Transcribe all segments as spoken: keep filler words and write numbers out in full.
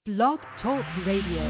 Blog Talk Radio.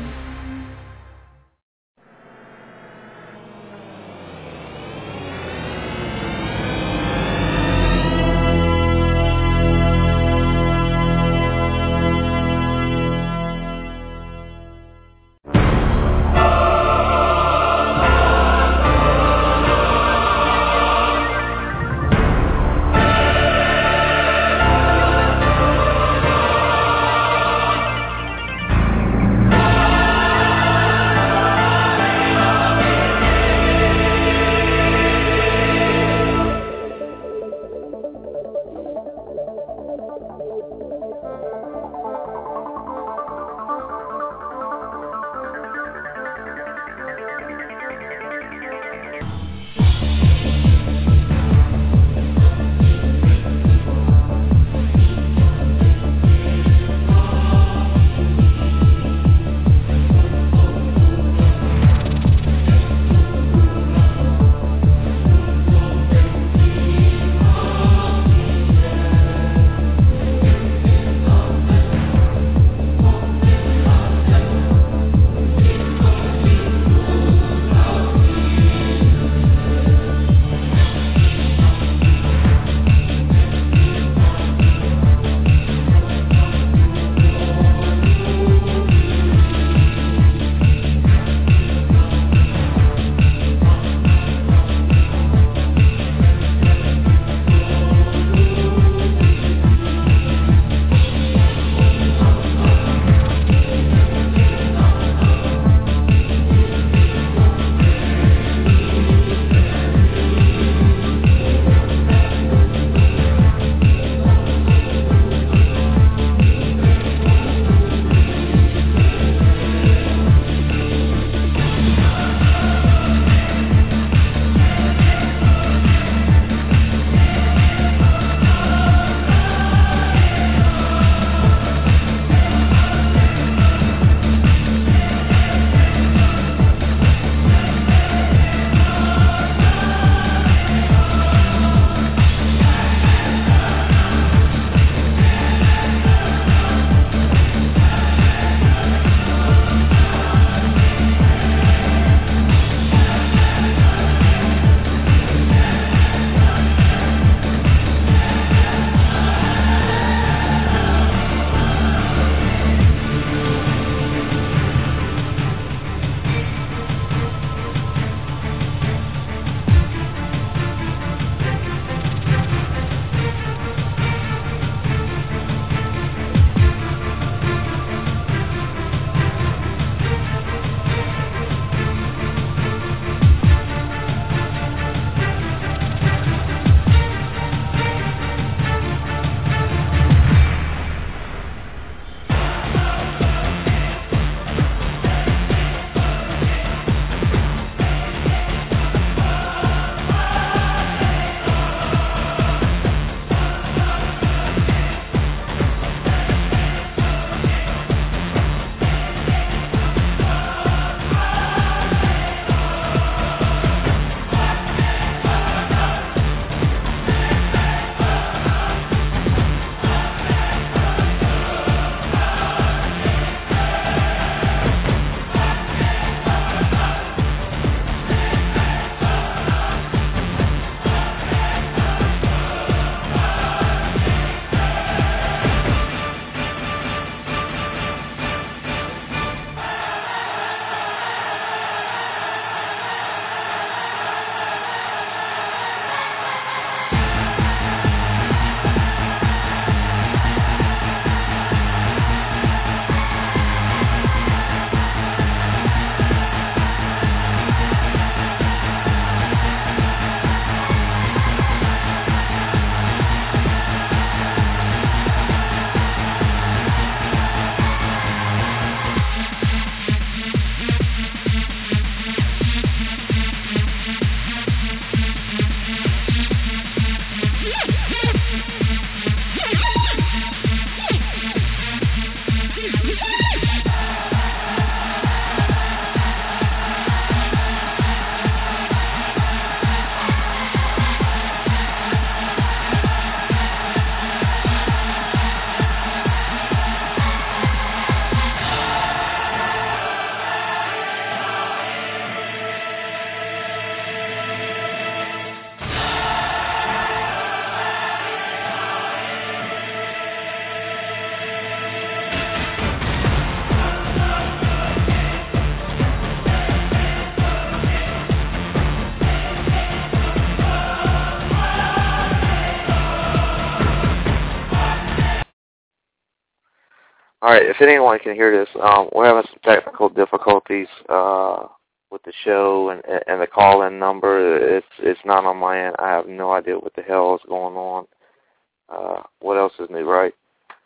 All right, if anyone can hear this, um, we're having some technical difficulties uh, with the show and, and the call-in number. It's it's not on my end. I have no idea what the hell is going on. Uh, what else is new, right?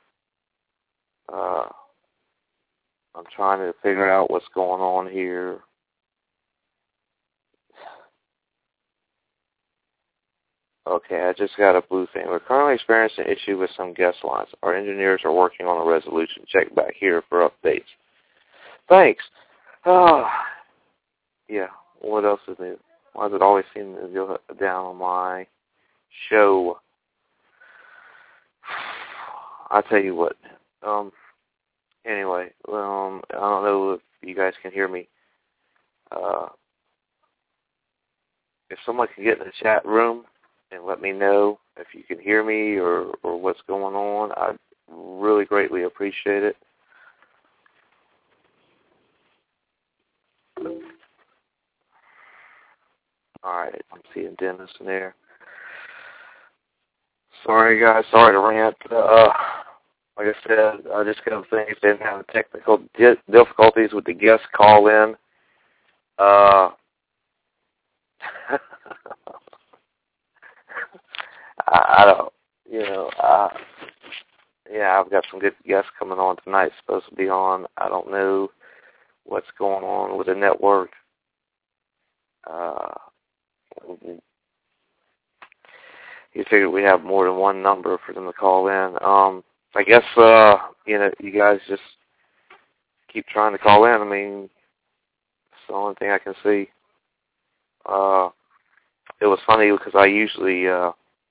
Uh, I'm trying to figure out what's going on here. Okay, I just got a blue thing. We're currently experiencing an issue with some guest lines. Our engineers are working on a resolution. Check back here for updates. Thanks. Oh, yeah, what else is new? Why does it always seem to go down on my show? I'll tell you what. Um, anyway, um, I don't know if you guys can hear me. Uh, if someone can get in the chat room and let me know if you can hear me or, or what's going on, I'd really greatly appreciate it. All right, I'm seeing Dennis in there. Sorry, guys. Sorry to rant. Uh, like I said, I just got things didn't have technical di- difficulties with the guest call in. Uh, I, I don't, you know, uh, yeah, I've got some good guests coming on tonight, supposed to be on. I don't know what's going on with the network. Uh, you figured we have more than one number for them to call in. Um, I guess, uh, you know, you guys just keep trying to call in. I mean, it's the only thing I can see. Uh, it was funny because I usually, uh,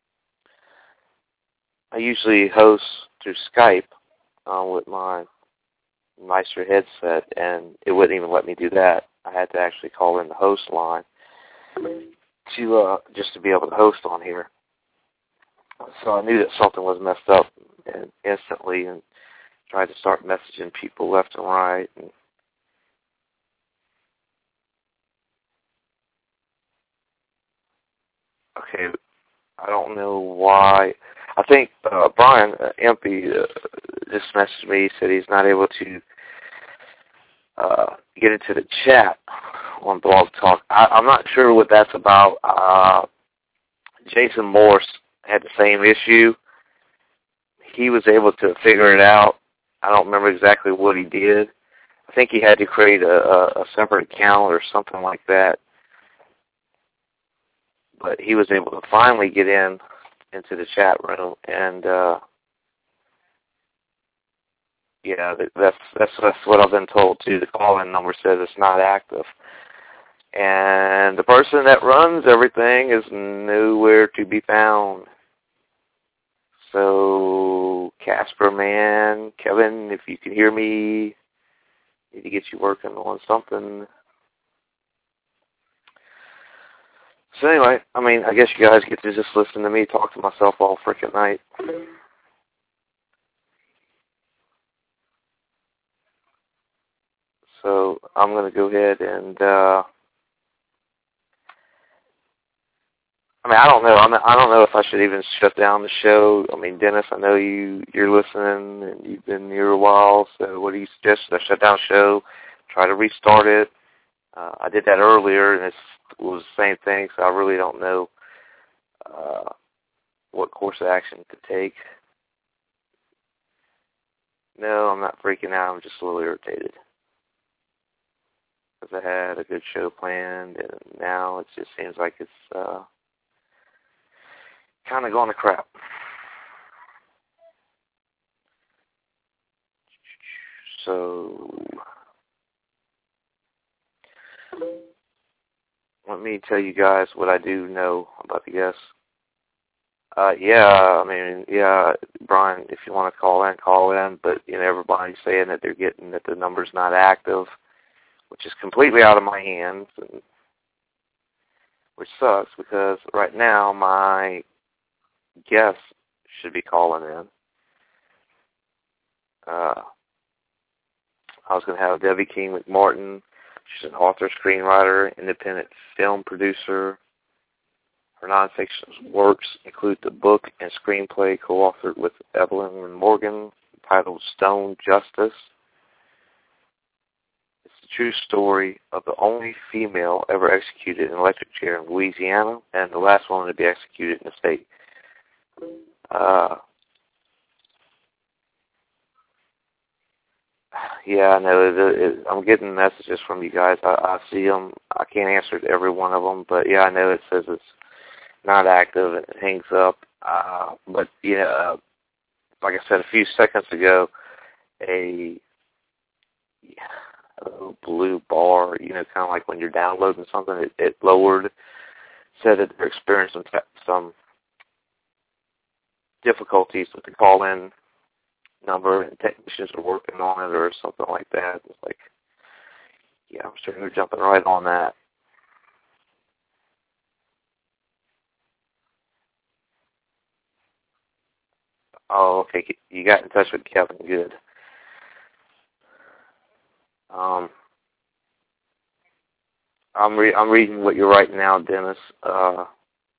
I usually host through Skype uh, with my nicer headset, and it wouldn't even let me do that. I had to actually call in the host line to uh, just to be able to host on here. So I knew that something was messed up, and instantly, and tried to start messaging people left and right. And okay, I don't know why. I think uh, Brian uh, Empey uh, just messaged me. He said he's not able to uh, get into the chat on Blog Talk. I, I'm not sure what that's about. Uh, Jason Morse had the same issue. He was able to figure it out. I don't remember exactly what he did. I think he had to create a, a, a separate account or something like that. But he was able to finally get in into the chat room, and uh, yeah, that's that's that's what I've been told too. The call-in number says it's not active, and the person that runs everything is nowhere to be found. So, Casper, man, Kevin, if you can hear me, need to get you working on something. So anyway, I mean, I guess you guys get to just listen to me talk to myself all frickin' night. So I'm going to go ahead and, uh, I mean, I don't know. I'm, I don't know if I should even shut down the show. I mean, Dennis, I know you, you're listening and you've been here a while, so what do you suggest? Should I shut down the show, try to restart it? Uh, I did that earlier, and it's, it was the same thing, so I really don't know uh, what course of action to take. No, I'm not freaking out. I'm just a little irritated. Because I had a good show planned, and now it just seems like it's uh, kind of going to crap. So, let me tell you guys what I do know about the guests. Uh, yeah, I mean, yeah, Brian, if you want to call in, call in, but, you know, everybody's saying that they're getting, that the number's not active, which is completely out of my hands, and, which sucks because right now my guests should be calling in. Uh, I was going to have Debbie King McMartin. She's an author, screenwriter, independent film producer. Her nonfiction works include the book and screenplay co-authored with Evelyn Morgan, titled Stone Justice. It's the true story of the only female ever executed in an electric chair in Louisiana and the last woman to be executed in the state. Uh, yeah, I know. It, it, I'm getting messages from you guys. I, I see them. I can't answer every one of them, but yeah, I know it says it's not active and it hangs up. Uh, but yeah, uh, like I said a few seconds ago, a, a blue bar, you know, kind of like when you're downloading something, it, it lowered, said that they're experiencing some, some difficulties with the call-in number and technicians are working on it or something like that. It's like, yeah, I'm sure they're jumping right on that. Oh, okay. You got in touch with Kevin. Good. Um, I'm re- I'm reading what you're writing now, Dennis. Uh,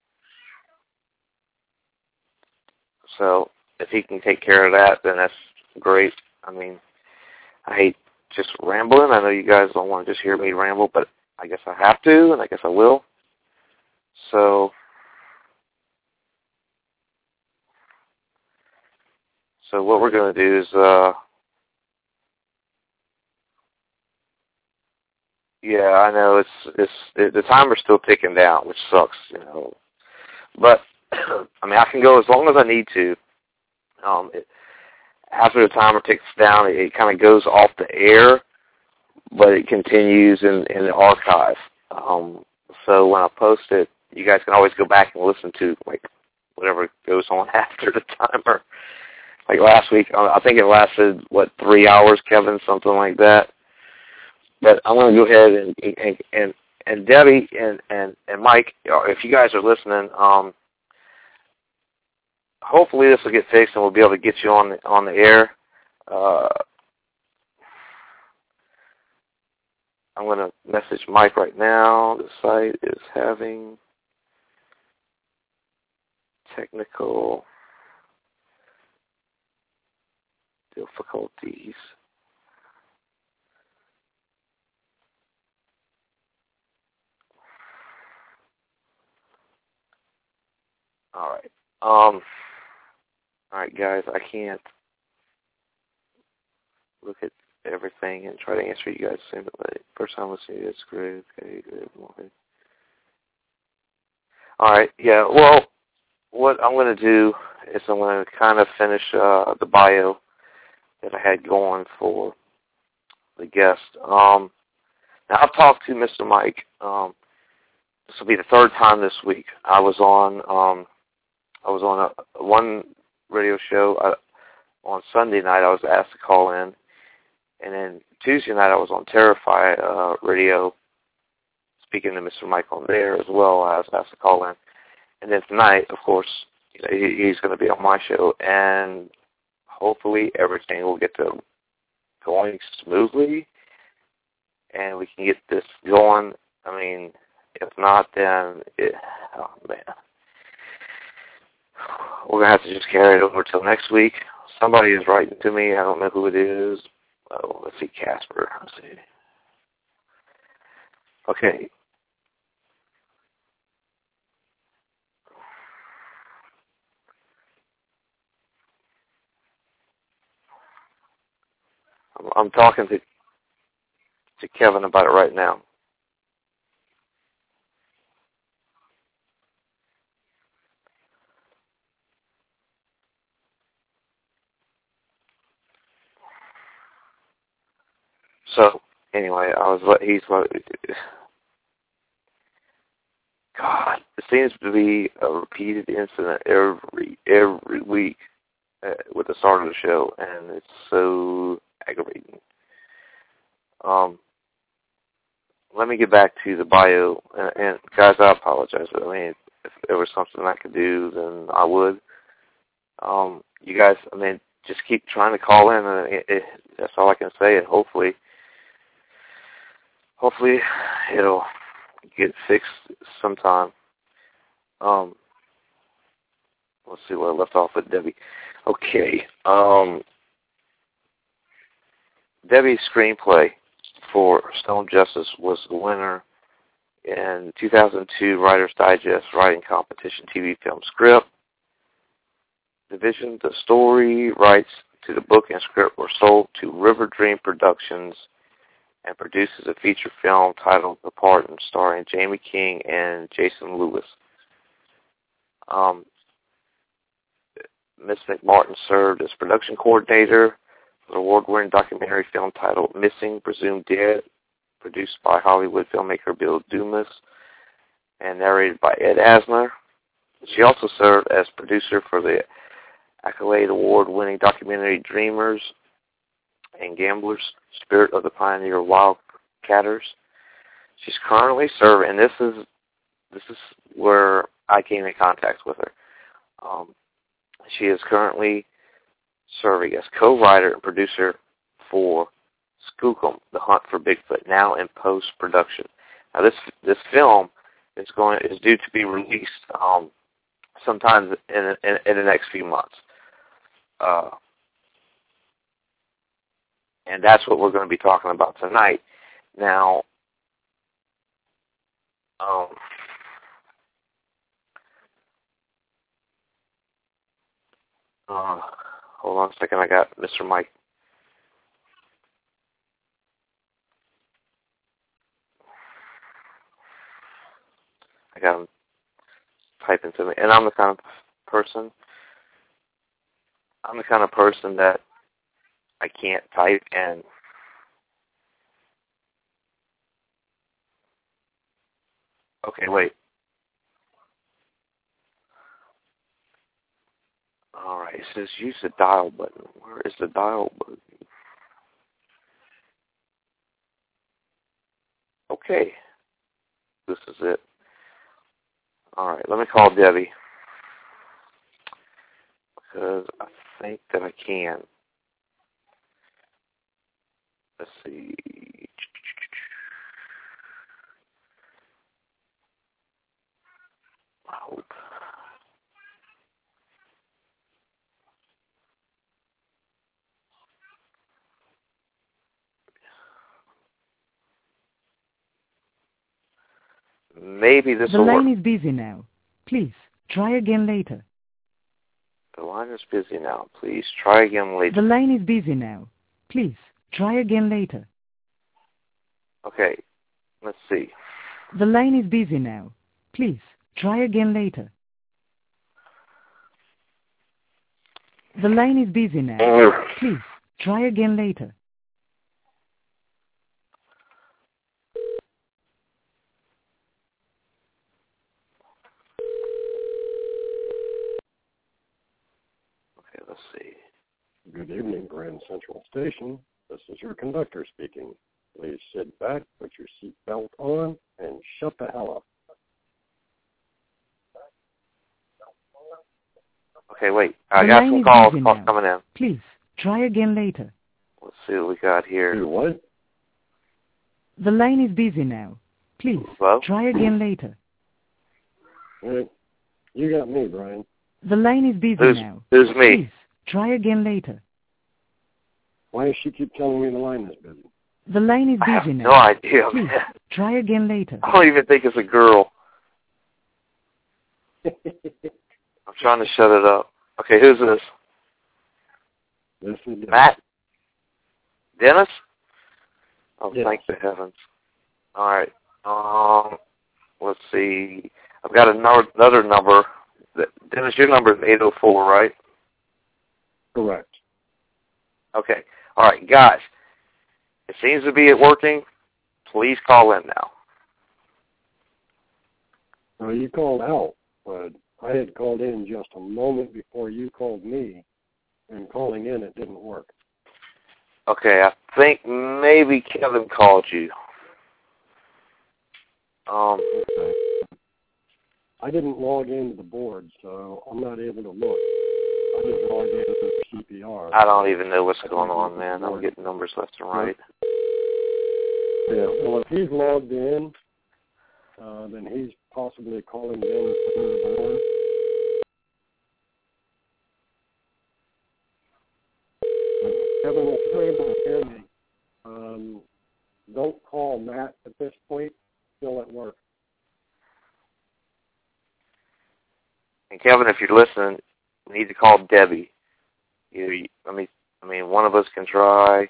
so if he can take care of that, then that's great. I mean, I hate just rambling. I know you guys don't want to just hear me ramble, but I guess I have to, and I guess I will. So, so what we're going to do is, uh, yeah, I know it's it's it, the timer's still ticking down, which sucks, you know. But I mean, I can go as long as I need to. Um, it, after the timer ticks down, it, it kind of goes off the air, but it continues in, in the archive. Um, so when I post it, you guys can always go back and listen to like whatever goes on after the timer. Like last week, I think it lasted what three hours, Kevin, something like that. But I'm going to go ahead and and and, and Debbie and, and, and Mike, if you guys are listening, um, hopefully this will get fixed and we'll be able to get you on the, on the air. Uh, I'm going to message Mike right now. The site is having technical difficulties. All right. Um, all right, guys, I can't look at everything and try to answer you guys the same way. First time listening to this, great. Okay, good morning. All right, yeah, well, what I'm going to do is I'm going to kind of finish uh, the bio that I had going for the guest. Um, now, I've talked to Mister Mike. Um, this will be the third time this week. I was on um, I was on a, one radio show uh, on Sunday night. I was asked to call in, and then Tuesday night I was on Terrify uh, Radio, speaking to Mister Mike on there as well. I was asked to call in, and then tonight, of course, you know, he, he's going to be on my show, and hopefully everything will get to going smoothly, and we can get this going. I mean, if not, then it, oh man. We're going to have to just carry it over till next week. Somebody is writing to me. I don't know who it is. Oh, let's see, Casper. Let's see. Okay. I'm, I'm talking to to Kevin about it right now. So, anyway, I was, he's, God, it seems to be a repeated incident every, every week uh, with the start of the show, and it's so aggravating. Um, let me get back to the bio, and, and guys, I apologize. I mean, if there was something I could do, then I would. Um, you guys, I mean, just keep trying to call in, and it, it, that's all I can say, and hopefully, hopefully it'll get fixed sometime. Um, let's see where I left off with Debbie. Okay. Um, Debbie's screenplay for Stone Justice was the winner in two thousand two Writer's Digest Writing Competition T V Film Script Division. The story rights to the book and script were sold to River Dream Productions and produces a feature film titled The Pardon, starring Jamie King and Jason Lewis. Um, Miss McMartin served as production coordinator for the award-winning documentary film titled Missing, Presumed Dead, produced by Hollywood filmmaker Bill Dumas and narrated by Ed Asner. She also served as producer for the accolade award-winning documentary Dreamers and Gamblers, Spirit of the Pioneer Wildcatters. She's currently serving, and this is this is where I came in contact with her. Um, she is currently serving as co-writer and producer for Skookum, The Hunt for Bigfoot, now in post-production. Now, this this film is going is due to be released um, sometime in, in in the next few months, uh, and that's what we're going to be talking about tonight. Now, um, uh, hold on a second. I got Mister Mike. I got him typing to me, and I'm the kind of person. I'm the kind of person that I can't type and okay, wait. All right, it says use the dial button. Where is the dial button? Okay, this is it. All right, let me call Debbie because I think that I can. Let's see. I hope. Maybe this The will line work. is busy now. Please try again later. The line is busy now. Please try again later. The line is busy now. Please try again later. Okay, let's see. The line is busy now. Please try again later. The line is busy now. Please try again later. Okay, let's see. Good evening, Grand Central Station. This is your conductor speaking. Please sit back, put your seatbelt on, and shut the hell up. Okay, wait. I The got line some is calls busy call- now. coming in. Please try again later. Let's see what we got here. Do what? The line is busy now. Please Hello? try again later. Hey, you got me, Brian. The line is busy Who's, now. who's me? Please try again later. Why does she keep telling me the line is busy? The line is I have busy now. no idea, Please man. try again later. I don't even think it's a girl. I'm trying to shut it up. Okay, who's this? This is Matt? Dennis? Oh, Yes. thank the heavens. All right. Um, let's see. I've got another, another number. That, Dennis, your number is eight oh four, right? correct. Okay. All right, guys. It seems to be working. Please call in now. Well, you called out, but I had called in just a moment before you called me, and calling in, it didn't work. Okay, I think maybe Kevin called you. Um, Okay. I didn't log into the board, so I'm not able to look. I just logged into the C P R. I don't even know what's going on, man. I'm getting numbers left and right. Yeah, well, if he's logged in, uh, then he's possibly calling in through the board. But Kevin, if you're able to hear me, call Matt at this point, still at work. And Kevin, if you're listening, we need to call Debbie. Either you, I mean, I mean, one of us can try.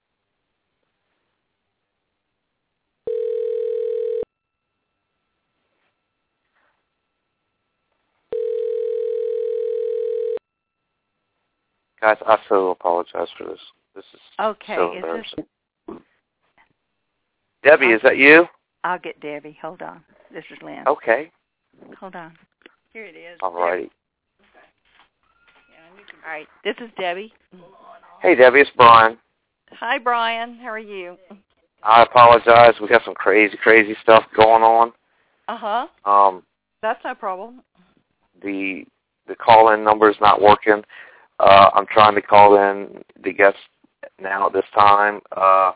Guys, I so apologize for this. This is okay. so Is embarrassing. this... Debbie, is that you? I'll get Debbie. Hold on. This is Lynn. Okay. Hold on. Here it is. All righty. All right. This is Debbie. Hey, Debbie, it's Brian. Hi, Brian. How are you? I apologize. We got some crazy, crazy stuff going on. Uh-huh. Um, That's no problem. the the call-in number is not working. Uh, I'm trying to call in the guests now at this time. Uh,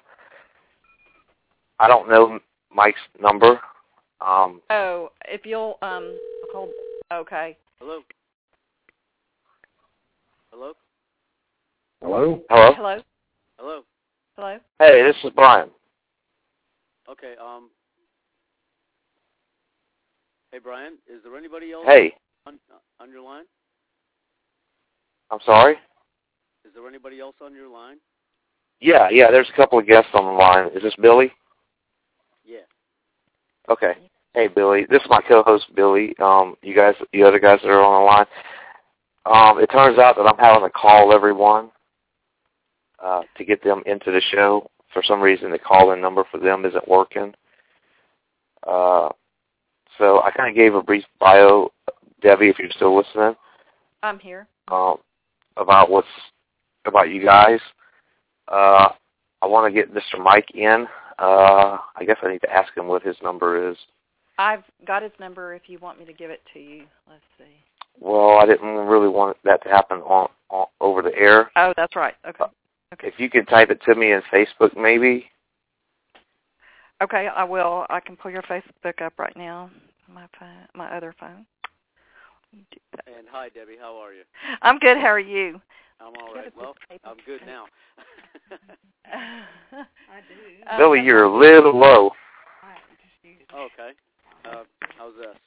I don't know Mike's number. Um, oh, if you'll um hold. Okay. Hello. Hello. Hello? hello? Hello. Hello. Hello. Hey, this is Brian. Okay. Um. Hey, Brian. Is there anybody else Hey, on on your line? I'm sorry? Is there anybody else on your line? Yeah, yeah, there's a couple of guests on the line. Is this Billy? Yeah. Okay. Hey, Billy. This is my co-host, Billy. Um, you guys, the other guys that are on the line. Um, it turns out that I'm having to call everyone uh, to get them into the show. For some reason, the call-in number for them isn't working. Uh, so I kind of gave a brief bio, Debbie, if you're still listening, I'm here. um, about what's about you guys. Uh, I want to get Mister Mike in. Uh, I guess I need to ask him what his number is. I've got his number if you want me to give it to you. Let's see. Well, I didn't really want that to happen on, on over the air. Oh, that's right. Okay. Okay. If you could type it to me in Facebook, maybe. Okay, I will. I can pull your Facebook up right now. My phone, my other phone. Do that. And hi, Debbie. How are you? I'm good. How are you? I'm all right. Well, I'm good now. I do. Billy, you're a little low. Okay. Uh, how's this?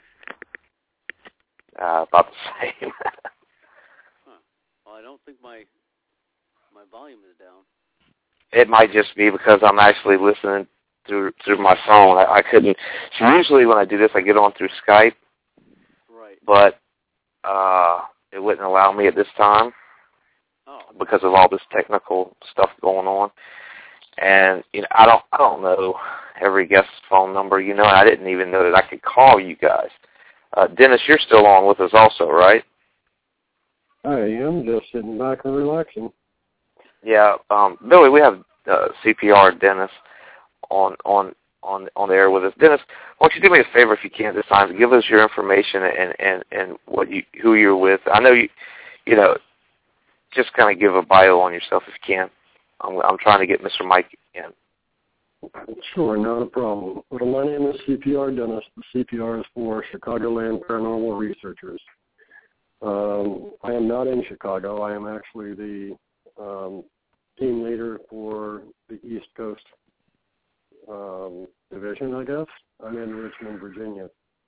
Uh, about the same. Huh. Well, I don't think my my volume is down. It might just be because I'm actually listening through through my phone. I, I couldn't. So usually when I do this, I get on through Skype, Right. but uh, it wouldn't allow me at this time Oh. because of all this technical stuff going on. And you know, I don't I don't know every guest's phone number. You know, I didn't even know that I could call you guys. Uh, Dennis, you're still on with us also, right? I am just sitting back and relaxing. Yeah, um, Billy, we have uh, C P R Dennis on on on on the air with us. Dennis, why don't you do me a favor if you can this time? Give us your information and and and what you who you're with. I know you you know just kind of give a bio on yourself if you can. I'm I'm trying to get Mister Mike in. Sure, not a problem. Well, my name is C P R Dennis. The C P R is for Chicagoland Paranormal Researchers. Um, I am not in Chicago. I am actually the um, team leader for the East Coast um, division, I guess. I'm in Richmond, Virginia.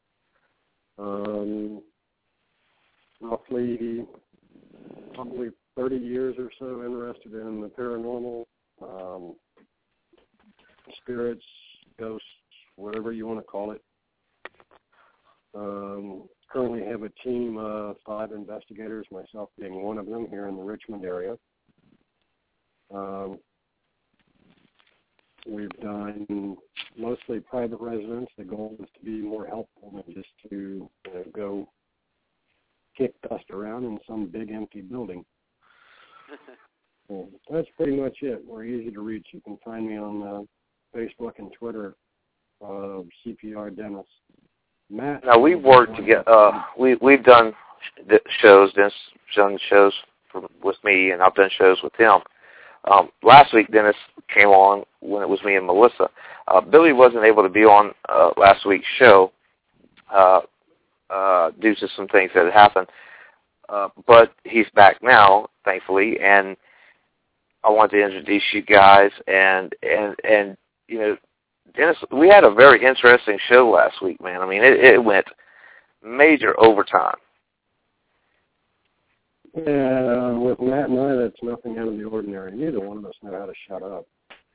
Um, roughly, probably thirty years or so interested in the paranormal, um, spirits, ghosts, whatever you want to call it. Um, currently have a team of five investigators, myself being one of them, here in the Richmond area. Um, we've done mostly private residence. The goal is to be more helpful than just to you know, go kick dust around in some big empty building. So that's pretty much it. We're easy to reach. You can find me on uh, Facebook and Twitter, uh, C P R Dennis. Matt. Now we've worked together. Uh, we we've done shows. Dennis done shows for, with me, and I've done shows with him. Um, last week, Dennis came on when it was me and Melissa. Uh, Billy wasn't able to be on uh, last week's show uh, uh, due to some things that had happened, uh, but he's back now, thankfully, and I want to introduce you guys and and and you know Dennis, we had a very interesting show last week, man. I mean, it, it went major overtime. Yeah, with Matt and I, that's nothing out of the ordinary. Neither one of us know how to shut up.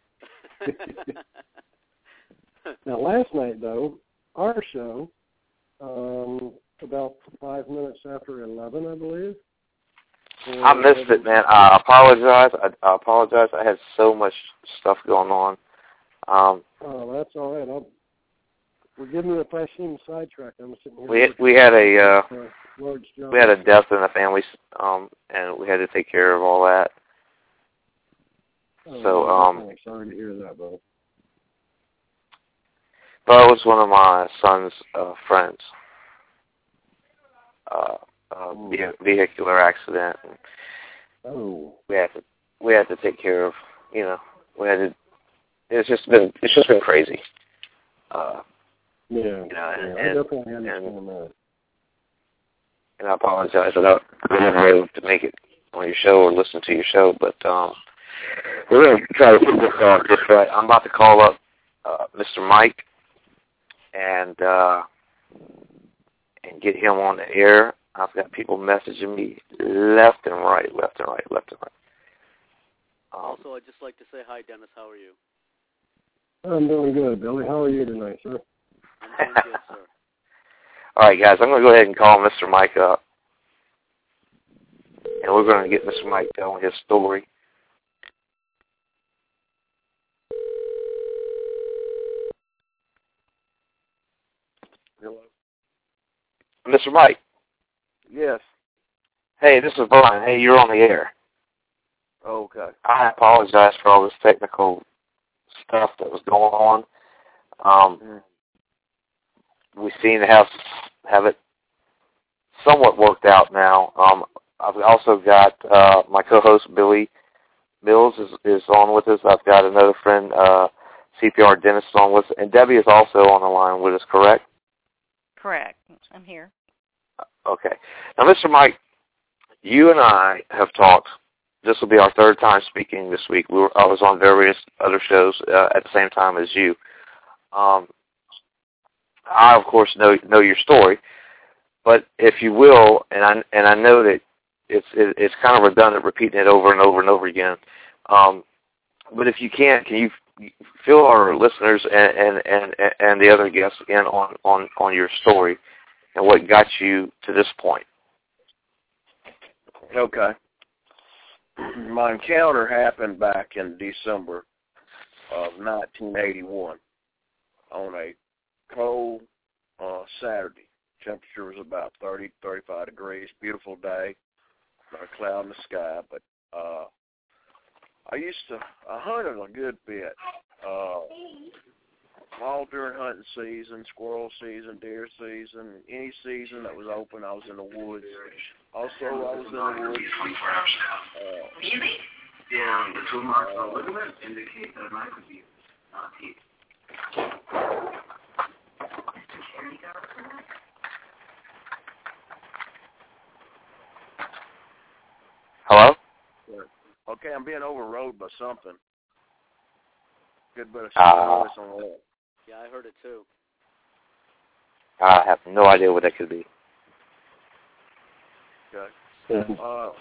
Now, last night, though, our show, um, about five minutes after eleven, I believe. I missed it, man. I apologize. I, I apologize. I had so much stuff going on. Um, oh, that's all right. I'll, forgive me if I seem sidetracked. I'm sitting here. We we had a uh, uh, we had a death in the family, um, and we had to take care of all that. Oh, so, um, sorry to hear that, brother. But it was one of my son's uh, friends. Uh, uh, vehicular accident. Oh. We had to we had to take care of. You know, we had to. It's just been it's just been crazy. Uh, yeah. You know, yeah and, I definitely understand and, that. And I apologize that I wasn't able to make it on your show or listen to your show, but um, we're going to try to put this on just right. I'm about to call up uh, Mister Mike and uh, and get him on the air. I've got people messaging me left and right, left and right, left and right. Um, also, I'd just like to say hi, Dennis. How are you? I'm doing good, Billy. How are you tonight, sir? I'm doing good, sir. All right, guys, I'm going to go ahead and call Mister Mike up. And we're going to get Mister Mike telling his story. Hello. Mister Mike. Yes. Hey, this is Brian. Hey, you're on the air. Okay. I apologize for all this technical stuff that was going on. Um, mm. We seem to have have it somewhat worked out now. Um, I've also got uh, my co-host Billy Mills is, is on with us. I've got another friend, uh, C P R Dennis, is on with us, and Debbie is also on the line with us. Correct? Correct. I'm here. Okay. Now, Mister Mike, you and I have talked. This will be our third time speaking this week. We were, I was on various other shows uh, at the same time as you. Um, I, of course, know know your story, but if you will, and I and I know that it's it, it's kind of redundant repeating it over and over and over again. Um, but if you can, can you fill our listeners and and, and, and the other guests in on, on, on your story and what got you to this point? Okay. My encounter happened back in December of nineteen eighty-one on a cold uh, Saturday. Temperature was about thirty, thirty-five degrees. Beautiful day. Not a cloud in the sky. But uh, I used to, I hunted a good bit. Uh, all during hunting season, squirrel season, deer season, any season that was open, I was in the woods. Also, I was in the woods. Uh, yeah, the two marks on the list indicate that a knife was used, not teeth. Hello? Okay, I'm being overrode by something. Good bit of uh, noise on that. Yeah, I heard it too. I have no idea what that could be. Okay. Uh,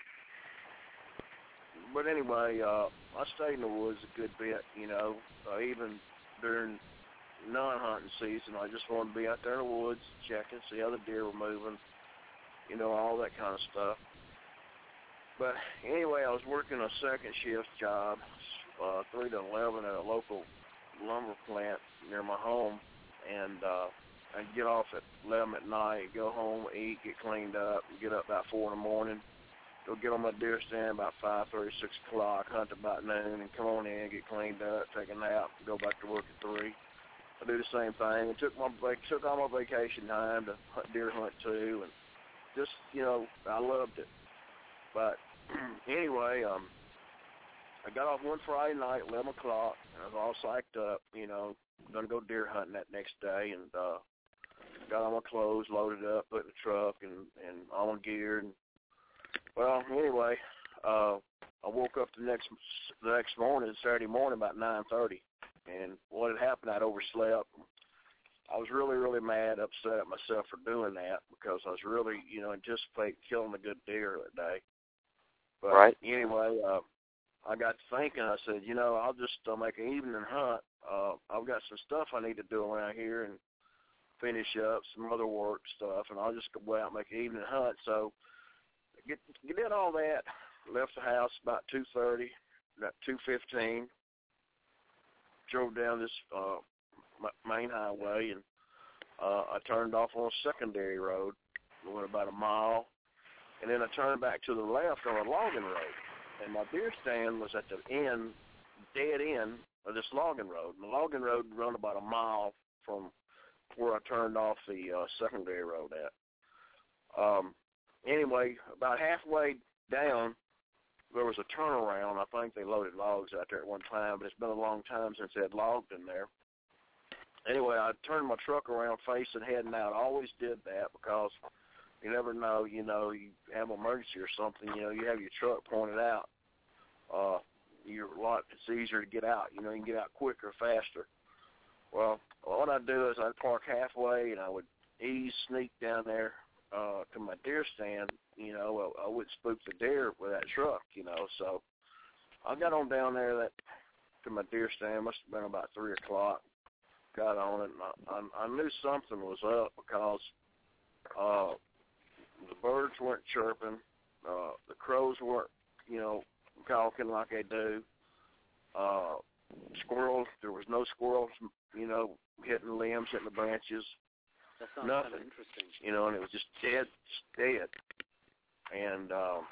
but anyway, uh, I stayed in the woods a good bit, you know, uh, even during non-hunting season. I just wanted to be out there in the woods, checking, see how the deer were moving, you know, all that kind of stuff. But anyway, I was working a second shift job, uh, three to eleven at a local lumber plant near my home, and uh, I'd get off at eleven at night, go home, eat, get cleaned up, and get up about four in the morning, go get on my deer stand about five thirty, six o'clock, hunt about noon, and come on in, get cleaned up, take a nap, go back to work at three. I do the same thing, and took my took all my vacation time to hunt, deer hunt too, and just, you know, I loved it. But anyway, um, I got off one Friday night, eleven o'clock, and I was all psyched up, you know, going to go deer hunting that next day, and uh, got all my clothes loaded up, put in the truck, and, and all my gear. And, well, anyway, uh, I woke up the next the next morning, Saturday morning, about nine thirty, And what had happened, I'd overslept. I was really, really mad, upset at myself for doing that because I was really, you know, anticipating killing a good deer that day. But right. anyway, uh, I got to thinking. I said, you know, I'll just uh, make an evening hunt. Uh, I've got some stuff I need to do around here and finish up some other work stuff, and I'll just go out and make an evening hunt. So get, get did all that. Left the house about two thirty, about two fifteen. Drove down this uh, main highway, and uh, I turned off on a secondary road. Went about a mile, and then I turned back to the left on a logging road. And my deer stand was at the end, dead end of this logging road. And the logging road run about a mile from where I turned off the uh, secondary road at. Um, anyway, about halfway down, there was a turnaround. I think they loaded logs out there at one time, but it's been a long time since they had logged in there. Anyway, I turned my truck around facing heading out. I always did that because you never know, you know, you have an emergency or something, you know, you have your truck pointed out. Uh, you're a lot, it's easier to get out. You know, you can get out quicker, faster. Well, what I'd do is I'd park halfway, and I would ease, sneak down there uh, to my deer stand. You know, I, I would spook the deer with that truck, you know. So I got on down there that to my deer stand. Must have been about three o'clock. Got on it, and I, I, I knew something was up because uh, the birds weren't chirping. Uh, the crows weren't, you know, gawking like they do. Uh, squirrels, there was no squirrels, you know, hitting limbs, hitting the branches. That sounds Nothing. kind of interesting. You know, and it was just dead, dead. And um,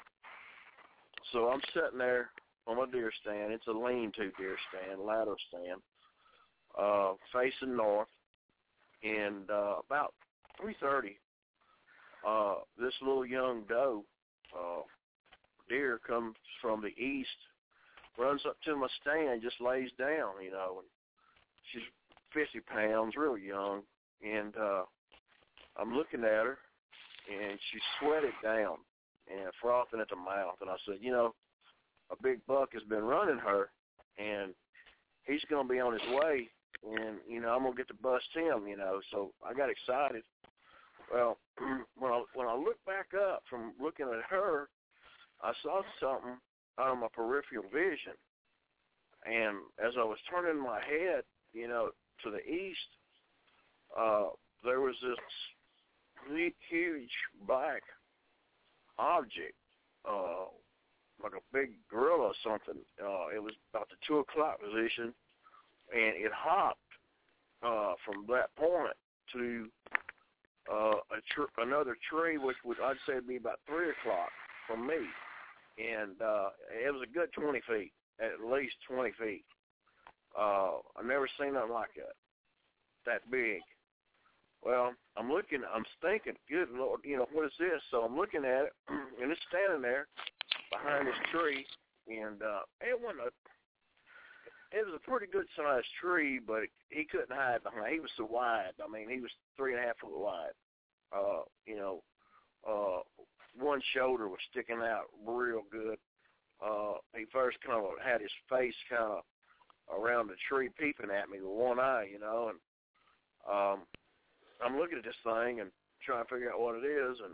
so I'm sitting there on my deer stand. It's a lean-to deer stand, ladder stand, uh, facing north. And uh, about three thirty, uh, this little young doe uh, deer comes from the east, runs up to my stand, just lays down, you know. And she's fifty pounds, real young, and uh, I'm looking at her, and she's sweated down and frothing at the mouth. And I said, you know, a big buck has been running her, and he's going to be on his way, and, you know, I'm going to get to bust him, you know. So I got excited. Well, when I, when I looked back up from looking at her, I saw something out of my peripheral vision. And as I was turning my head, you know, to the east, uh, there was this huge black object, uh, like a big gorilla or something. Uh, it was about the two o'clock position, and it hopped uh, from that point to uh, a tr- another tree, which would I'd say would be about three o'clock from me, and uh, it was a good twenty feet, at least twenty feet. Uh, I've never seen nothing like that, that big. Well, I'm looking, I'm thinking, good Lord, you know, what is this? So I'm looking at it, and it's standing there behind this tree, and uh, it wasn't a, it was a pretty good-sized tree, but he couldn't hide behind. He was so wide. I mean, he was three and a half foot wide. Uh, you know, uh, one shoulder was sticking out real good. Uh, he first kind of had his face kind of around the tree peeping at me with one eye, you know, and um, I'm looking at this thing and trying to figure out what it is, and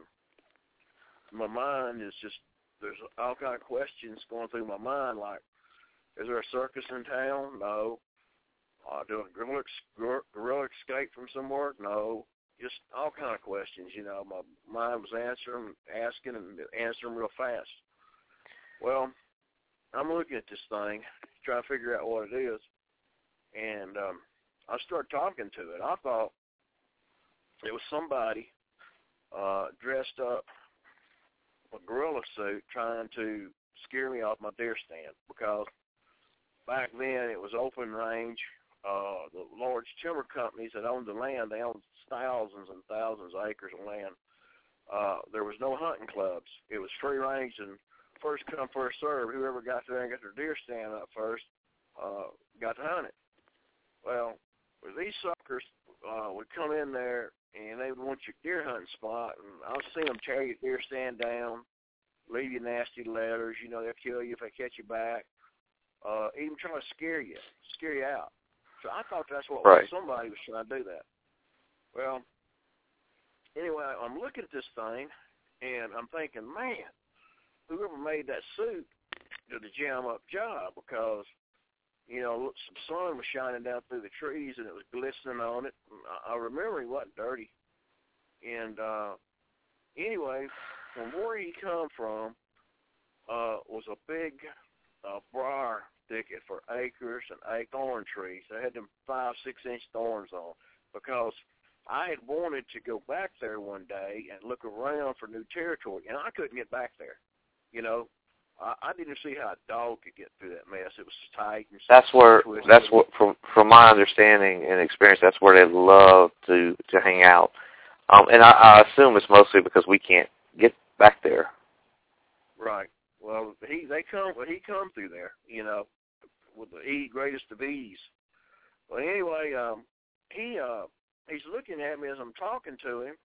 my mind is just, there's all kind of questions going through my mind, like, is there a circus in town? No. Uh, do a gorilla, gorilla escape from somewhere? No. Just all kind of questions, you know. My mind was answering, asking, and answering real fast. Well, I'm looking at this thing, trying to figure out what it is, and um, I started talking to it. I thought it was somebody uh, dressed up in a gorilla suit trying to scare me off my deer stand, because back then it was open range. Uh, the large timber companies that owned the land, they owned thousands and thousands of acres of land. Uh, there was no hunting clubs. It was free range and first come, first serve. Whoever got there and got their deer stand up first uh, got to hunt it. Well, these suckers uh, would come in there, and they would want your deer hunting spot, and I've seen them tear your deer stand down, leave you nasty letters. You know, they'll kill you if they catch you back. Uh, even try to scare you, scare you out, I thought that's what right. somebody was trying to do that. Well, anyway, I'm looking at this thing, and I'm thinking, man, whoever made that suit did a jam-up job because, you know, look, some sun was shining down through the trees, and it was glistening on it. I, I remember he wasn't dirty. And uh, anyway, from where he come from uh, was a big uh, briar thicket for acres and eight thorn trees. They had them five, six-inch thorns on because I had wanted to go back there one day and look around for new territory, and I couldn't get back there. You know, I, I didn't see how a dog could get through that mess. It was tight and that's where twisted. that's what from from my understanding and experience, that's where they love to to hang out. Um, and I, I assume it's mostly because we can't get back there. Right. Well, he they come well, he come through there, you know, with the e greatest of ease. Well, anyway, um, he uh, he's looking at me as I'm talking to him,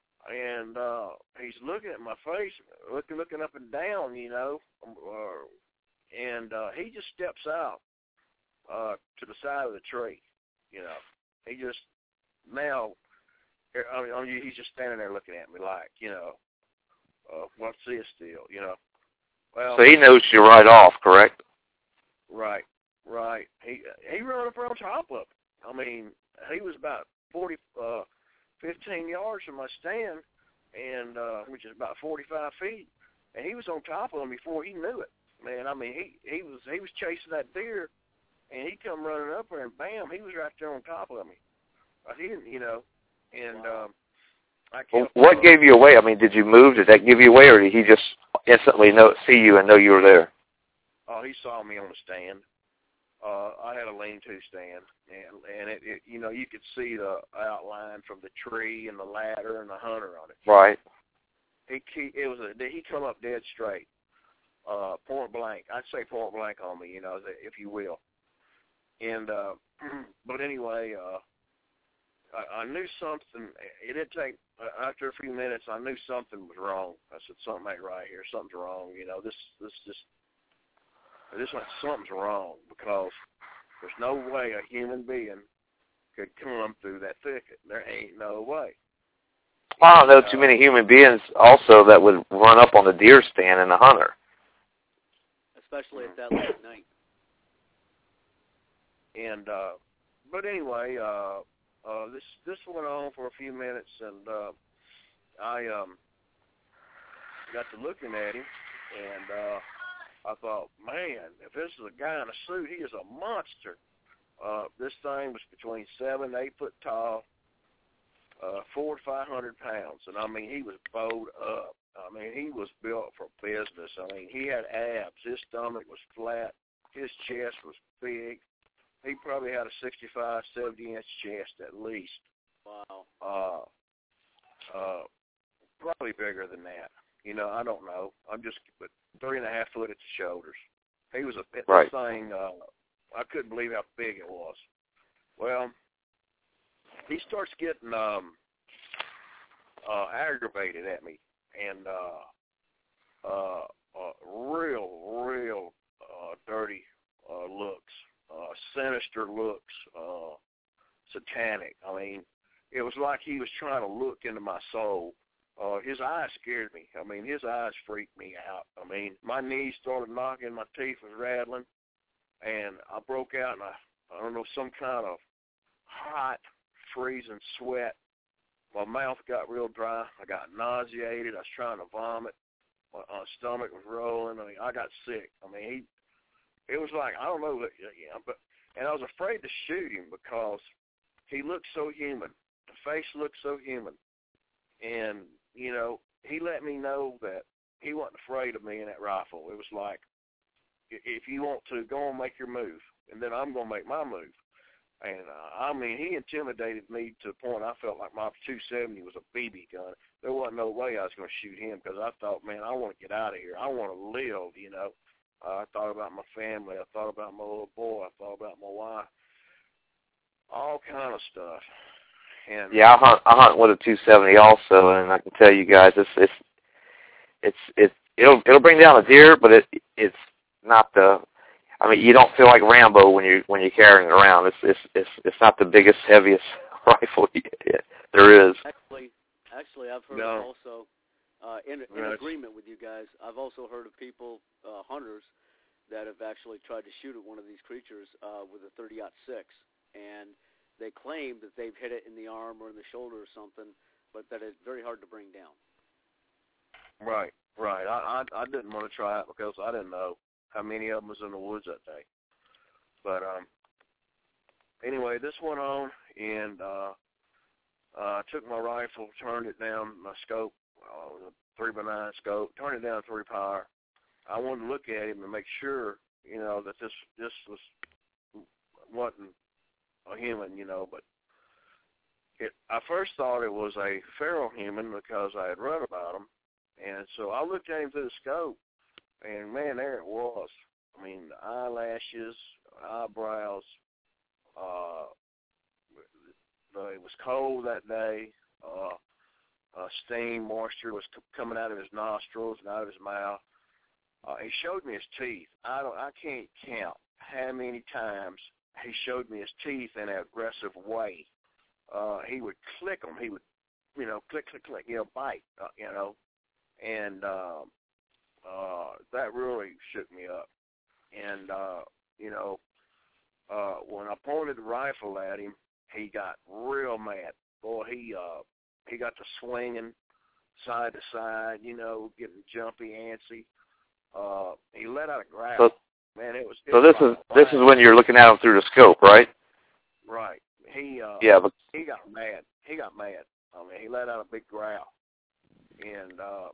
and uh, he's looking at my face, looking looking up and down, you know, uh, and uh, he just steps out uh, to the side of the tree, you know. He just now, I mean, I mean, he's just standing there looking at me like, you know, uh, what's this deal, you know. Well, so he knows you right off, correct? Right, right. He he ran up on top of it. I mean, he was about forty, uh, fifteen yards from my stand, and uh, which is about forty-five feet, and he was on top of him before he knew it. Man, I mean, he he was he was chasing that deer, and he come running up there, and bam, he was right there on top of me. Uh, he didn't, you know, and um, I kept, well, what uh, gave you away? I mean, did you move? Did that give you away, or did he just instantly know see you and know you were there? Oh, he saw me on the stand. Uh, I had a lean-to stand, and and it, it, you know, you could see the outline from the tree and the ladder and the hunter on it. Right. He, he it was a he come up dead straight, uh, point blank. I'd say point blank on me, you know, if you will. And uh, but anyway, uh, I, I knew something. It didn't take uh, after a few minutes. I knew something was wrong. I said something ain't right here. Something's wrong. You know, this this just. This like something's wrong because there's no way a human being could come through that thicket. There ain't no way. I don't know too many human beings also that would run up on the deer stand and the hunter. Especially at that late night. And uh, but anyway, uh, uh, this this went on for a few minutes, and uh, I um, got to looking at him, and. Uh, I thought, man, if this is a guy in a suit, he is a monster. Uh, this thing was between seven and eight foot tall, uh, four to five hundred pounds, and I mean, he was bowed up. I mean, he was built for business. I mean, he had abs. His stomach was flat. His chest was big. He probably had a sixty-five, seventy inch chest at least. Wow. Uh, uh, probably bigger than that. You know, I don't know. I'm just, but three and a half foot at the shoulders. He was a bit right. thing. Uh, I couldn't believe how big it was. Well, he starts getting um, uh, aggravated at me, and uh, uh, uh, real, real uh, dirty uh, looks, uh, sinister looks, uh, satanic. I mean, it was like he was trying to look into my soul. Uh, his eyes scared me. I mean, his eyes freaked me out. I mean, my knees started knocking, my teeth was rattling, and I broke out in a, I don't know, some kind of hot, freezing sweat. My mouth got real dry. I got nauseated. I was trying to vomit. My, my stomach was rolling. I mean, I got sick. I mean, he, it was like, I don't know, you know, but, and I was afraid to shoot him because he looked so human. The face looked so human. And, you know, he let me know that he wasn't afraid of me in that rifle. It was like, if you want to, go and make your move, and then I'm going to make my move. And, uh, I mean, he intimidated me to the point I felt like my two seventy was a B B gun. There wasn't no way I was going to shoot him because I thought, man, I want to get out of here. I want to live, you know. Uh, I thought about my family. I thought about my little boy. I thought about my wife. All kind of stuff. And yeah, I hunt. I hunt with a two seventy also, and I can tell you guys, it's it's it's it's it'll it'll bring down a deer, but it it's not the. I mean, you don't feel like Rambo when you when you're carrying it around. It's it's it's it's not the biggest, heaviest rifle there is. Actually, actually, I've heard No. also uh, in, in Right. agreement with you guys. I've also heard of people, uh, hunters, that have actually tried to shoot at one of these creatures uh, with a thirty aught six, and they claim that they've hit it in the arm or in the shoulder or something, but that it's very hard to bring down. Right, right. I, I I didn't want to try it because I didn't know how many of them was in the woods that day. But um, anyway, this went on, and uh, uh, I took my rifle, turned it down, my scope, uh, the three by nine scope, turned it down to three power. I wanted to look at him and make sure, you know, that this this was wasn't a human, you know. But it, I first thought it was a feral human because I had read about them. And so I looked at him through the scope, and, man, there it was. I mean, the eyelashes, eyebrows. Uh, it was cold that day. Uh, uh, steam, moisture was c- coming out of his nostrils and out of his mouth. Uh, he showed me his teeth. I don't. I can't count how many times he showed me his teeth in an aggressive way. Uh, he would click them. He would, you know, click, click, click, you know, bite, uh, you know. And uh, uh, that really shook me up. And, uh, you know, uh, when I pointed the rifle at him, he got real mad. Boy, he uh, he got to swinging side to side, you know, getting jumpy, antsy. Uh, he let out a growl. So, Man, it was. It so was this like is this is when you're looking at him through the scope, right? Right. He uh, Yeah, but he got mad. He got mad. I mean, he let out a big growl. And uh,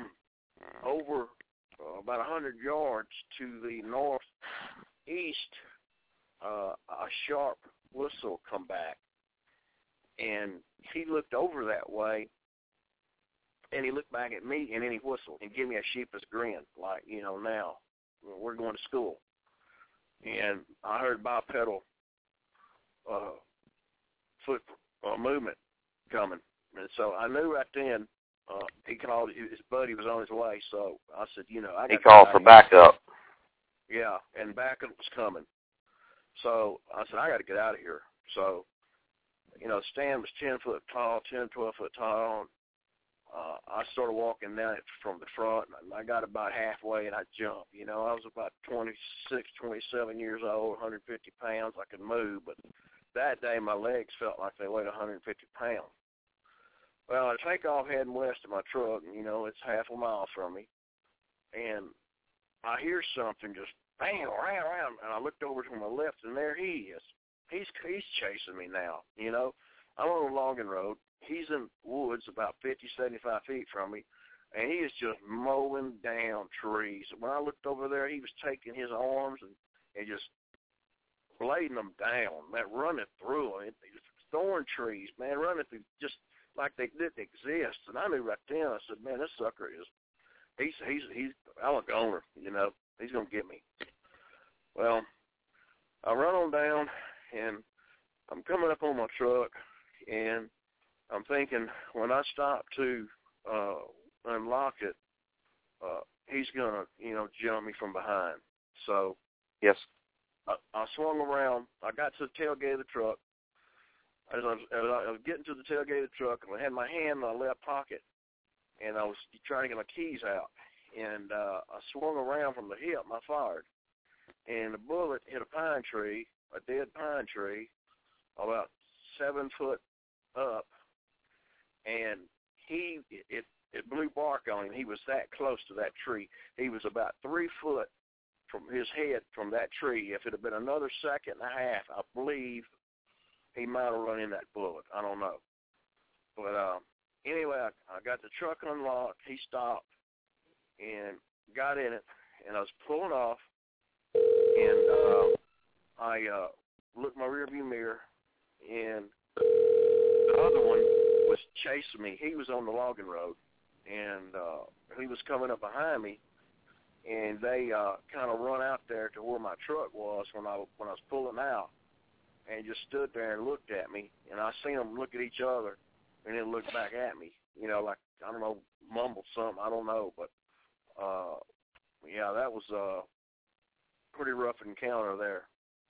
over uh, about a hundred yards to the northeast, uh, a sharp whistle come back, and he looked over that way, and he looked back at me, and then he whistled and gave me a sheepish grin, like, you know, now we're going to school. And I heard bipedal uh, foot uh, movement coming, and so I knew right then. Uh, he called, his buddy was on his way, so I said, you know, I got he called for backup. Yeah, and backup was coming. So I said, I got to get out of here. So, you know, Stan was ten foot tall, ten, twelve foot tall. And, uh, I started walking down it from the front, and I got about halfway, and I jumped. You know, I was about twenty-six, twenty-seven years old, one hundred fifty pounds. I could move, but that day my legs felt like they weighed one hundred fifty pounds. Well, I take off heading west in my truck, and, you know, it's half a mile from me. And I hear something just bang, around, around, and I looked over to my left, and there he is. He's he's chasing me now, you know. I'm on a logging road. He's in woods about fifty, seventy-five feet from me, and he is just mowing down trees. When I looked over there, he was taking his arms and, and just blading them down, man, running through them. It, thorn trees, man, running through just like they didn't exist. And I knew right then, I said, man, this sucker is, he's, he's, he's, I'm a goner, you know. He's going to get me. Well, I run on down, and I'm coming up on my truck, and I'm thinking when I stop to uh, unlock it, uh, he's going to, you know, jump me from behind. So Yes. I, I swung around. I got to the tailgate of the truck. As I, was, as I was getting to the tailgate of the truck, I had my hand in my left pocket, and I was trying to get my keys out. And uh, I swung around from the hip, and I fired. And the bullet hit a pine tree, a dead pine tree, about seven foot up. And he, it, it blew bark on him. He was that close to that tree. He was about three foot from his head from that tree. If it had been another second and a half, I believe he might have run in that bullet. I don't know. But uh, anyway, I, I got the truck unlocked. He stopped and got in it, and I was pulling off, and uh, I uh, looked in my rearview mirror, and the other one was chasing me. He was on the logging road, and uh, he was coming up behind me, and they uh, kind of run out there to where my truck was when I when I was pulling out, and just stood there and looked at me, and I seen them look at each other, and then look back at me, you know, like, I don't know, mumble something, I don't know, but, uh, yeah, that was, uh, pretty rough encounter there.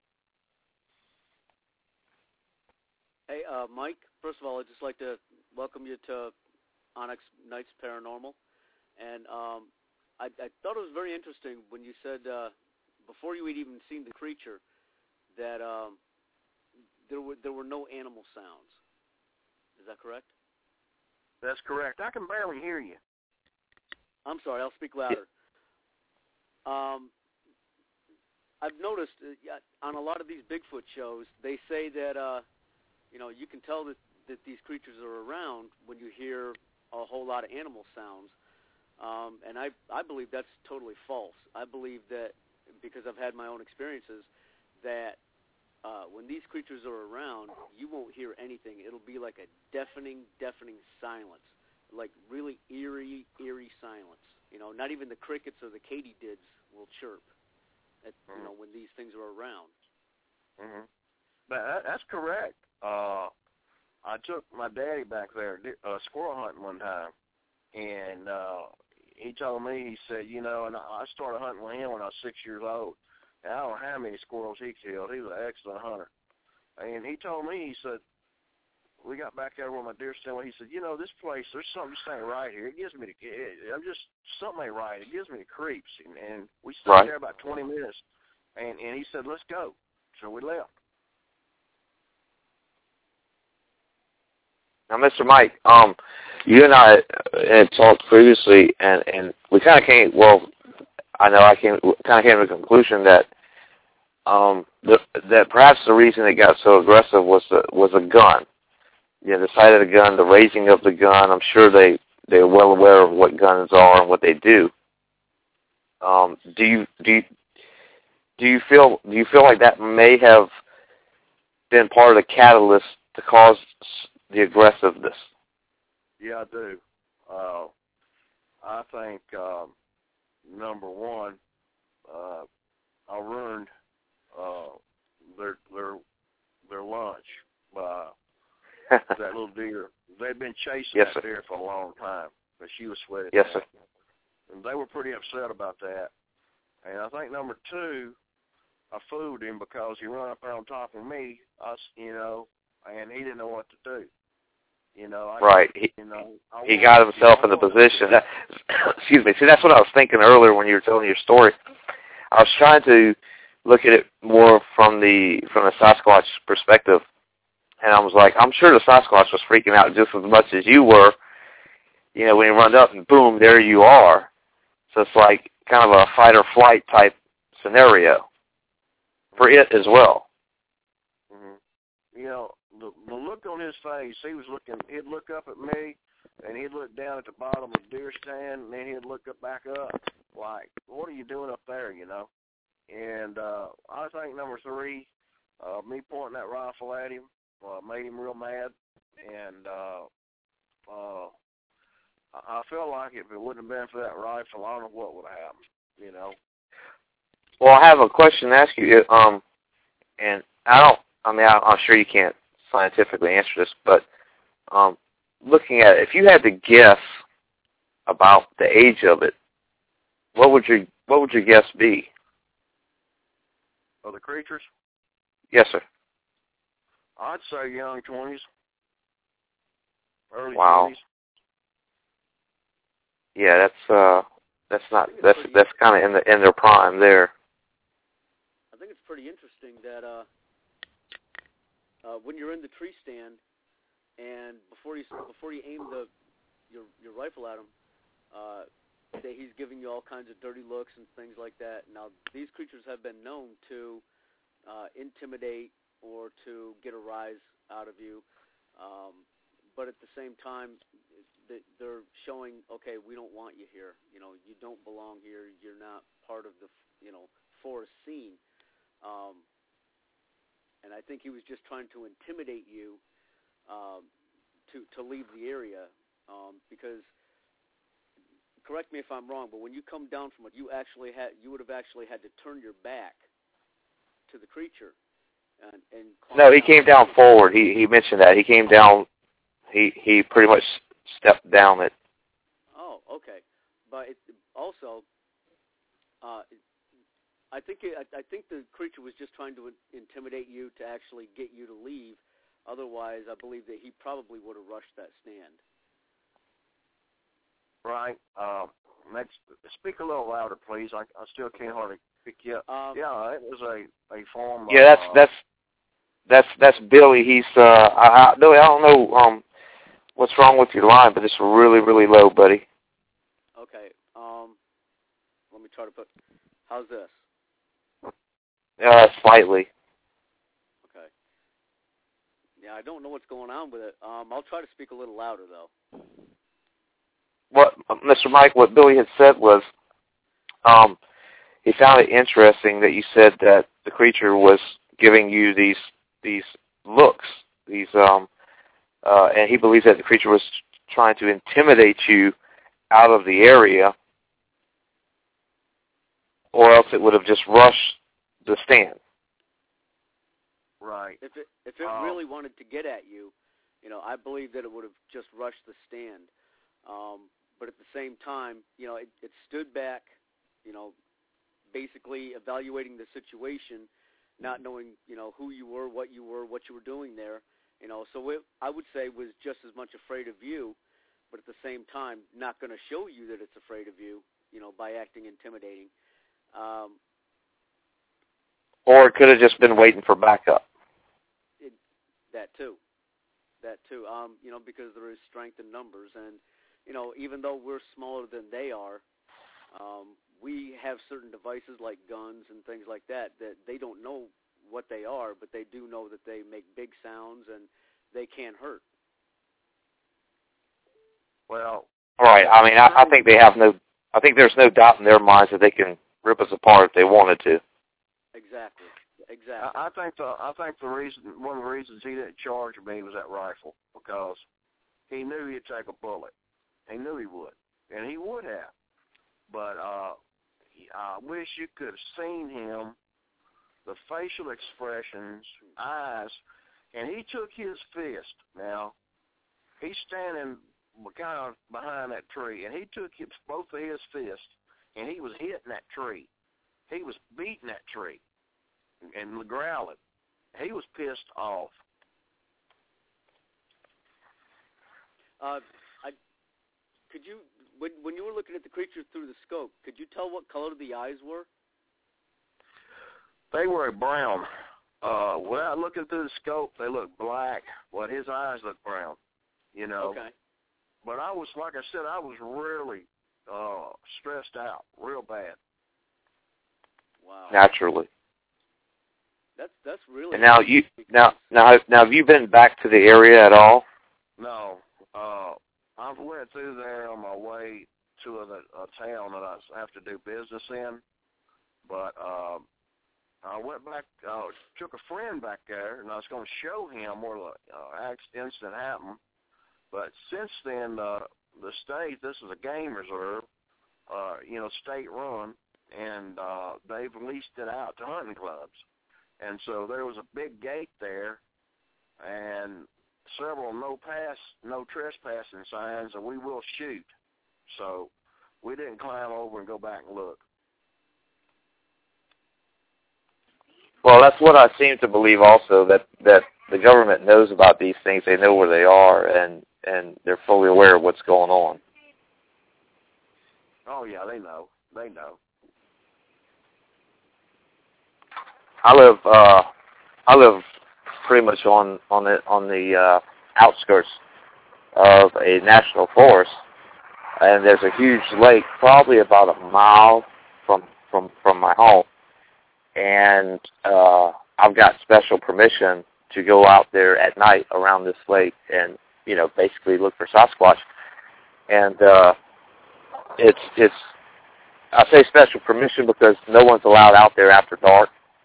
Hey, uh, Mike, first of all, I'd just like to welcome you to Onyx Nights Paranormal. And um, I, I thought it was very interesting when you said, uh, before you had even seen the creature, that um, there were there were no animal sounds. Is that correct? That's correct. I can barely hear you. I'm sorry, I'll speak louder. Um, I've noticed uh, on a lot of these Bigfoot shows, they say that, uh, you know, you can tell that, that these creatures are around when you hear a whole lot of animal sounds. Um, and I, I believe that's totally false. I believe that, because I've had my own experiences, that uh, when these creatures are around, you won't hear anything. It'll be like a deafening, deafening silence, like really eerie, eerie silence. You know, not even the crickets or the katydids will chirp, at, mm-hmm. you know, when these things are around. Mm-hmm. But that, that's correct. Uh, I took my daddy back there uh, squirrel hunting one time, and uh, he told me, he said, you know, and I started hunting with him when I was six years old. And I don't know how many squirrels he killed. He was an excellent hunter. And he told me, he said, we got back there where my deer stand. He said, you know, this place, there's something just ain't right here. It gives me the, it, I'm just, something ain't right. It gives me the creeps. And, and we stayed right there about twenty minutes. And, and he said, let's go. So we left. Now, Mister Mike, um, you and I had talked previously, and, and we kind of came, well, I know I came, kind of came to the conclusion that um, the, that perhaps the reason it got so aggressive was the, was a gun. You know, the sight of the gun, the raising of the gun. I'm sure they, they're well aware of what guns are and what they do. Um, do you do you, do you feel do you feel like that may have been part of the catalyst to cause the aggressiveness? Yeah, I do. Uh, I think um, number one, uh, I ruined uh, their their their lunch by that little deer. They'd been chasing yes, that sir. deer for a long time, but she was sweating. Yes, sir. And they were pretty upset about that. And I think number two, I fooled him because he run up there on top of me, us, you know, and he didn't know what to do. You know, I, right. He, you know, I he got himself in the position. That, excuse me. See, that's what I was thinking earlier when you were telling your story. I was trying to look at it more from the from the Sasquatch perspective, and I was like, I'm sure the Sasquatch was freaking out just as much as you were. You know, when you run up and boom, there you are. So it's like kind of a fight or flight type scenario for it as well. Mm-hmm. You know, the, the look on his face, he was looking, he'd look up at me, and he'd look down at the bottom of the deer stand, and then he'd look up back up, like, what are you doing up there, you know? And uh, I think number three, uh, me pointing that rifle at him uh, made him real mad, and uh, uh, I feel like if it wouldn't have been for that rifle, I don't know what would have happened, you know? Well, I have a question to ask you, um, and I don't, I mean, I'm sure you can't scientifically answer this, but um, looking at it, if you had to guess about the age of it, what would your what would your guess be? Of the creatures? Yes, sir. I'd say young twenties, early wow. twenties. Yeah, that's uh, that's not that's that's kind of in the in their prime there. I think it's pretty interesting that uh, uh, when you're in the tree stand and before you before you aim the your your rifle at him, uh, that he's giving you all kinds of dirty looks and things like that. Now, these creatures have been known to uh, intimidate or to get a rise out of you, um, but at the same time, they're showing, okay, we don't want you here. You know, you don't belong here. You're not part of the, you know, forest scene. Um, and I think he was just trying to intimidate you um, to to leave the area um, because. Correct me if I'm wrong, but when you come down from it, you actually had you would have actually had to turn your back to the creature. And, and no, he came down forward. He he mentioned that he came down. He he pretty much stepped down it. Oh, okay. But it, also, uh, I think it, I, I think the creature was just trying to in- intimidate you to actually get you to leave. Otherwise, I believe that he probably would have rushed that stand. Right. Uh, next, speak a little louder, please. I, I still can't hardly pick you up. Um, yeah, it was a, a form. Yeah, that's of, that's that's that's Billy. He's uh, I, I, Billy. I don't know um, what's wrong with your line, but it's really really low, buddy. Okay. Um, let me try to put. How's this? Uh, slightly. Okay. Yeah, I don't know what's going on with it. Um, I'll try to speak a little louder though. What Mister Mike, what Billy had said was, um, he found it interesting that you said that the creature was giving you these these looks, these um, uh, and he believes that the creature was trying to intimidate you out of the area, or else it would have just rushed the stand. Right. If it if it um, really wanted to get at you, you know, I believe that it would have just rushed the stand. Um, but at the same time, you know, it, it stood back, you know, basically evaluating the situation, not knowing, you know, who you were, what you were, what you were doing there, you know. So it, I would say, was just as much afraid of you, but at the same time, not going to show you that it's afraid of you, you know, by acting intimidating. Um, or it could have just been waiting for backup. It, that too, that too. Um, you know, because there is strength in numbers, and you know, even though we're smaller than they are, um, we have certain devices like guns and things like that that they don't know what they are, but they do know that they make big sounds and they can hurt. Well, all right. I mean, I, I think they have no. I think there's no doubt in their minds that they can rip us apart if they wanted to. Exactly. Exactly. I, I think the I think the reason one of the reasons he didn't charge me was that rifle, because he knew he'd take a bullet. He knew he would, and he would have. But uh, I wish you could have seen him, the facial expressions, eyes, and he took his fist. Now, he's standing kind of behind that tree, and he took his, both of his fists, and he was hitting that tree. He was beating that tree and growling. He was pissed off. Uh, I, could you, when when you were looking at the creature through the scope, could you tell what color the eyes were? They were brown. Uh, without looking through the scope, they looked black. Well, his eyes looked brown, you know. Okay. But I was, like I said, I was really uh, stressed out, real bad. Wow. Naturally. That's that's really. And now you now now now have you been back to the area at all? No. Uh, I went through there on my way to a, a town that I have to do business in, but uh, I went back, uh, took a friend back there, and I was going to show him where the uh, incident happened. But since then, uh, the state, this is a game reserve, uh, you know, state run, and uh, they've leased it out to hunting clubs. And so there was a big gate there, and several no pass, no trespassing signs, and we will shoot. So we didn't climb over and go back and look. Well, that's what I seem to believe also, that, that the government knows about these things. They know where they are, and, and they're fully aware of what's going on. Oh, yeah, they know. They know. I live uh, I live pretty much on, on the, on the uh, outskirts of a national forest, and there's a huge lake probably about a mile from, from, from my home. And uh, I've got special permission to go out there at night around this lake and, you know, basically look for Sasquatch. And uh, it's it's I say special permission because no one's allowed out there after dark.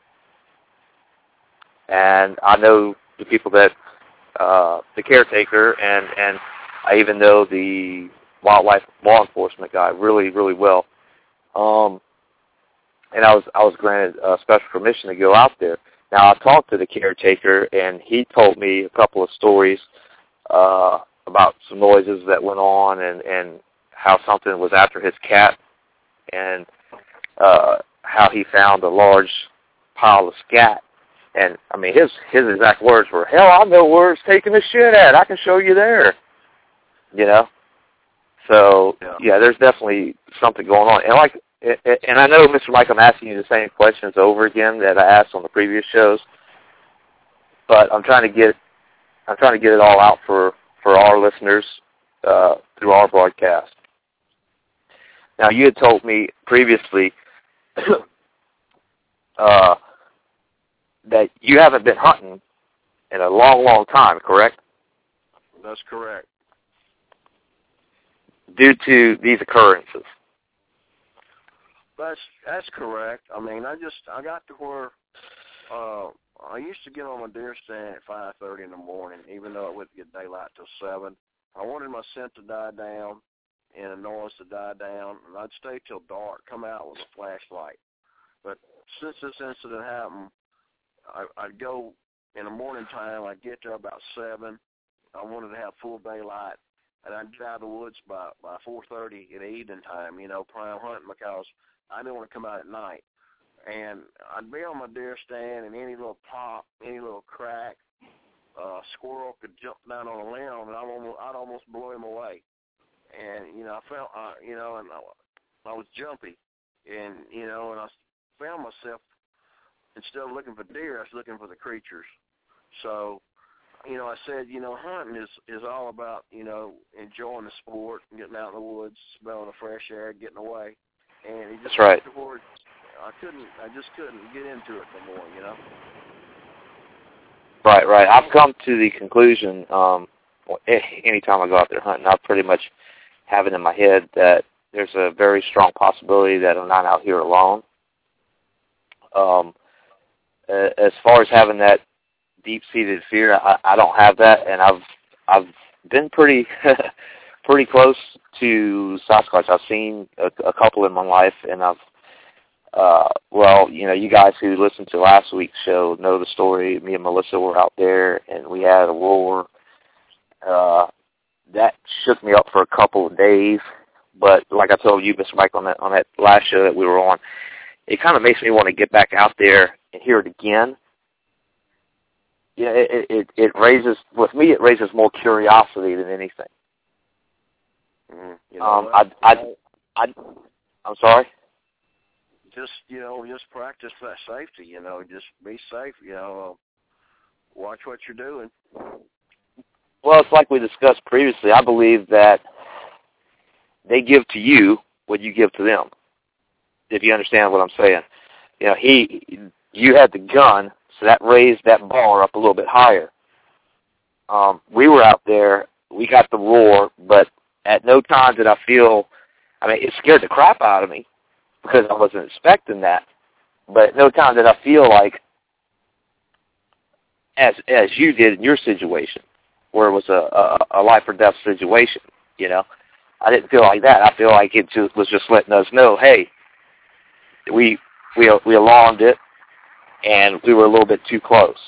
And I know the people that uh, the caretaker, and and I even know the wildlife law enforcement guy really really well. Um, And I was I was granted uh, special permission to go out there. Now, I talked to the caretaker, and he told me a couple of stories uh, about some noises that went on, and, and how something was after his cat. And uh, how he found a large pile of scat. And, I mean, his his exact words were, hell, I know where it's taking the shit at. I can show you there. You know? So, yeah, yeah there's definitely something going on. And, like, and I know, Mister Mike, I'm asking you the same questions over again that I asked on the previous shows, but I'm trying to get I'm trying to get it all out for, for our listeners uh, through our broadcast. Now, you had told me previously uh, that you haven't been hunting in a long, long time, correct? That's correct. Due to these occurrences. That's that's correct. I mean, I just I got to where uh, I used to get on my deer stand at five thirty in the morning, even though it wouldn't get daylight till seven. I wanted my scent to die down and the noise to die down, and I'd stay till dark, come out with a flashlight. But since this incident happened, I, I'd go in the morning time. I'd get there about seven. I wanted to have full daylight, and I'd get out of the woods by by four thirty in the evening time. You know, prime hunting because I didn't want to come out at night. And I'd be on my deer stand, and any little pop, any little crack, uh, squirrel could jump down on a limb, and I'd almost, I'd almost blow him away. And, you know, I felt, uh, you know, and I, I was jumpy. And, you know, and I found myself, instead of looking for deer, I was looking for the creatures. So, you know, I said, you know, hunting is, is all about, you know, enjoying the sport, getting out in the woods, smelling the fresh air, getting away. And it just That's right. Towards, I couldn't, I just couldn't get into it no more, you know. Right, right. I've come to the conclusion, um, anytime I go out there hunting, I pretty much have it in my head that there's a very strong possibility that I'm not out here alone. Um, as far as having that deep-seated fear, I, I don't have that, and I've I've been pretty pretty close to Sasquatch. I've seen a, a couple in my life, and I've uh, well, you know, you guys who listened to last week's show know the story. Me and Melissa were out there, and we had a roar. Uh, that shook me up for a couple of days, but like I told you, Mister Mike, on that on that last show that we were on, it kind of makes me want to get back out there and hear it again. Yeah, it, it it raises, with me, it raises more curiosity than anything. Mm-hmm. You know, um, I I I I'm sorry. Just you know, just practice that safety. You know, just be safe. You know, uh, watch what you're doing. Well, it's like we discussed previously. I believe that they give to you what you give to them, if you understand what I'm saying. You know, he, you had the gun, so that raised that bar up a little bit higher. Um, we were out there, we got the roar, but at no time did I feel, I mean, it scared the crap out of me because I wasn't expecting that. But at no time did I feel like, as as you did in your situation, where it was a, a, a life or death situation, you know. I didn't feel like that. I feel like it just was just letting us know, hey, we we we alarmed it, and we were a little bit too close.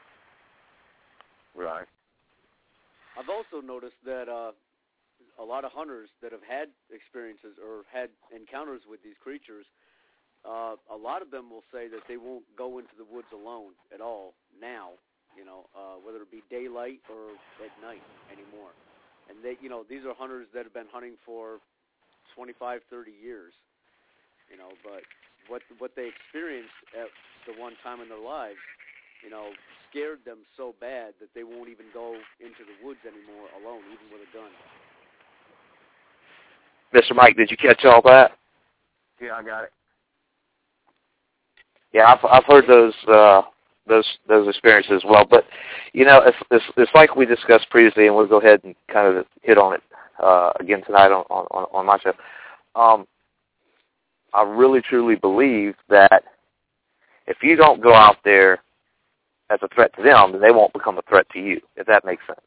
Right. I've also noticed that uh, a lot of hunters that have had experiences or had encounters with these creatures, uh, a lot of them will say that they won't go into the woods alone at all now. You know, uh, whether it be daylight or at night anymore. And they, you know, these are hunters that have been hunting for twenty-five, thirty years. You know, but what what they experienced at the one time in their lives, you know, scared them so bad that they won't even go into the woods anymore alone, even with a gun. Mister Mike, did you catch all that? Yeah, I got it. Yeah, I've I've heard those. Uh, those those experiences as well. But, you know, it's, it's, it's like we discussed previously, and we'll go ahead and kind of hit on it uh, again tonight on, on, on my show. Um, I really, truly believe that if you don't go out there as a threat to them, then they won't become a threat to you, if that makes sense.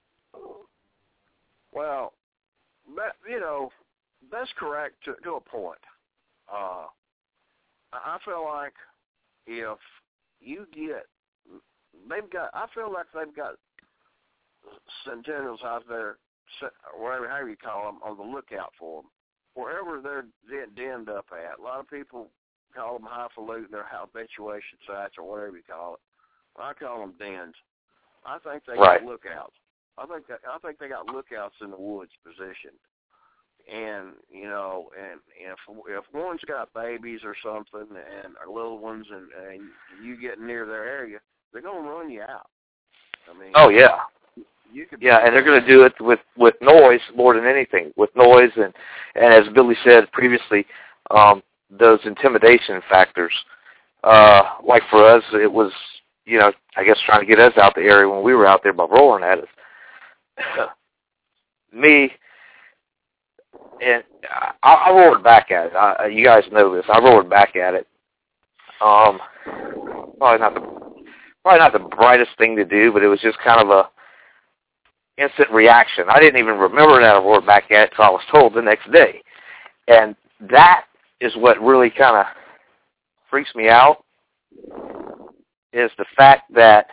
Well, that, you know, that's correct to, to a point. Uh, I feel like if you get, they've got, I feel like they've got sentinels out there, whatever, however you call them, on the lookout for them. Wherever they're denned up at, a lot of people call them highfalutin or habituation sites or whatever you call it. I call them dens. I think they right. got lookouts. I think that, I think they got lookouts in the woods positioned. And, you know, and if if one's got babies or something and or little ones and, and you get near their area, they're going to run you out. I mean, oh, yeah. You could yeah, and they're going to do it with, with noise more than anything, with noise. And, and as Billy said previously, um, those intimidation factors. Uh, like for us, it was, you know, I guess trying to get us out the area when we were out there by rolling at us. Me... And I, I roared back at it. I, you guys know this. I roared back at it. Um, probably not the probably not the brightest thing to do, but it was just kind of a instant reaction. I didn't even remember that I roared back at it until I was told the next day. And that is what really kind of freaks me out, is the fact that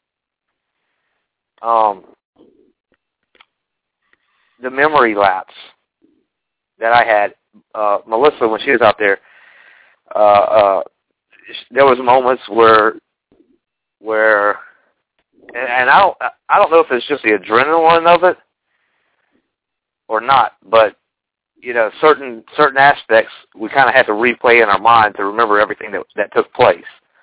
um, the memory lapse that I had, uh, Melissa, when she was out there, uh, uh, there was moments where, where, and, and I don't, I don't know if it's just the adrenaline of it or not, but you know, certain certain aspects we kind of had to replay in our mind to remember everything that that took place.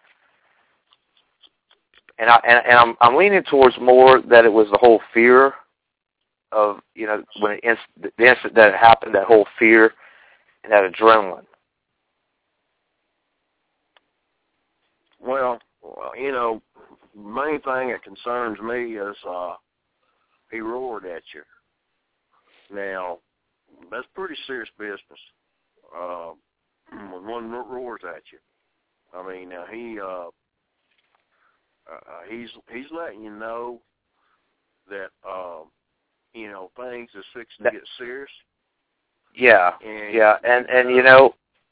And I and, and I'm I'm leaning towards more that it was the whole fear of, you know, when it inc- the incident that happened, that whole fear and that adrenaline. Well, you know, main thing that concerns me is uh, he roared at you. Now, that's pretty serious business uh, when one roars at you. I mean, now he uh, uh, he's he's letting you know that. Uh, You know, things are fixing to get serious. Yeah, and, yeah, and and you know,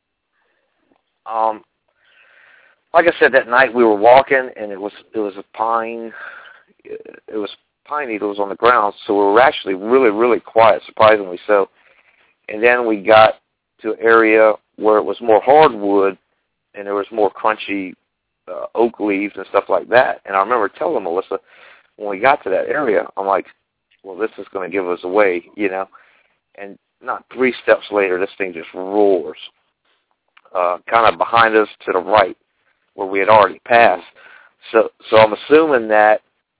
um, like I said, that night we were walking, and it was it was a pine, it was pine needles on the ground, so we were actually really really quiet, surprisingly so. And then we got to an area where it was more hardwood, and there was more crunchy uh, oak leaves and stuff like that. And I remember telling Melissa when we got to that area, I'm like, well, this is going to give us away, you know. And not three steps later, this thing just roars, uh, kind of behind us to the right, where we had already passed. So, so I'm assuming that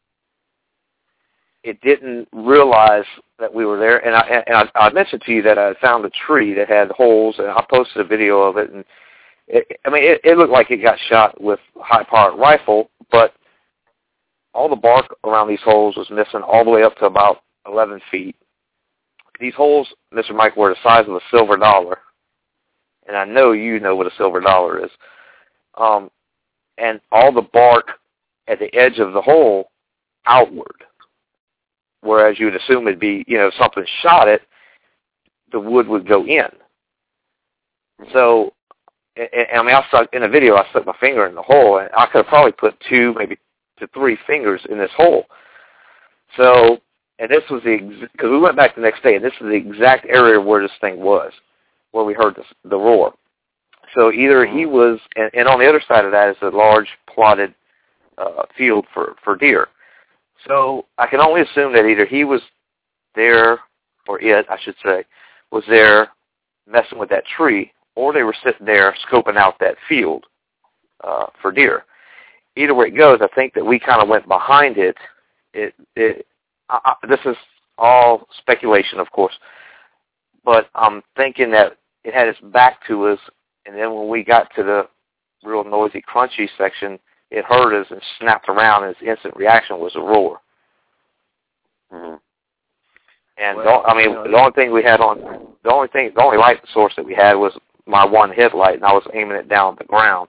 it didn't realize that we were there. And I, and I, I mentioned to you that I found a tree that had holes, and I posted a video of it. And it, I mean, it, it looked like it got shot with a high-powered rifle, but all the bark around these holes was missing all the way up to about eleven feet. These holes, Mister Mike, were the size of a silver dollar. And I know you know what a silver dollar is. Um, and all the bark at the edge of the hole outward. Whereas you would assume it'd be, you know, if something shot it, the wood would go in. So, and, and I mean, I stuck, in the video, I stuck my finger in the hole, and I could have probably put two, maybe to three fingers in this hole. So, and this was the, because we went back the next day, and this is the exact area where this thing was, where we heard this, the roar. So either he was, and, and on the other side of that is a large plotted uh, field for, for deer. So I can only assume that either he was there, or it, I should say, was there messing with that tree, or they were sitting there scoping out that field uh, for deer. Either way it goes, I think that we kind of went behind it. It, it I, I, this is all speculation, of course, but I'm thinking that it had its back to us, and then when we got to the real noisy, crunchy section, it heard us and snapped around, and its instant reaction was a roar. Mm-hmm. And well, the, I mean, you know, the only thing we had on, the only thing, the only light source that we had was my one headlight, and I was aiming it down at the ground.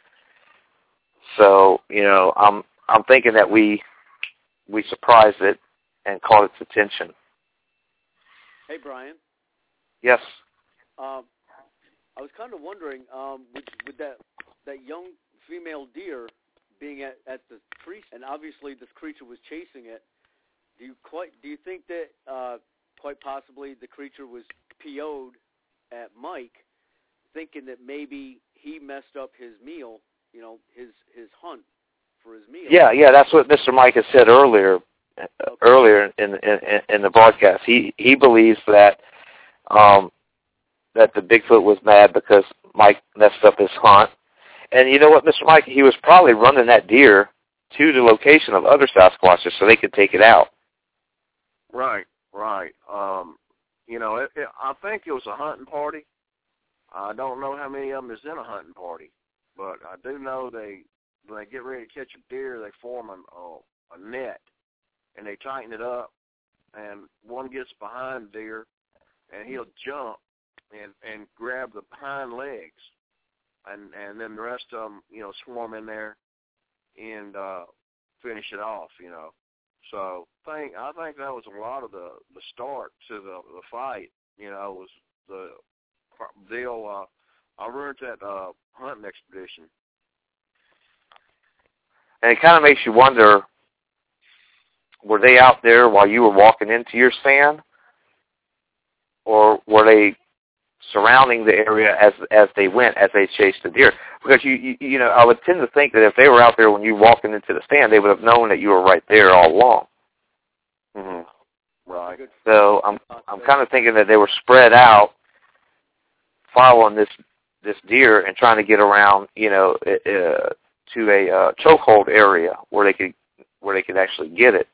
So, you know, I'm I'm thinking that we we surprised it and caught its attention. Hey, Brian. Yes. Um, I was kind of wondering, um, with, with that that young female deer being at, at the tree, and obviously this creature was chasing it. Do you quite do you think that uh, quite possibly the creature was P O'd at Mike, thinking that maybe he messed up his meal, you know, his his hunt for his meal. Yeah, yeah, that's what Mister Mike has said earlier. Okay. Earlier in, in in the broadcast, he he believes that um, that the Bigfoot was mad because Mike messed up his hunt. And you know what, Mister Mike, he was probably running that deer to the location of other Sasquatches so they could take it out. Right, right. Um, you know, it, it, I think it was a hunting party. I don't know how many of them is in a hunting party, but I do know they when they get ready to catch a deer, they form an, uh, a net, and they tighten it up, and one gets behind the deer, and he'll jump and, and grab the hind legs, and, and then the rest of them, you know, swarm in there and uh, finish it off, you know. So think, I think that was a lot of the, the start to the, the fight, you know, was the deal. Uh, I ruined that uh, hunting expedition. And it kind of makes you wonder, were they out there while you were walking into your stand, or were they surrounding the area as as they went, as they chased the deer? Because, you, you you know, I would tend to think that if they were out there when you were walking into the stand, they would have known that you were right there all along. Mm-hmm. Right. So I'm I'm kind of thinking that they were spread out, following this this deer and trying to get around, you know, uh, to a uh, chokehold area where they could where they could actually get it.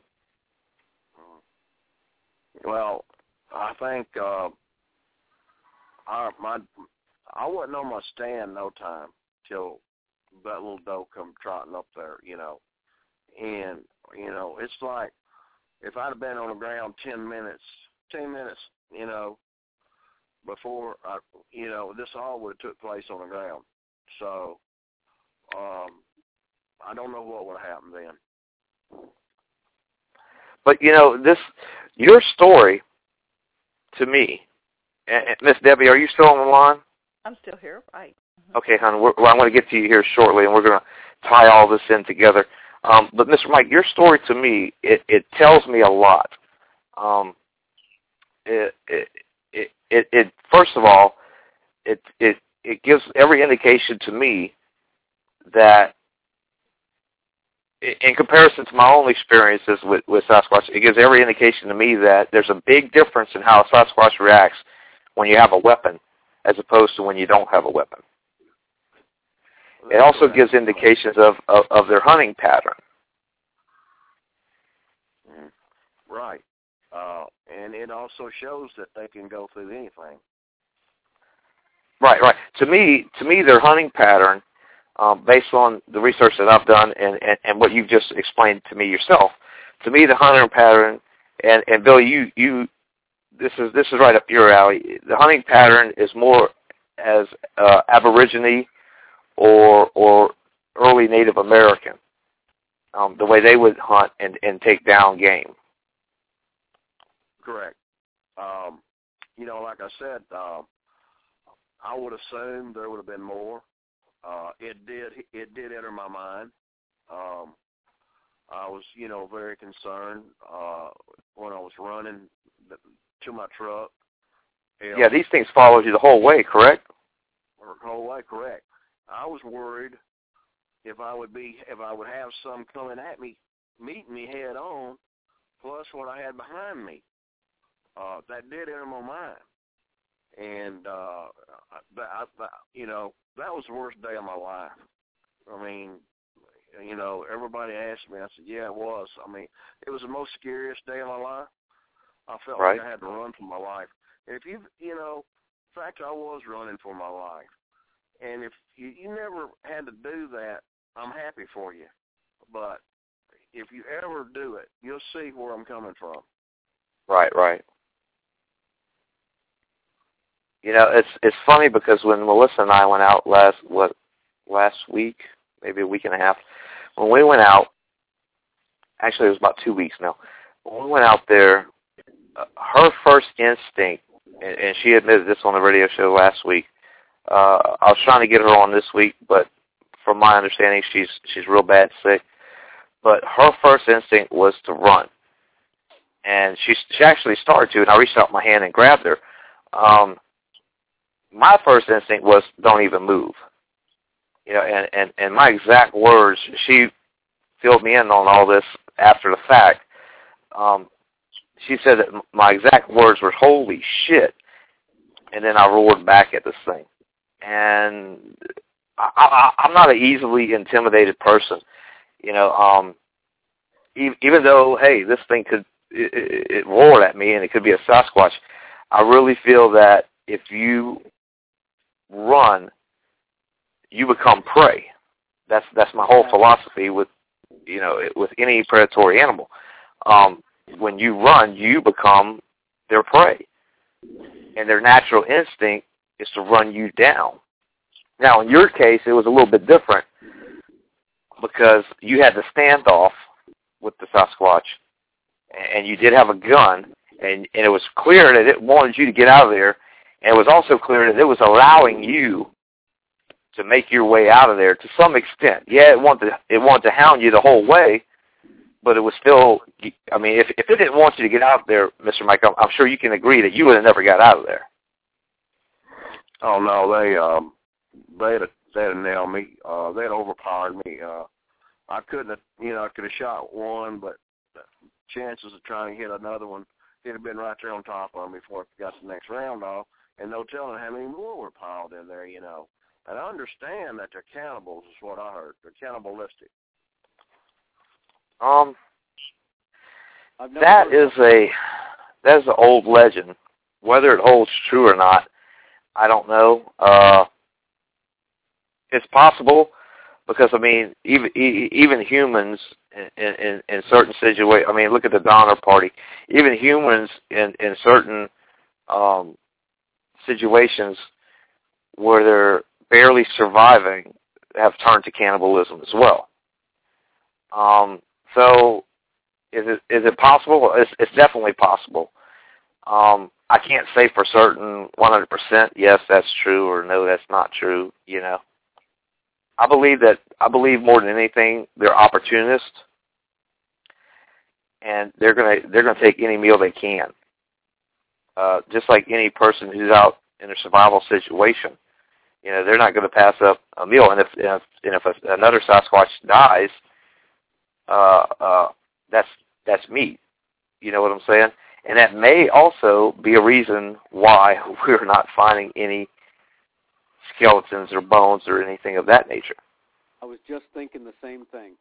Well, I think uh, I my I wasn't on my stand no time till that little doe come trotting up there, you know, and you know it's like if I'd have been on the ground ten minutes, ten minutes, you know, before I, you know, this all would have took place on the ground. So um, I don't know what would have happened then. But you know, this your story to me, and, and Miss Debbie, are you still on the line? I'm still here. Right. Mm-hmm. Okay, hon. We're, well, I'm going to get to you here shortly, and we're going to tie all this in together. Um, but Mister Mike, your story to me, it, it tells me a lot. Um, it, it, it, it, it first of all, it, it, it gives every indication to me that, in comparison to my own experiences with, with Sasquatch, it gives every indication to me that there's a big difference in how a Sasquatch reacts when you have a weapon as opposed to when you don't have a weapon. It also gives indications of, of, of their hunting pattern. Right. Uh, and it also shows that they can go through anything. Right, right. To me, to me, their hunting pattern, um, based on the research that I've done and, and, and what you've just explained to me yourself, to me, the hunting pattern, and, and Bill, you, you, this is this is right up your alley. The hunting pattern is more as uh, Aborigine or or early Native American, um, the way they would hunt and, and take down game. Correct. Um, you know, like I said, uh, I would assume there would have been more. Uh, it did. It did enter my mind. Um, I was, you know, very concerned uh, when I was running to my truck. And yeah, these things followed you the whole way, correct? The whole way, correct. I was worried if I would be, if I would have some coming at me, meeting me head on, plus what I had behind me. Uh, that did enter my mind, and uh, that, I, you know, that was the worst day of my life. I mean, you know, everybody asked me. I said, "Yeah, it was." I mean, it was the most scariest day of my life. I felt right. like I had to run for my life. And if you, you know, in fact, I was running for my life. And if you, you never had to do that, I'm happy for you. But if you ever do it, you'll see where I'm coming from. Right, right. You know, it's it's funny because when Melissa and I went out last what last week, maybe a week and a half, when we went out, actually it was about two weeks now. When we went out there, uh, her first instinct, and, and she admitted this on the radio show last week. Uh, I was trying to get her on this week, but from my understanding, she's she's real bad sick. But her first instinct was to run, and she she actually started to, and I reached out my hand and grabbed her. Um, my first instinct was don't even move, You know, and, and, and my exact words, she filled me in on all this after the fact. Um, she said that my exact words were, holy shit, and then I roared back at this thing. And I, I, I'm not an easily intimidated person. You know, um, even, even though, hey, this thing could, it, it, it roared at me and it could be a Sasquatch, I really feel that if you run, you become prey. That's that's my whole philosophy with, you know, with any predatory animal. Um, when you run, you become their prey, and their natural instinct is to run you down. Now, in your case, it was a little bit different because you had the standoff with the Sasquatch, and you did have a gun, and, and it was clear that it wanted you to get out of there, and it was also clear that it was allowing you to make your way out of there to some extent. Yeah, it wanted to, it wanted to hound you the whole way, but it was still, I mean, if, if it didn't want you to get out there, Mister Mike, I'm, I'm sure you can agree that you would have never got out of there. Oh, no, they, um, they'd have, they'd have nailed me. Uh, they'd overpowered me. Uh, I couldn't have, you know, I could have shot one, but the chances of trying to hit another one, it'd have been right there on top of me before I got the next round off, and no telling how many more were piled in there, you know. And I understand that they're cannibals is what I heard. They're cannibalistic. Um, that is a, that is an old legend. Whether it holds true or not, I don't know. Uh, it's possible because, I mean, even even humans in, in, in certain situations, I mean, look at the Donner Party. Even humans in, in certain um, situations where they're barely surviving have turned to cannibalism as well. Um, so is it is it possible? It's, it's definitely possible. Um, I can't say for certain one hundred percent yes, that's true, or no, that's not true, you know. I believe that, I believe more than anything, they're opportunists, and they're gonna they're gonna take any meal they can. Uh, just like any person who's out in a survival situation, you know, they're not going to pass up a meal. And if if, and if a, another Sasquatch dies, uh, uh, that's that's meat. You know what I'm saying? And that may also be a reason why we're not finding any skeletons or bones or anything of that nature. I was just thinking the same thing.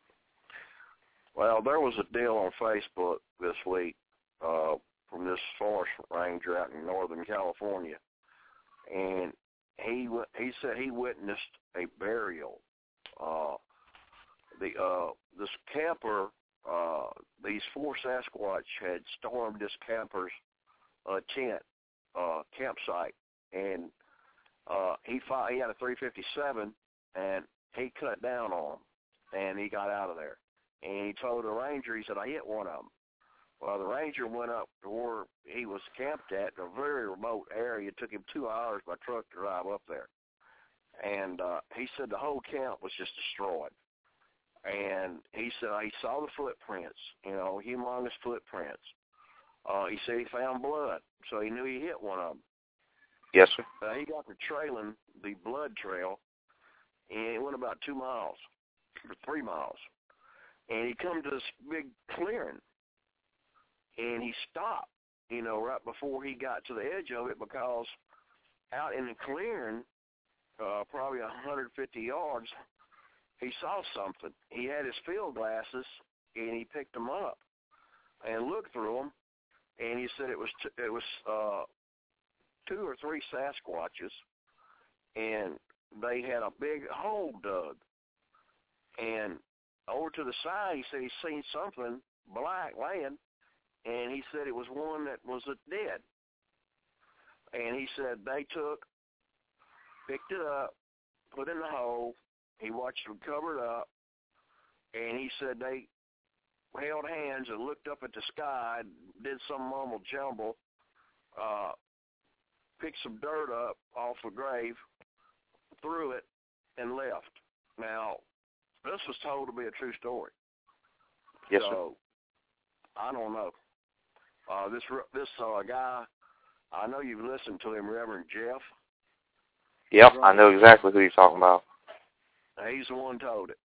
Well, there was a deal on Facebook this week uh, from this forest ranger out in Northern California, and he he said he witnessed a burial. Uh, the uh, this camper, uh, these four Sasquatch had stormed this camper's uh, tent uh, campsite, and uh, he fought, he had a three fifty-seven, and he cut down on him, and he got out of there. And he told the ranger, he said, I hit one of them. Well, the ranger went up to where he was camped at in a very remote area. It took him two hours by truck to drive up there. And uh, he said the whole camp was just destroyed. And he said he saw the footprints, you know, humongous footprints. Uh, he said he found blood, so he knew he hit one of them. Yes, sir. Uh, he got to trailing the blood trail, and it went about two miles, or three miles. And he come to this big clearing, and he stopped, you know, right before he got to the edge of it, because out in the clearing, uh, probably one hundred fifty yards, he saw something. He had his field glasses, and he picked them up and looked through them, and he said it was t- it was uh, two or three Sasquatches, and they had a big hole dug. And over to the side, he said he seen something black laying, and he said it was one that was dead. And he said they took, picked it up, put it in the hole. He watched them cover it up, and he said they held hands and looked up at the sky, did some mumble jumble, uh, picked some dirt up off the grave, threw it, and left. Now, this was told to be a true story. Yes, so, sir. I don't know. Uh, this this uh, guy, I know you've listened to him, Reverend Jeff. Yep, I know exactly who you're talking about. He's the one told it.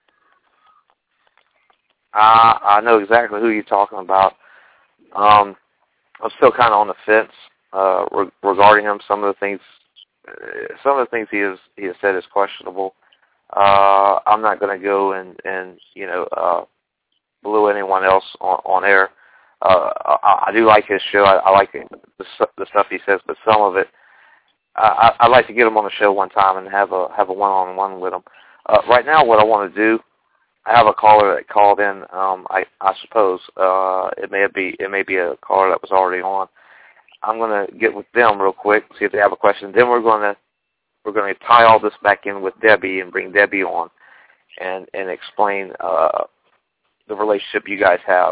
I I know exactly who you're talking about. Um, I'm still kind of on the fence uh, re- regarding him. Some of the things, uh, some of the things he has he has said is questionable. Uh, I'm not going to go and and you know uh, blow anyone else on, on air. Uh, I, I do like his show. I, I like the, the stuff he says, but some of it, I, I'd like to get him on the show one time and have a have a one-on-one with him. Uh, right now, what I want to do, I have a caller that called in. Um, I, I suppose uh, it may be it may be a caller that was already on. I'm going to get with them real quick, see if they have a question. Then we're going to we're going to tie all this back in with Debbie and bring Debbie on, and and explain uh, the relationship you guys have.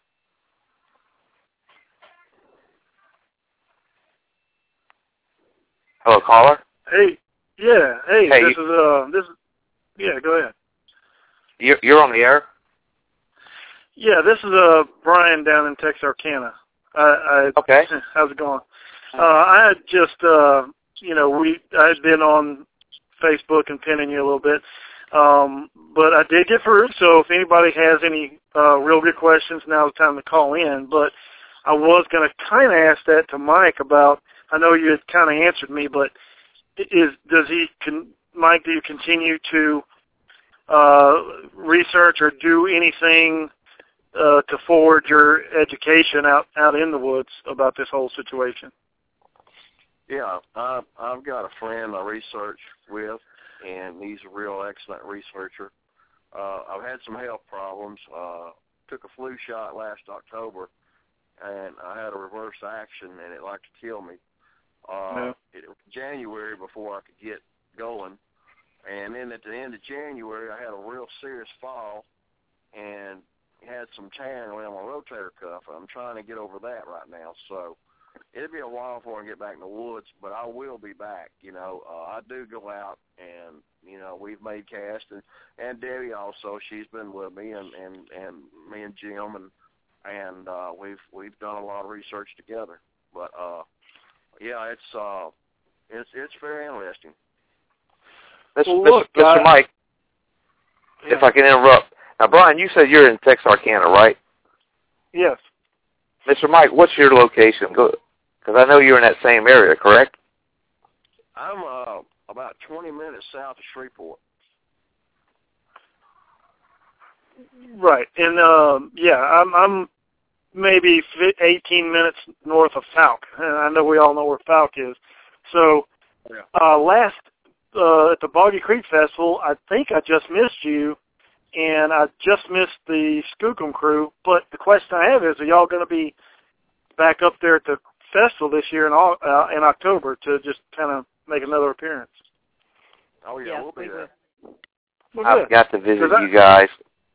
Hello, caller. Hey, yeah, hey, hey this you, is uh, this is yeah. Go ahead. You're you're on the air. Yeah, this is uh Brian down in Texarkana. I, I okay. How's it going? Uh, I had just uh, you know, we I had been on Facebook and pinning you a little bit, um, but I did get through. So if anybody has any uh, real good questions, now's the time to call in. But I was going to kind of ask that to Mike about. I know you had kind of answered me, but is does he can Mike? Do you continue to uh, research or do anything uh, to forward your education out out in the woods about this whole situation? Yeah, I've, I've got a friend I research with, and he's a real excellent researcher. Uh, I've had some health problems. Uh, took a flu shot last October, and I had a reverse action, and it liked to kill me. Uh, yeah. It was January before I could get going, and then at the end of January, I had a real serious fall, and had some tearing around my rotator cuff. I'm trying to get over that right now, so it'll be a while before I get back in the woods, but I will be back. You know, uh, I do go out, and you know, we've made casts, and, and Debbie also. She's been with me, and, and, and me and Jim, and and uh, we've we've done a lot of research together. But uh, yeah, it's uh, it's it's very interesting. Mister Well, look, Mister uh, Mike, yeah. if I can interrupt. Now, Brian, you said you're in Texarkana, right? Yes. Mister Mike, what's your location? Because I know you're in that same area, correct? I'm uh, about twenty minutes south of Shreveport. Right, and um, yeah, I'm I'm maybe eighteen minutes north of Falk, and I know we all know where Falk is. So yeah. uh, last uh, at the Boggy Creek Festival, I think I just missed you, and I just missed the Skookum crew. But the question I have is, are y'all going to be back up there at the festival this year in all, uh, in October to just kind of make another appearance? Oh yeah, Yes, we'll be we there. Well, I've good. got to visit 'Cause I- you guys.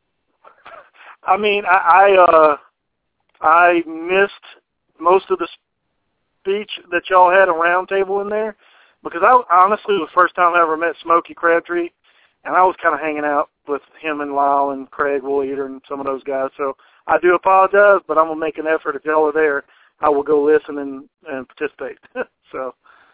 I mean, I I, uh, I missed most of the speech that y'all had a round table in there because I honestly it was the first time I ever met Smokey Crabtree, and I was kind of hanging out with him and Lyle and Craig Woolleater and some of those guys. So I do apologize, but I'm gonna make an effort. If y'all are there, I will go listen and and participate. So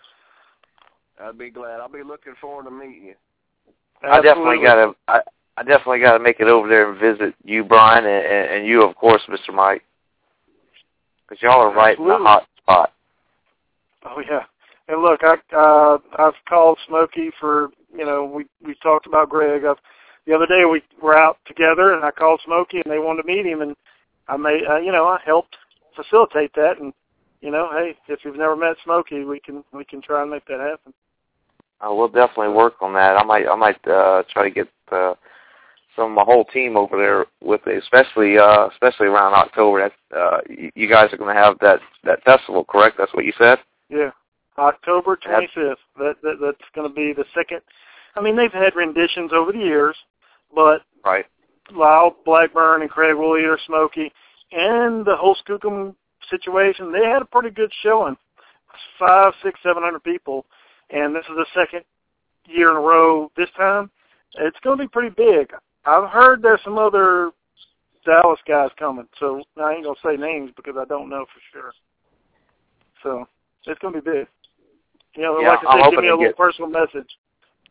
I'd be glad. I'll be looking forward to meeting you. I definitely absolutely. got to. I, I definitely got to make it over there and visit you, Brian, and, and, and you, of course, Mister Mike, because y'all are right Absolutely. in the hot spot. Oh yeah, and look, I uh, I've called Smokey for you know we we talked about Greg. I've, the other day we were out together and I called Smokey and they wanted to meet him and I made uh, you know I helped facilitate that and you know hey if you've never met Smokey we can we can try and make that happen. Uh, we'll definitely work on that. I might I might uh, try to get uh, some of my whole team over there with me, especially uh, especially around October. That uh, you, you guys are going to have that that festival, correct? That's what you said. Yeah, October twenty-fifth. That, that that's going to be the second. I mean, they've had renditions over the years, but Right. Lyle Blackburn and Craig Woolleater, Smokey, and the whole Skookum situation, they had a pretty good showing. Five, six, seven hundred people, and this is the second year in a row. This time, it's going to be pretty big. I've heard there's some other Dallas guys coming, so I ain't going to say names because I don't know for sure. So it's going to be big. You know, Yeah, like I I'm said, give hoping me a to little get- personal message.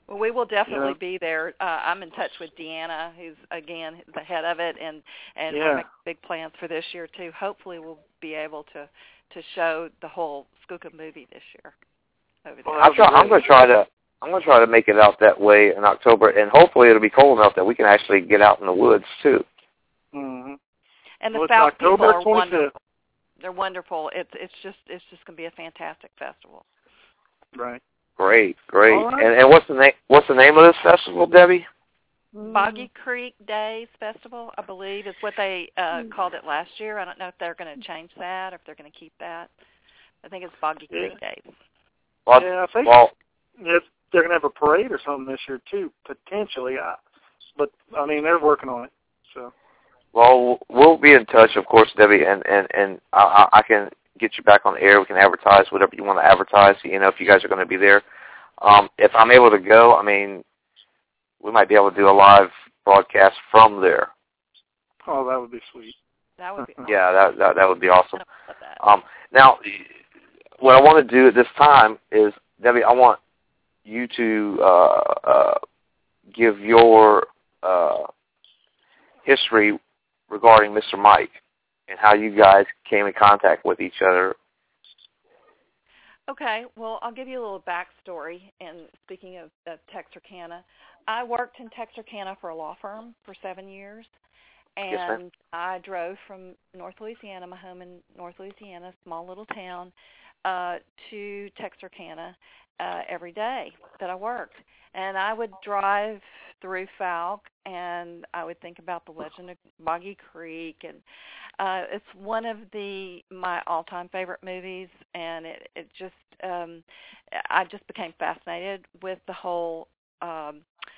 Well, we will definitely Yeah. be there. Uh, I'm in touch with Deanna, who's, again, the head of it, and, and Yeah. we're making big plans for this year, too. Hopefully we'll be able to, to show the whole Skookum movie this year over there. Well, I'll try, I'm going to try to I'm going to try to make it out that way in October, and hopefully it'll be cold enough that we can actually get out in the woods, too. Mm-hmm. And the well, South people October are twenty-fifth. wonderful. They're wonderful. It's it's just it's just going to be a fantastic festival. Right. Great, great. All right. And and what's the name what's the name of this festival, Debbie? Boggy Creek Days Festival, I believe, is what they uh, called it last year. I don't know if they're going to change that or if they're going to keep that. I think it's Boggy Yeah. Creek Days. Well, Yeah, I think well, if they're going to have a parade or something this year, too, potentially. I, but, I mean, they're working on it. So. well, we'll be in touch, of course, Debbie, and, and, and I, I can get you back on the air. We can advertise whatever you want to advertise, you know, if you guys are going to be there. Um, if I'm able to go, I mean, we might be able to do a live broadcast from there. Oh, that would be sweet. That would be awesome. Yeah, that, that that would be awesome. I love that. Um, now, what I want to do at this time is, Debbie, I want you to uh, uh, give your uh, history regarding Mister Mike and how you guys came in contact with each other. Okay, well, I'll give you a little backstory. And speaking of, of Texarkana, I worked in Texarkana for a law firm for seven years. And Yes, ma'am. I drove from North Louisiana, my home in North Louisiana, small little town, uh, to Texarkana uh, every day that I worked. And I would drive through Falk, and I would think about the legend of Boggy Creek. And uh, it's one of the my all-time favorite movies, and it, it just um, I just became fascinated with the whole um,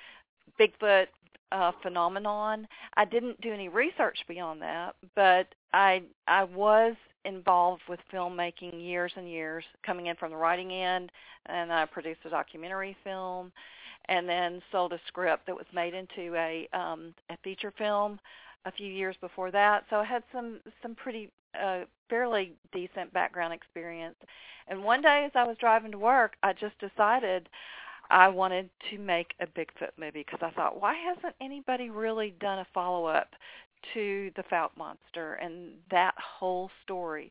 Bigfoot uh, phenomenon. I didn't do any research beyond that, but I I was involved with filmmaking years and years, coming in from the writing end, and I produced a documentary film, and then sold a script that was made into a um, a feature film a few years before that. So I had some some pretty uh, fairly decent background experience. And one day, as I was driving to work, I just decided I wanted to make a Bigfoot movie because I thought, why hasn't anybody really done a follow-up to the Falk Monster and that whole story?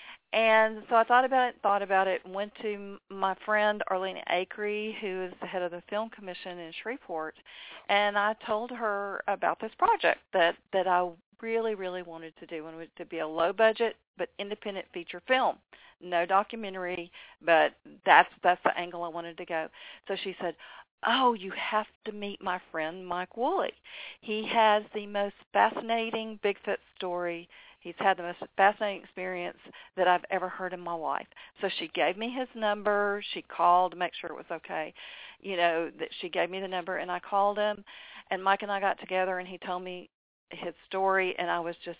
And so I thought about it, thought about it, and went to my friend Arlena Acree, who is the head of the Film Commission in Shreveport, and I told her about this project that, that I really, really wanted to do, and it was to be a low-budget but independent feature film. No documentary, but that's that's the angle I wanted to go. So she said, oh, you have to meet my friend Mike Woolley. He has the most fascinating Bigfoot story. He's had the most fascinating experience that I've ever heard in my life. So she gave me his number. She called to make sure it was okay. You know, that she gave me the number, and I called him, and Mike and I got together, and he told me his story, and I was just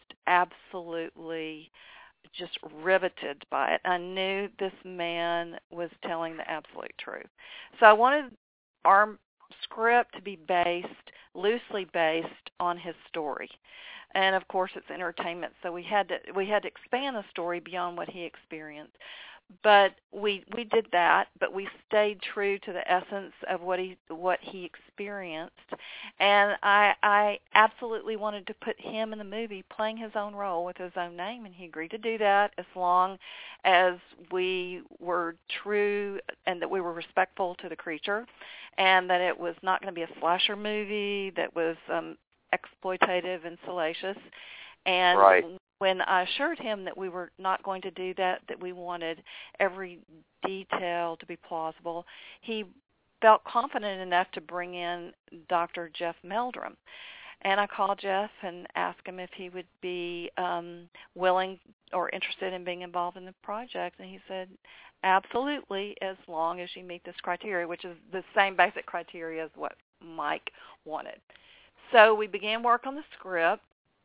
absolutely just riveted by it. I knew this man was telling the absolute truth. So I wanted our script to be based, loosely based on his story. And of course it's entertainment, so we had to we had to expand the story beyond what he experienced. But we we did that, but we stayed true to the essence of what he what he experienced. And I I absolutely wanted to put him in the movie playing his own role with his own name, and he agreed to do that as long as we were true and that we were respectful to the creature, and that it was not going to be a slasher movie that was um, exploitative and salacious. And Right. when I assured him that we were not going to do that, that we wanted every detail to be plausible, he felt confident enough to bring in Doctor Jeff Meldrum. And I called Jeff and asked him if he would be um, willing or interested in being involved in the project. And he said, absolutely, as long as you meet this criteria, which is the same basic criteria as what Mike wanted. So we began work on the script.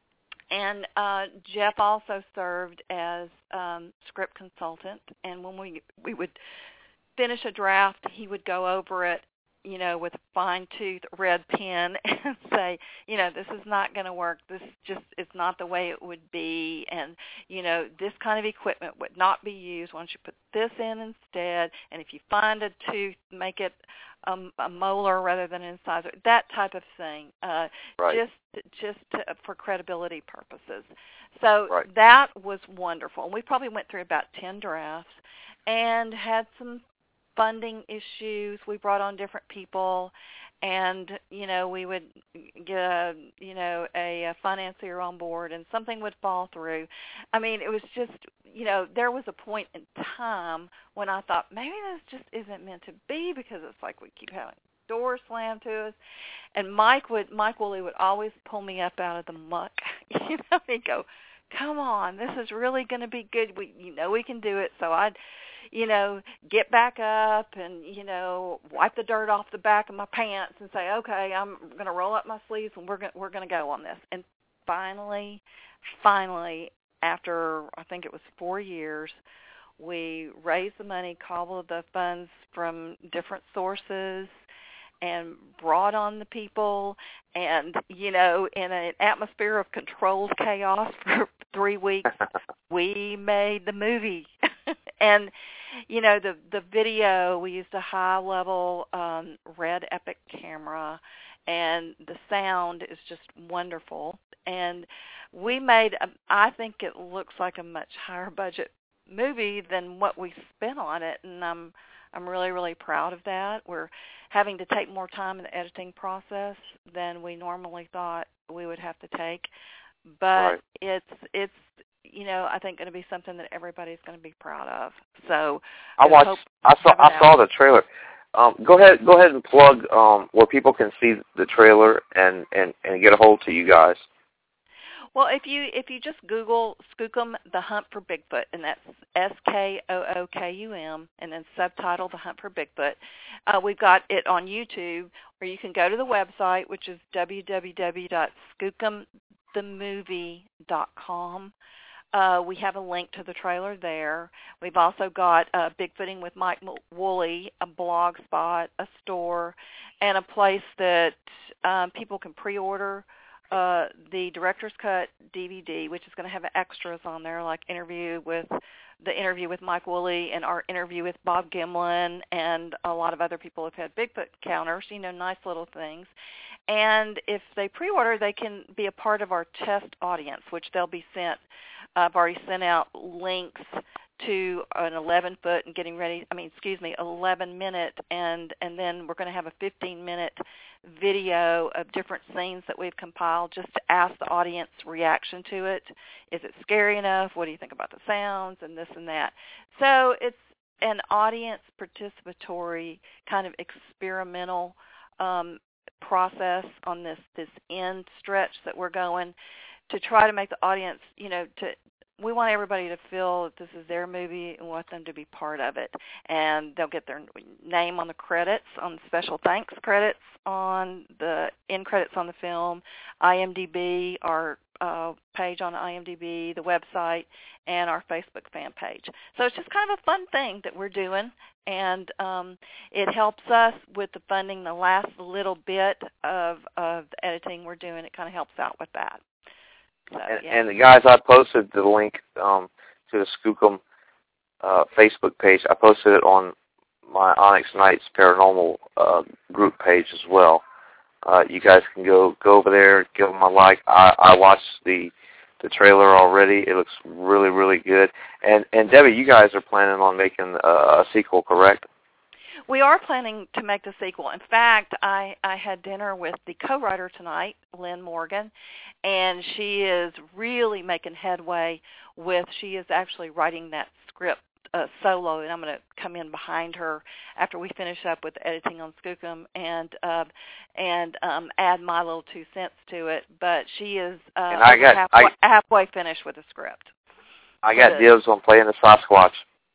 And uh, Jeff also served as um, script consultant, and when we we would finish a draft, he would go over it you know, with a fine-tooth red pen and say, you know, this is not going to work. This just is not the way it would be. And, you know, this kind of equipment would not be used. Why don't you put this in instead? And if you find a tooth, make it um, a molar rather than an incisor. That type of thing. Uh, right. Just, just to, for credibility purposes. So right. that was wonderful. And we probably went through about ten drafts and had some funding issues. We brought on different people, and you know we would get a, you know a, a financier on board, and something would fall through. I mean, it was just you know there was a point in time when I thought maybe this just isn't meant to be, because it's like we keep having doors slammed to us. And Mike would Mike Woolley would always pull me up out of the muck. You know, he'd go, "Come on, this is really going to be good. We you know we can do it." So I'd you know, get back up and, you know, wipe the dirt off the back of my pants and say, okay, I'm going to roll up my sleeves and we're going we're going to go on this. And finally, finally, after I think it was four years, we raised the money, cobbled the funds from different sources, and brought on the people. And, you know, in an atmosphere of controlled chaos for three weeks, we made the movie. And, you know, the the video, we used a high-level um, Red Epic camera, and the sound is just wonderful. And we made, a, I think it looks like a much higher-budget movie than what we spent on it, and I'm I'm really, really proud of that. We're having to take more time in the editing process than we normally thought we would have to take, but right. it's it's you know I think going to be something that everybody's going to be proud of. So I watched. I saw. I saw the trailer. Um, go ahead. Go ahead and plug um, where people can see the trailer and, and, and get a hold to you guys. Well, if you if you just Google Skookum, The Hunt for Bigfoot, and that's S K O O K U M, and then subtitle The Hunt for Bigfoot, uh, we've got it on YouTube, or you can go to the website, which is w w w dot skookum the movie dot com. Uh, we have a link to the trailer there. We've also got uh, Bigfooting with Mike Woolley, a blog spot, a store, and a place that um, people can pre-order Uh, the Director's Cut D V D, which is going to have extras on there, like interview with the interview with Mike Woolley and our interview with Bob Gimlin, and a lot of other people have had Bigfoot counters, you know, nice little things. And if they pre-order, they can be a part of our test audience, which they'll be sent. Uh, I've already sent out links to an eleven foot and getting ready, I mean, excuse me, eleven minute, and, and then we're going to have a fifteen minute video of different scenes that we've compiled just to ask the audience reaction to it. Is it scary enough? What do you think about the sounds and this and that? So it's an audience participatory kind of experimental um, process on this, this end stretch that we're going to try to make the audience, you know, to we want everybody to feel that this is their movie and want them to be part of it. And they'll get their name on the credits, on the special thanks credits, on the end credits on the film, IMDb, our uh, page on IMDb, the website, and our Facebook fan page. So it's just kind of a fun thing that we're doing, and um, it helps us with the funding. The last little bit of, of the editing we're doing, it kind of helps out with that. So, and, yeah. and the guys, I posted the link um, to the Skookum uh, Facebook page. I posted it on my Onyx Nights Paranormal uh, group page as well. Uh, you guys can go go over there, give them a like. I, I watched the the trailer already. It looks really, really good. And and Debbie, you guys are planning on making a, a sequel, correct? We are planning to make the sequel. In fact, I, I had dinner with the co-writer tonight, Lynn Morgan, and she is really making headway with, she is actually writing that script uh, solo, and I'm going to come in behind her after we finish up with the editing on Skookum and uh, and um, add my little two cents to it. But she is uh, and I got, halfway, I, halfway finished with the script. I got dibs on playing the Sasquatch.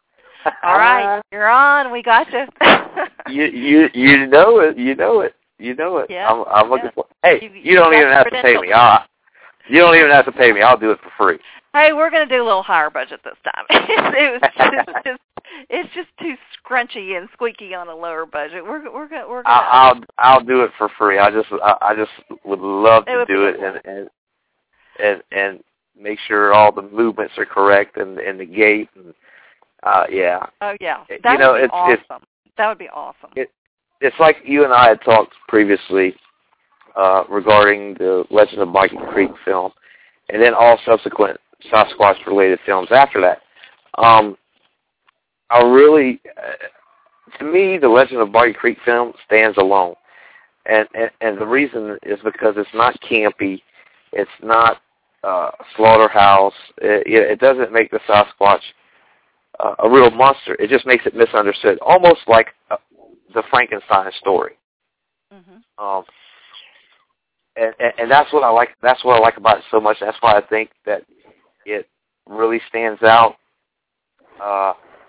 All right, you're on. We got you. you you you know it. You know it. You know it. Yeah, I'm, I'm looking yeah. for. Hey, you, you don't even have to pay me. I'll, you don't even have to pay me. I'll do it for free. Hey, we're going to do a little higher budget this time. it was just, just it's just too scrunchy and squeaky on a lower budget. We're we're gonna we're gonna. I'll I'll do it for free. I just I, I just would love to it do it and, and and and make sure all the movements are correct and and the gait and uh yeah. Oh yeah, that you know, would be it's, awesome. It's, that would be awesome. It, it's like you and I had talked previously uh, regarding the Legend of Boggy Creek film, and then all subsequent Sasquatch-related films after that. Um, I really, uh, to me, the Legend of Boggy Creek film stands alone, and, and and the reason is because it's not campy, it's not uh, slaughterhouse. It, it doesn't make the Sasquatch uh, a real monster. It just makes it misunderstood, almost like uh, the Frankenstein story. Mm-hmm. Um, and, and and that's what I like. That's what I like about it so much. That's why I think that it really stands out. Uh,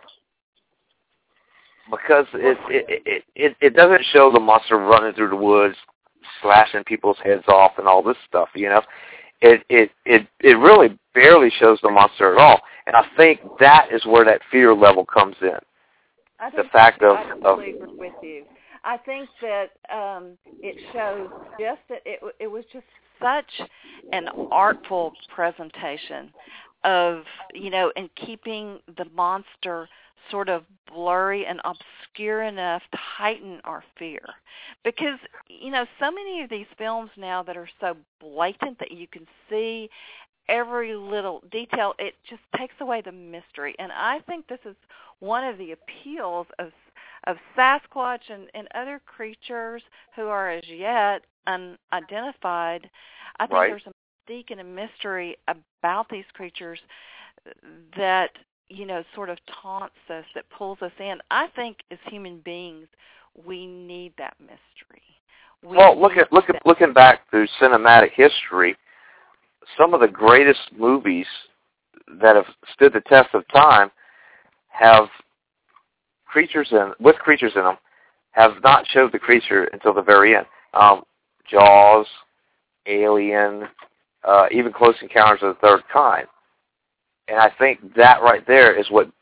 because it it, it it it doesn't show the monster running through the woods, slashing people's heads off, and all this stuff. You know, it it it it really barely shows the monster at all. And I think that is where that fear level comes in. I think the fact of, I of agree with you. I think that um, it shows just that it it was just such an artful presentation of, you know, and keeping the monster sort of blurry and obscure enough to heighten our fear. Because, you know, so many of these films now that are so blatant that you can see every little detail, it just takes away the mystery. And I think this is one of the appeals of of Sasquatch and, and other creatures who are as yet unidentified. I think right. there's a mystique and a mystery about these creatures that, you know, sort of taunts us, that pulls us in. I think as human beings, we need that mystery. We well, look at look at looking back through cinematic history, some of the greatest movies that have stood the test of time have creatures in with creatures in them have not showed the creature until the very end. Um, Jaws, Alien, uh, even Close Encounters of the Third Kind. And I think that right there is what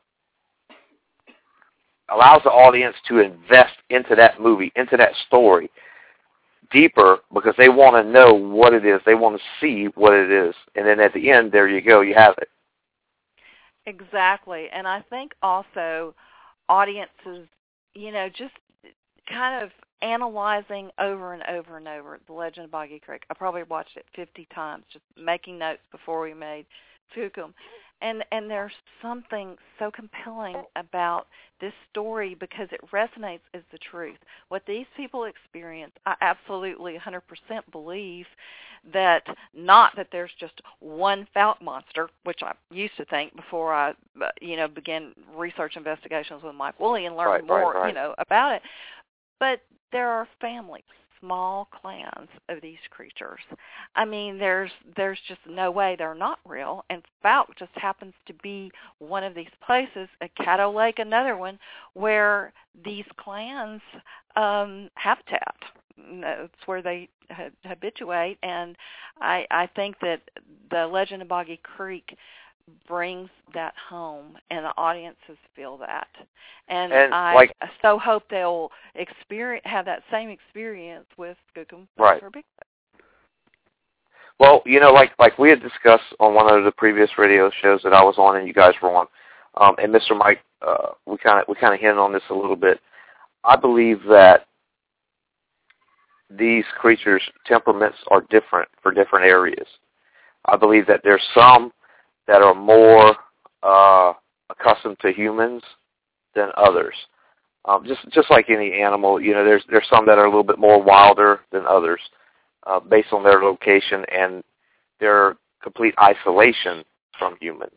allows the audience to invest into that movie, into that story, deeper, because they want to know what it is. They want to see what it is. And then at the end, there you go, you have it. Exactly. And I think also audiences, you know, just kind of analyzing over and over and over The Legend of Boggy Creek. I probably watched it fifty times, just making notes before we made Skookum. And and there's something so compelling about this story because it resonates as the truth. What these people experience, I absolutely one hundred percent believe that not that there's just one felt monster, which I used to think before I, you know, began research investigations with Mike Woolley and learned right, more, right, right. you know, about it. But there are families, small clans of these creatures. I mean, there's there's just no way they're not real. And Fouke just happens to be one of these places, a Caddo Lake, another one, where these clans um, habitat. It's where they habituate, and I, I think that the Legend of Boggy Creek brings that home, and the audiences feel that. And, and I like, so hope they'll experience have that same experience with Skookum right. for Bigfoot. Well, you know, like like we had discussed on one of the previous radio shows that I was on and you guys were on, um, and Mister Mike, uh, we kind of we kind of hinted on this a little bit. I believe that these creatures' temperaments are different for different areas. I believe that there's some that are more uh, accustomed to humans than others. Um, just just like any animal, you know, there's there's some that are a little bit more wilder than others, uh, based on their location and their complete isolation from humans.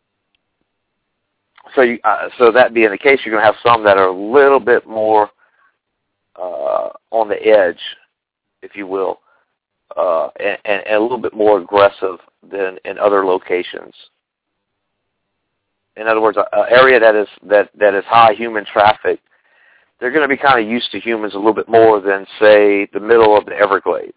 So, you, uh, so that being the case, you're going to have some that are a little bit more uh, on the edge, if you will, uh, and, and a little bit more aggressive than in other locations. In other words, an area that is that, that is high human traffic, they're going to be kind of used to humans a little bit more than, say, the middle of the Everglades.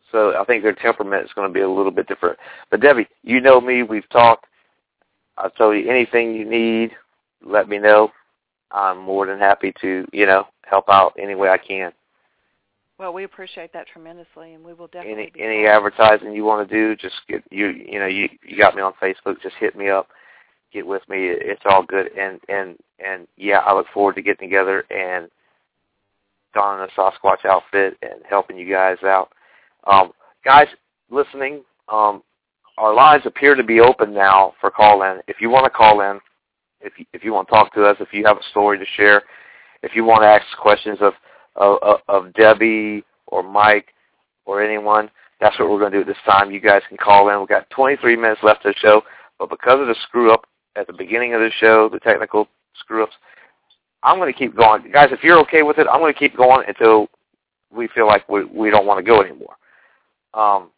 So I think their temperament is going to be a little bit different. But Debbie, you know me. We've talked. I'll tell you anything you need. Let me know. I'm more than happy to, you know, help out any way I can. Well, we appreciate that tremendously, and we will definitely Any be any advertising you want to do, just get you. You know, you you got me on Facebook. Just hit me up. Get with me. It's all good. And and and yeah, I look forward to getting together and donning a Sasquatch outfit and helping you guys out. Um, guys listening, um, our lines appear to be open now for call-in. If you want to call in, if you, if you want to talk to us, if you have a story to share, if you want to ask questions of, of, of Debbie or Mike or anyone, that's what we're going to do at this time. You guys can call in. We've got twenty-three minutes left of the show, but because of the screw-up at the beginning of the show, the technical screw-ups, I'm going to keep going. Guys, if you're okay with it, I'm going to keep going until we feel like we, we don't want to go anymore. Um,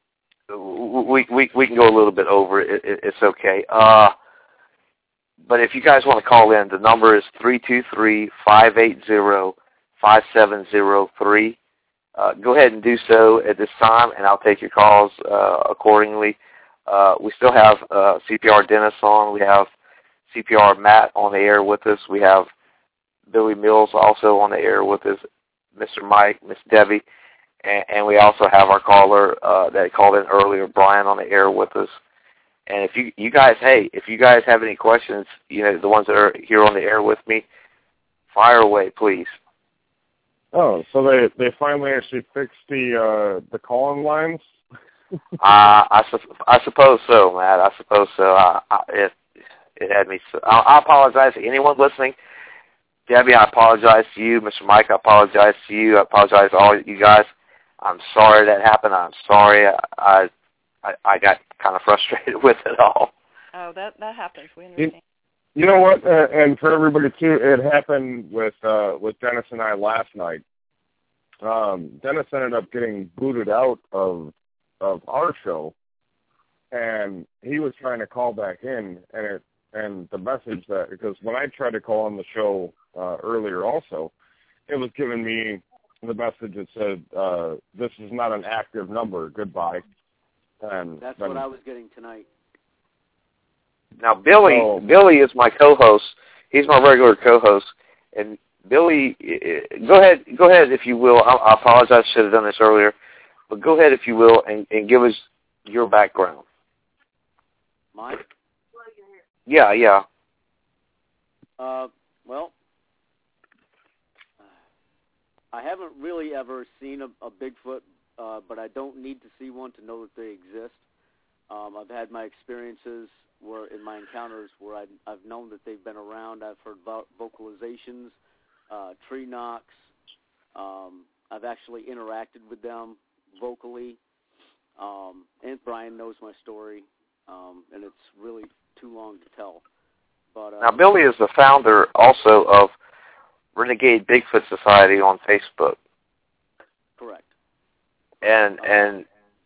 we, we, we can go a little bit over. It, it, it's okay. Uh, but if you guys want to call in, the number is three two three, five eight zero, five seven zero three. Uh, go ahead and do so at this time, and I'll take your calls uh, accordingly. Uh, we still have uh, C P R Dennis on. We have C P R Matt on the air with us. We have Billy Mills also on the air with us, Mister Mike, Miss Debbie, and, and we also have our caller uh, that called in earlier, Brian, on the air with us. And if you you guys, hey, if you guys have any questions, you know, the ones that are here on the air with me, fire away, please. Oh, so they they finally actually fixed the uh, the call-in lines? uh, I, su- I suppose so, Matt. I suppose so. I, I, it it had me. So, I, I apologize to anyone listening. Debbie, I apologize to you. Mister Mike, I apologize to you. I apologize to all you guys. I'm sorry that happened. I'm sorry. I I, I got kind of frustrated with it all. Oh, that that happens. We understand. You, you know what? Uh, and for everybody too, it happened with uh, with Dennis and I last night. Um, Dennis ended up getting booted out of of our show, and he was trying to call back in, and it and the message that, because when I tried to call on the show uh, earlier also, it was giving me the message that said, uh, this is not an active number, goodbye. And That's then, what I was getting tonight. Now, Billy, so, Billy is my co-host. He's my regular co-host. And Billy, go ahead, go ahead if you will. I, I apologize, I should have done this earlier. But go ahead, if you will, and, and give us your background. Mine? Yeah, yeah. Uh, well, I haven't really ever seen a, a Bigfoot, uh, but I don't need to see one to know that they exist. Um, I've had my experiences where, in my encounters, where I've, I've known that they've been around. I've heard vo- vocalizations, uh, tree knocks. Um, I've actually interacted with them vocally. Um, and Brian knows my story, um, and it's really too long to tell. But uh, now, Billy is the founder also of Renegade Bigfoot Society on Facebook. Correct. And uh, and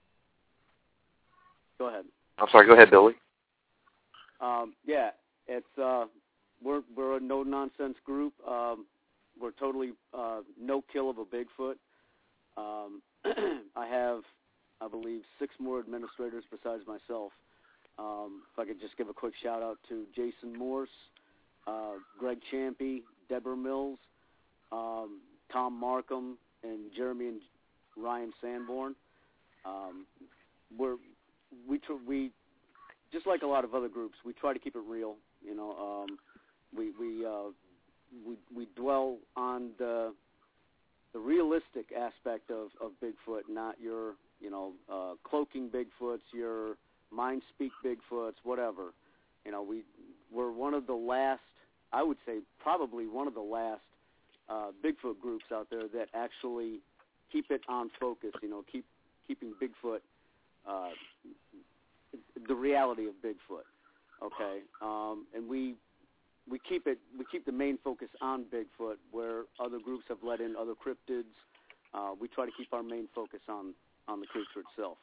go ahead. I'm sorry. Go ahead, Billy. Um, yeah, it's uh, we're we're a no nonsense group. Um, we're totally uh, no kill of a Bigfoot. Um, I have, I believe, six more administrators besides myself. Um, if I could just give a quick shout out to Jason Morse, uh, Greg Champy, Deborah Mills, um, Tom Markham, and Jeremy and Ryan Sanborn. Um, we're we tr- we just like a lot of other groups, we try to keep it real. You know, um, we we uh, we we dwell on the the realistic aspect of, of Bigfoot, not your you know uh, cloaking Bigfoots, your mind speak Bigfoots, whatever. You know, we we're one of the last, I would say, probably one of the last uh, Bigfoot groups out there that actually keep it on focus. You know, keep keeping Bigfoot, uh, the reality of Bigfoot. Okay, um, and we we keep it we keep the main focus on Bigfoot, where other groups have let in other cryptids. Uh, we try to keep our main focus on on the creature itself.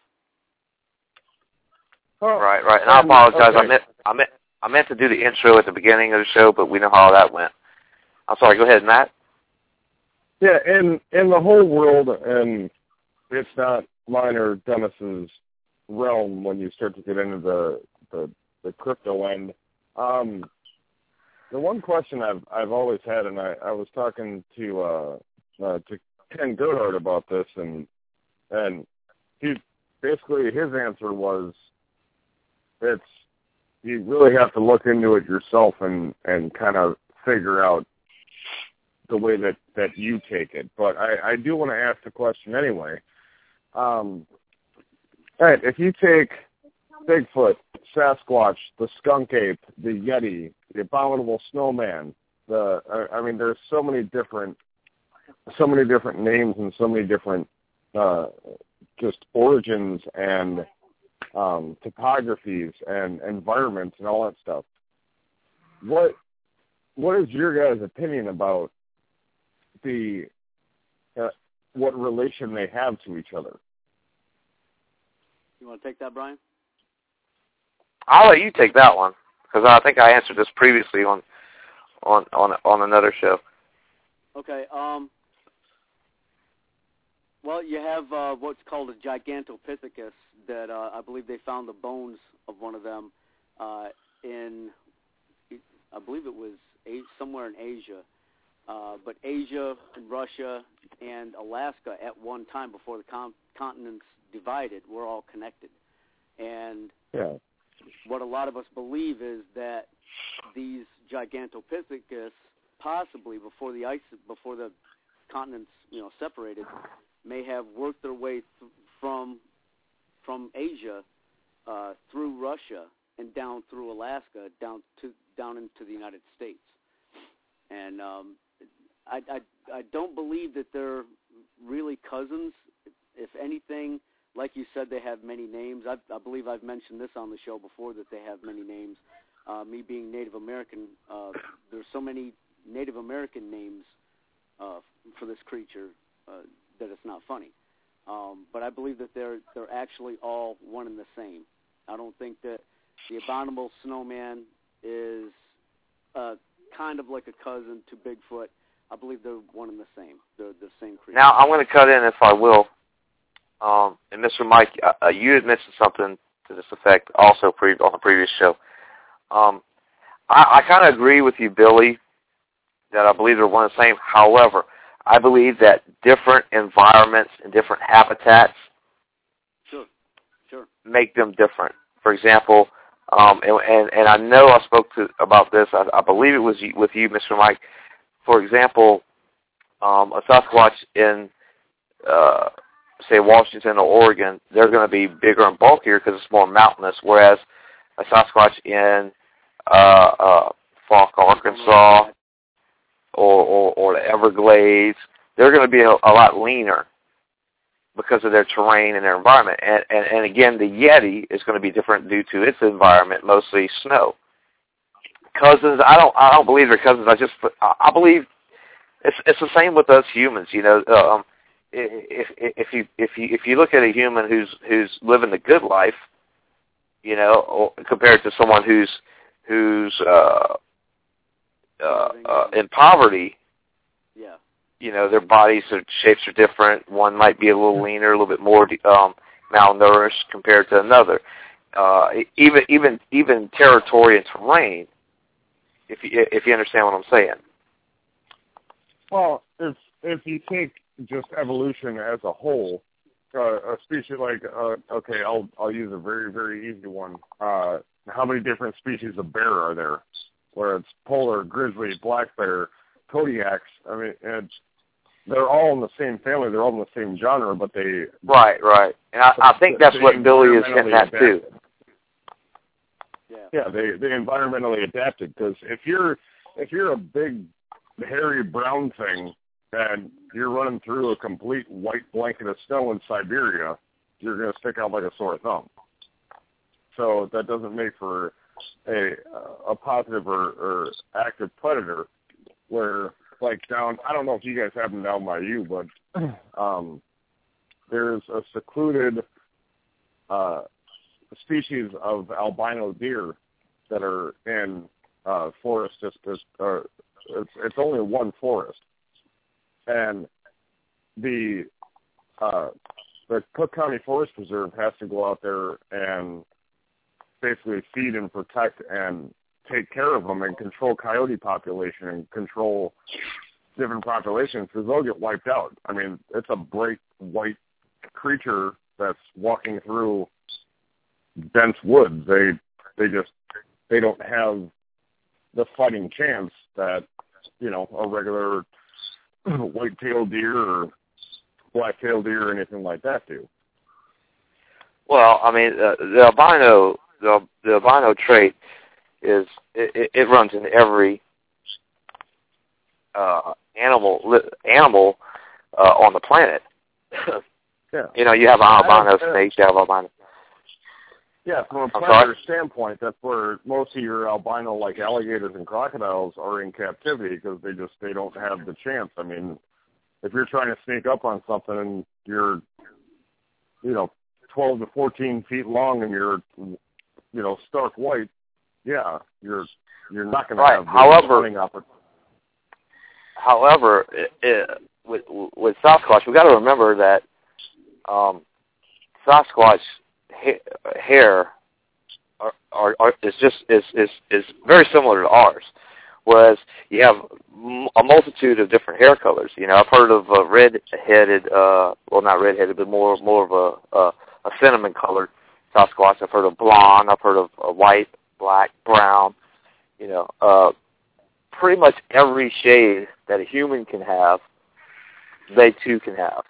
oh, Right, right. And I apologize. Okay. I meant I meant I meant to do the intro at the beginning of the show, but we know how that went. I'm sorry. Go ahead, Matt. Yeah, in in the whole world, and it's not mine or Dennis's realm when you start to get into the the, the crypto end. Um, the one question I've I've always had, and I, I was talking to uh, uh, to Ken Goodhart about this, and and he basically his answer was, it's you really have to look into it yourself and, and kind of figure out the way that, that you take it. But I, I do want to ask the question anyway. Um, all right, if you take Bigfoot, Sasquatch, the skunk ape, the Yeti, the abominable snowman, the I, I mean, there's so many different, so many different names and so many different uh, just origins and um, topographies and environments and all that stuff. What what is your guys' opinion about the uh, what relation they have to each other? You want to take that, Brian? I'll let you take that one because I think I answered this previously on on on on another show. Okay. Um. Well, you have uh, what's called a Gigantopithecus that uh, I believe they found the bones of one of them uh, in, I believe it was somewhere in Asia. Uh, but Asia and Russia and Alaska at one time before the con- continents divided were all connected. And yeah. what a lot of us believe is that these Gigantopithecus, possibly before the ice, before the continents, you know, separated, may have worked their way th- from from Asia uh, through Russia and down through Alaska, down to down into the United States. And um, I, I I don't believe that they're really cousins. If anything, like you said, they have many names. I, I believe I've mentioned this on the show before that they have many names. Uh, me being Native American, uh, there's so many Native American names uh, for this creature uh, that it's not funny. Um, but I believe that they're they're actually all one and the same. I don't think that the abominable snowman is uh, kind of like a cousin to Bigfoot. I believe they're one and the same. They're the same creature. Now, I'm going to cut in if I will. Um, and Mister Mike, uh, you had mentioned something to this effect also pre- on the previous show. Um, I, I kind of agree with you, Billy, that I believe they're one and the same. However, I believe that different environments and different habitats sure, sure. make them different. For example, um, and, and, and I know I spoke to about this, I, I believe it was with you, Mister Mike. For example, um, a Sasquatch in, uh, say, Washington or Oregon, they're going to be bigger and bulkier because it's more mountainous, whereas a Sasquatch in uh, uh, Falk, Arkansas, or, or, or the Everglades, they're going to be a, a lot leaner because of their terrain and their environment. And, and, and again, the Yeti is going to be different due to its environment, mostly snow. Cousins, I don't, I don't believe they're cousins. I just, I believe it's, it's the same with us humans. You know, um, if, if you, if you, if you look at a human who's, who's living the good life, you know, or compared to someone who's, who's uh, uh, uh, in poverty, yeah, you know, their bodies or shapes are different. One might be a little leaner, a little bit more um, malnourished compared to another. Uh, even, even, even territory and terrain. If you if you understand what I'm saying. Well, if if you take just evolution as a whole, uh, a species like uh, okay, I'll I'll use a very very easy one. Uh, how many different species of bear are there? Where it's polar, grizzly, black bear, Kodiaks. I mean, it's they're all in the same family. They're all in the same genre, but they right, right. And I, I think that's what Billy is getting at too. Yeah. Yeah, they they environmentally adapted because if you're if you're a big hairy brown thing and you're running through a complete white blanket of snow in Siberia, you're going to stick out like a sore thumb. So that doesn't make for a a positive or, or active predator. Where like down, I don't know if you guys have them down by you, but um, there's a secluded. Uh, species of albino deer that are in uh, forest. Just, just uh, it's, it's only one forest, and the uh, the Cook County Forest Preserve has to go out there and basically feed and protect and take care of them and control coyote population and control different populations because they'll get wiped out. I mean, it's a bright white creature that's walking through dense woods. They they just they don't have the fighting chance that, you know, a regular white-tailed deer or black-tailed deer or anything like that do. Well, I mean, uh, the albino the the albino trait is it, it runs in every uh, animal animal uh, on the planet. Yeah. You know, you have albino snakes, you have albino. Yeah, from a I'm predator sorry? standpoint, that's where most of your albino, like alligators and crocodiles, are in captivity because they just they don't have the chance. I mean, if you're trying to sneak up on something and you're, you know, twelve to fourteen feet long and you're, you know, stark white, yeah, you're you're not going Right. to have However, hunting opportunity. However, it, it, with with Sasquatch, we got to remember that um, Sasquatch ha- hair are, are, are is just is, is is very similar to ours. Whereas you have m- a multitude of different hair colors. You know, I've heard of a red-headed, uh, well, not red-headed, but more more of a a, a cinnamon-colored Sasquatch. I've heard of blonde. I've heard of uh, white, black, brown. You know, uh, pretty much every shade that a human can have, they too can have.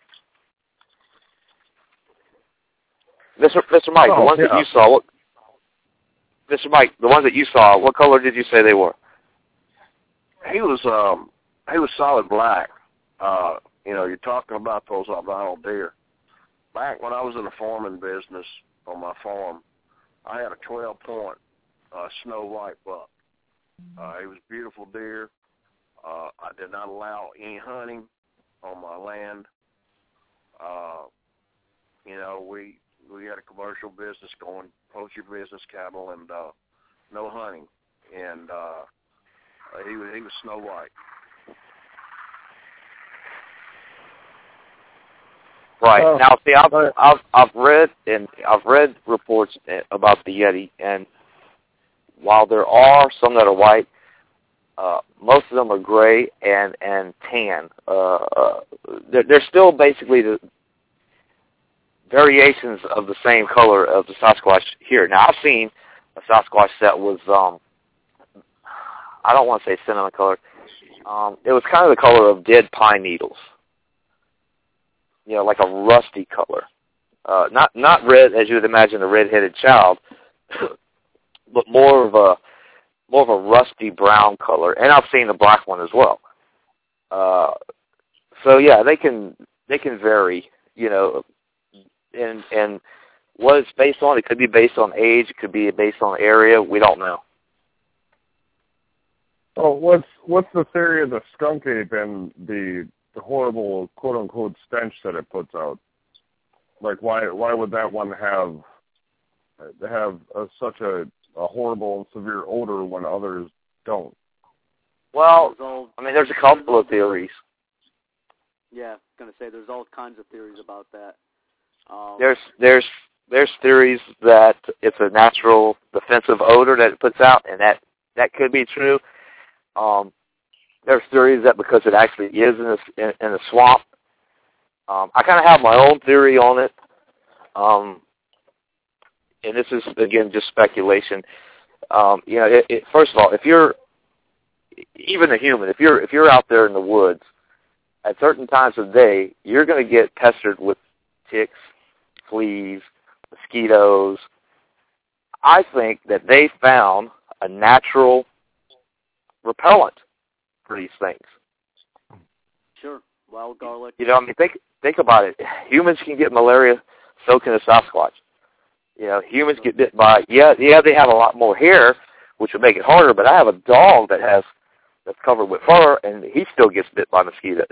Mister Mister Mike, Oh, the ones yeah. that you saw, what, Mister Mike, the ones that you saw, what color did you say they were? He was um he was solid black. Uh, you know, you're talking about those albino deer. Back when I was in the farming business on my farm, I had a twelve point uh, snow white buck. Uh, he was a beautiful deer. Uh, I did not allow any hunting on my land. Uh, you know, we we had a commercial business going, poultry business, cattle, and uh, no hunting. And uh, he was he was snow white. Right. Oh, now, see, I've, but- I've I've read and I've read reports about the Yeti, and while there are some that are white, uh, most of them are gray and and tan. Uh, uh, they're, they're still basically the variations of the same color of the Sasquatch here. Now, I've seen a Sasquatch that was um, I don't want to say cinnamon colored. Um, it was kind of the color of dead pine needles. You know, like a rusty color. Uh, not not red as you would imagine a red-headed child, but more of a more of a rusty brown color. And I've seen a black one as well. Uh, so yeah, they can they can vary. You know, and and what it's based on, it could be based on age, it could be based on area. We don't know. Oh, what's what's the theory of the skunk ape and the the horrible quote unquote stench that it puts out? Like, why why would that one have have a, such a, a horrible and severe odor when others don't? Well, There's all- I mean, there's a couple of theories. Yeah, going to say there's all kinds of theories about that. Um, There's there's there's theories that it's a natural defensive odor that it puts out, and that that could be true. Um, there's theories that because it actually is in a, in, in a swamp. Um, I kind of have my own theory on it, um, and this is again just speculation. Um, you know, it, it, first of all, if you're even a human, if you're if you're out there in the woods at certain times of day, you're going to get pestered with ticks, fleas, mosquitoes. I think that they found a natural repellent for these things. Sure. Wild garlic. You know, I mean, think think about it. Humans can get malaria soaking a Sasquatch. You know, humans get bit by, yeah, yeah, they have a lot more hair, which would make it harder, but I have a dog that has, that's covered with fur, and he still gets bit by mosquitoes.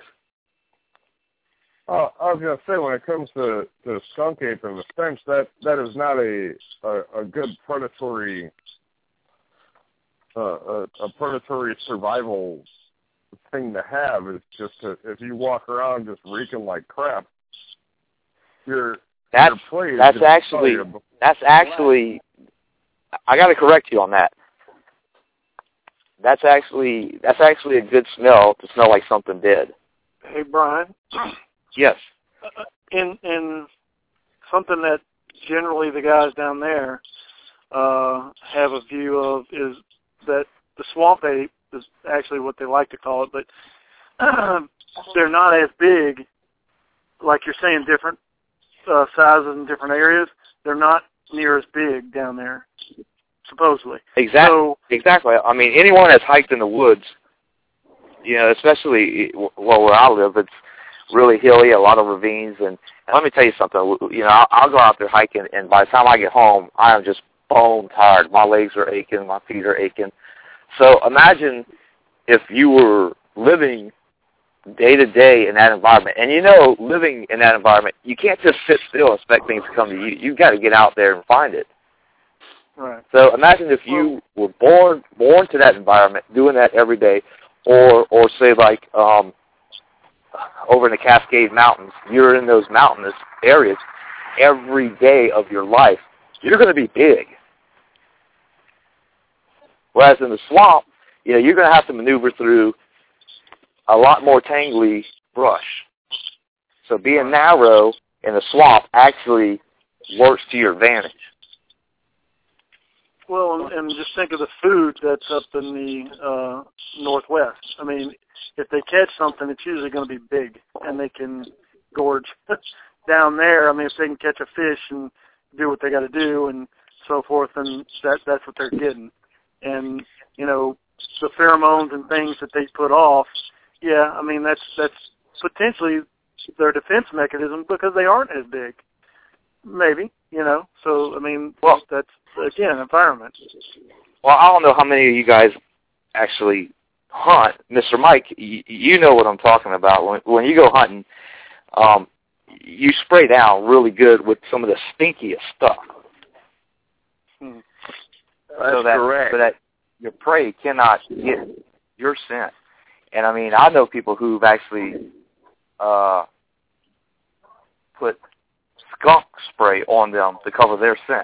Uh, I was going to say, when it comes to, to skunk ape and the stench, that, that is not a, a, a good predatory uh, a, a predatory survival thing to have. It's just that if you walk around just reeking like crap, your that's your play is that's gonna actually tell you. that's actually I got to correct you on that. That's actually that's actually a good smell to smell like something dead. Hey, Brian. Yes. Uh, in in something that generally the guys down there uh, have a view of is that the swamp ape is actually what they like to call it, but uh, they're not as big, like you're saying, different uh, sizes in different areas. They're not near as big down there, supposedly. Exactly. So, exactly. I mean, anyone that's hiked in the woods, you know, especially well where I live, it's really hilly, a lot of ravines, and, and let me tell you something. You know, I'll, I'll go out there hiking, and by the time I get home, I am just bone tired. My legs are aching, my feet are aching. So imagine if you were living day to day in that environment, and you know, living in that environment, you can't just sit still and expect things to come to you. You've got to get out there and find it. right. So imagine if you were born born to that environment, doing that every day, or or say like um, over in the Cascade Mountains, you're in those mountainous areas every day of your life. You're going to be big. Whereas in the swamp, you know, you're going to have to maneuver through a lot more tangly brush. So being narrow in the swamp actually works to your advantage. Well, and, and just think of the food that's up in the uh, northwest. I mean, if they catch something, it's usually going to be big, and they can gorge down there. I mean, if they can catch a fish and do what they got to do and so forth, and that that's what they're getting. And you know, the pheromones and things that they put off. Yeah, I mean that's that's potentially their defense mechanism because they aren't as big. Maybe, you know. So I mean, well, that's again environment. Well, I don't know how many of you guys actually hunt, Mister Mike. You, you know what I'm talking about. When when you go hunting, um, you spray down really good with some of the stinkiest stuff. Hmm. That's so that, correct. So that your prey cannot get your scent. And I mean, I know people who've actually uh, put skunk spray on them to cover their scent.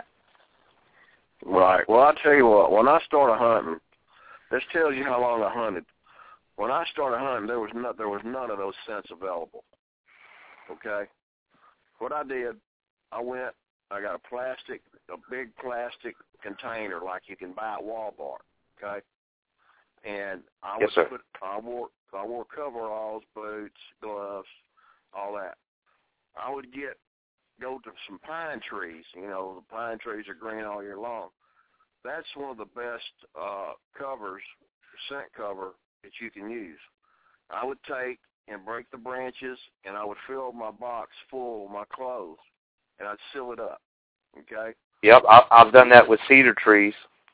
Right. Well, I'll tell you what. When I started hunting, this tells you how long I hunted. When I started hunting, there was no, there was none of those scents available. Okay. What I did, I went. I got a plastic, a big plastic container like you can buy at Walmart. Okay. And I yes, would sir. put. I wore. I wore coveralls, boots, gloves, all that. I would get. Go to some pine trees. You know, the pine trees are green all year long. That's one of the best uh, covers, scent cover, that you can use. I would take and break the branches, and I would fill my box full of my clothes, and I'd seal it up, okay? Yep, I, I've done that with cedar trees.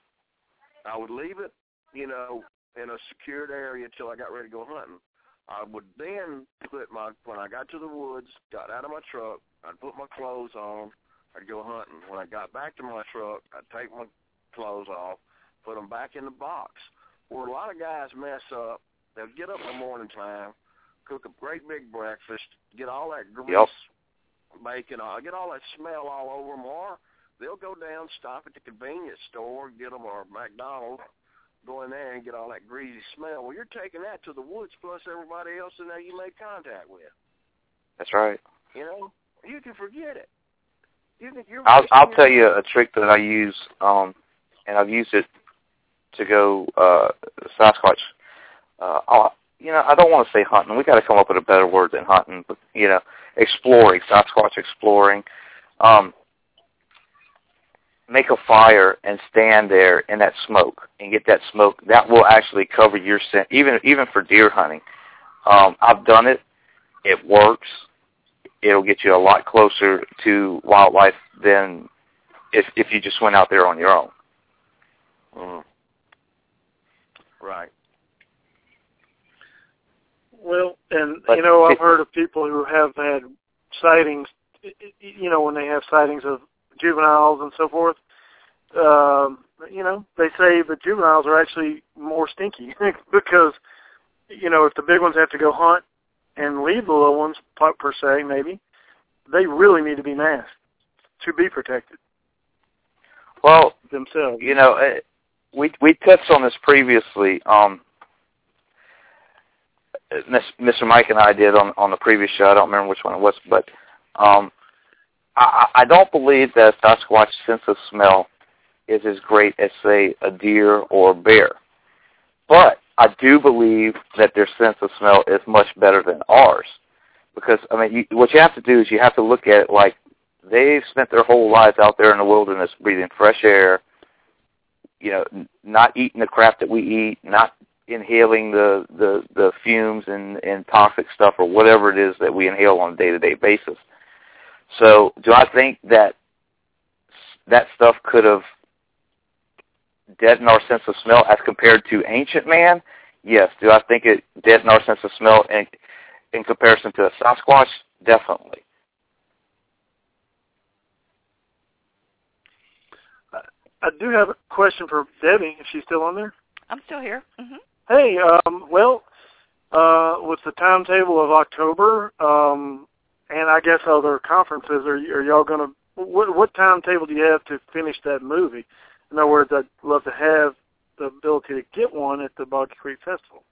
I would leave it, you know, in a secured area until I got ready to go hunting. I would then put my, when I got to the woods, got out of my truck, I'd put my clothes on, I'd go hunting. When I got back to my truck, I'd take my clothes off, put them back in the box. Where a lot of guys mess up, they'll get up in the morning time, cook a great big breakfast, get all that grease, yep. bacon, uh, get all that smell all over them, or they'll go down, stop at the convenience store, get them, or McDonald's, go in there and get all that greasy smell. Well, you're taking that to the woods plus everybody else in there you made contact with. That's right. You know, you can forget it. You can, you're I'll, I'll tell time. you a trick that I use, um, and I've used it to go uh, Sasquatch. Uh, I'll, you know, I don't want to say hunting. We got to come up with a better word than hunting, but you know, exploring, Sasquatch exploring. Um, make a fire and stand there in that smoke and get that smoke. That will actually cover your scent, even even for deer hunting. Um, I've done it. It works. It'll get you a lot closer to wildlife than if if you just went out there on your own. Mm. Right. Well, and But you know, I've it, heard of people who have had sightings. You know, when they have sightings of juveniles and so forth. Um, you know, they say the juveniles are actually more stinky because, you know, if the big ones have to go hunt and leave the little ones, per se, maybe, they really need to be masked to be protected. Well, themselves. You know, it, we we touched on this previously. Um, Mister Mike and I did on on the previous show. I don't remember which one it was, but um, I, I don't believe that Sasquatch's sense of smell is as great as, say, a deer or a bear. But I do believe that their sense of smell is much better than ours. Because, I mean, you, what you have to do is you have to look at it like they've spent their whole lives out there in the wilderness breathing fresh air, you know, not eating the crap that we eat, not inhaling the, the, the fumes and, and toxic stuff or whatever it is that we inhale on a day-to-day basis. So do I think that that stuff could have deadened our sense of smell as compared to ancient man? Yes. Do I think it deadened our sense of smell in, in comparison to a Sasquatch? Definitely. I do have a question for Debbie, if she's still on there. I'm still here. Mm-hmm. Hey, um, well, uh, with the timetable of October, um, and I guess other conferences, are, are y'all going to, what, what timetable do you have to finish that movie? In other words, I'd love to have the ability to get one at the Boggy Creek Festival.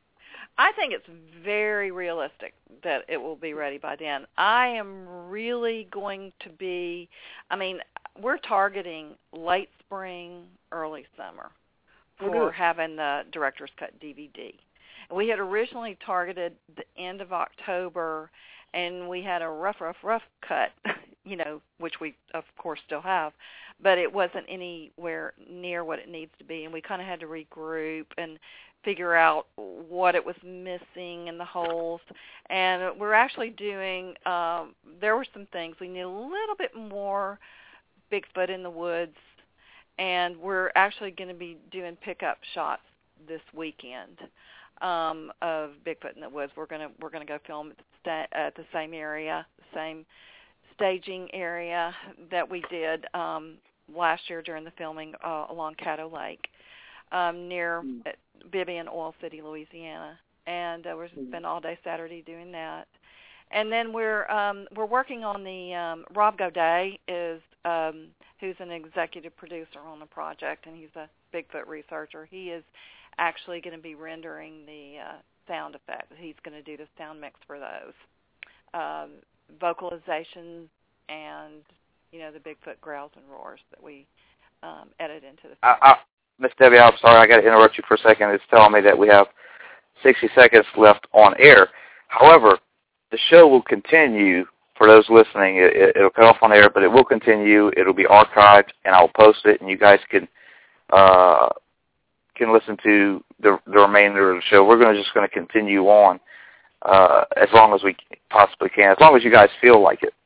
I think it's very realistic that it will be ready by then. I am really going to be, I mean, we're targeting late spring, early summer for having the director's cut D V D. We had originally targeted the end of October, and we had a rough, rough, rough cut, you know, which we, of course, still have, but it wasn't anywhere near what it needs to be, and we kind of had to regroup and figure out what it was missing in the holes. And we're actually doing, um, there were some things. We need a little bit more Bigfoot in the woods, and we're actually going to be doing pickup shots this weekend um, of Bigfoot in the woods. We're going to we're going to go film at the, sta- at the same area, the same staging area that we did um, last year during the filming uh, along Caddo Lake, um, near mm. Bibby and Oil City, Louisiana. And uh, we're spent all day Saturday doing that. And then we're um, we're working on the um, Rob Godet is um, who's an executive producer on the project, and he's a Bigfoot researcher. He is actually going to be rendering the uh, sound effects. He's going to do the sound mix for those um, vocalizations and you know the Bigfoot growls and roars that we um, edit into the. I, I, Miss Debbie, I'm sorry, I got to interrupt you for a second. It's telling me that we have sixty seconds left on air. However, the show will continue. For those listening, it, it'll cut off on air, but it will continue. It'll be archived, and I'll post it, and you guys can uh, can listen to the, the remainder of the show. We're going to just going to continue on uh, as long as we possibly can, as long as you guys feel like it.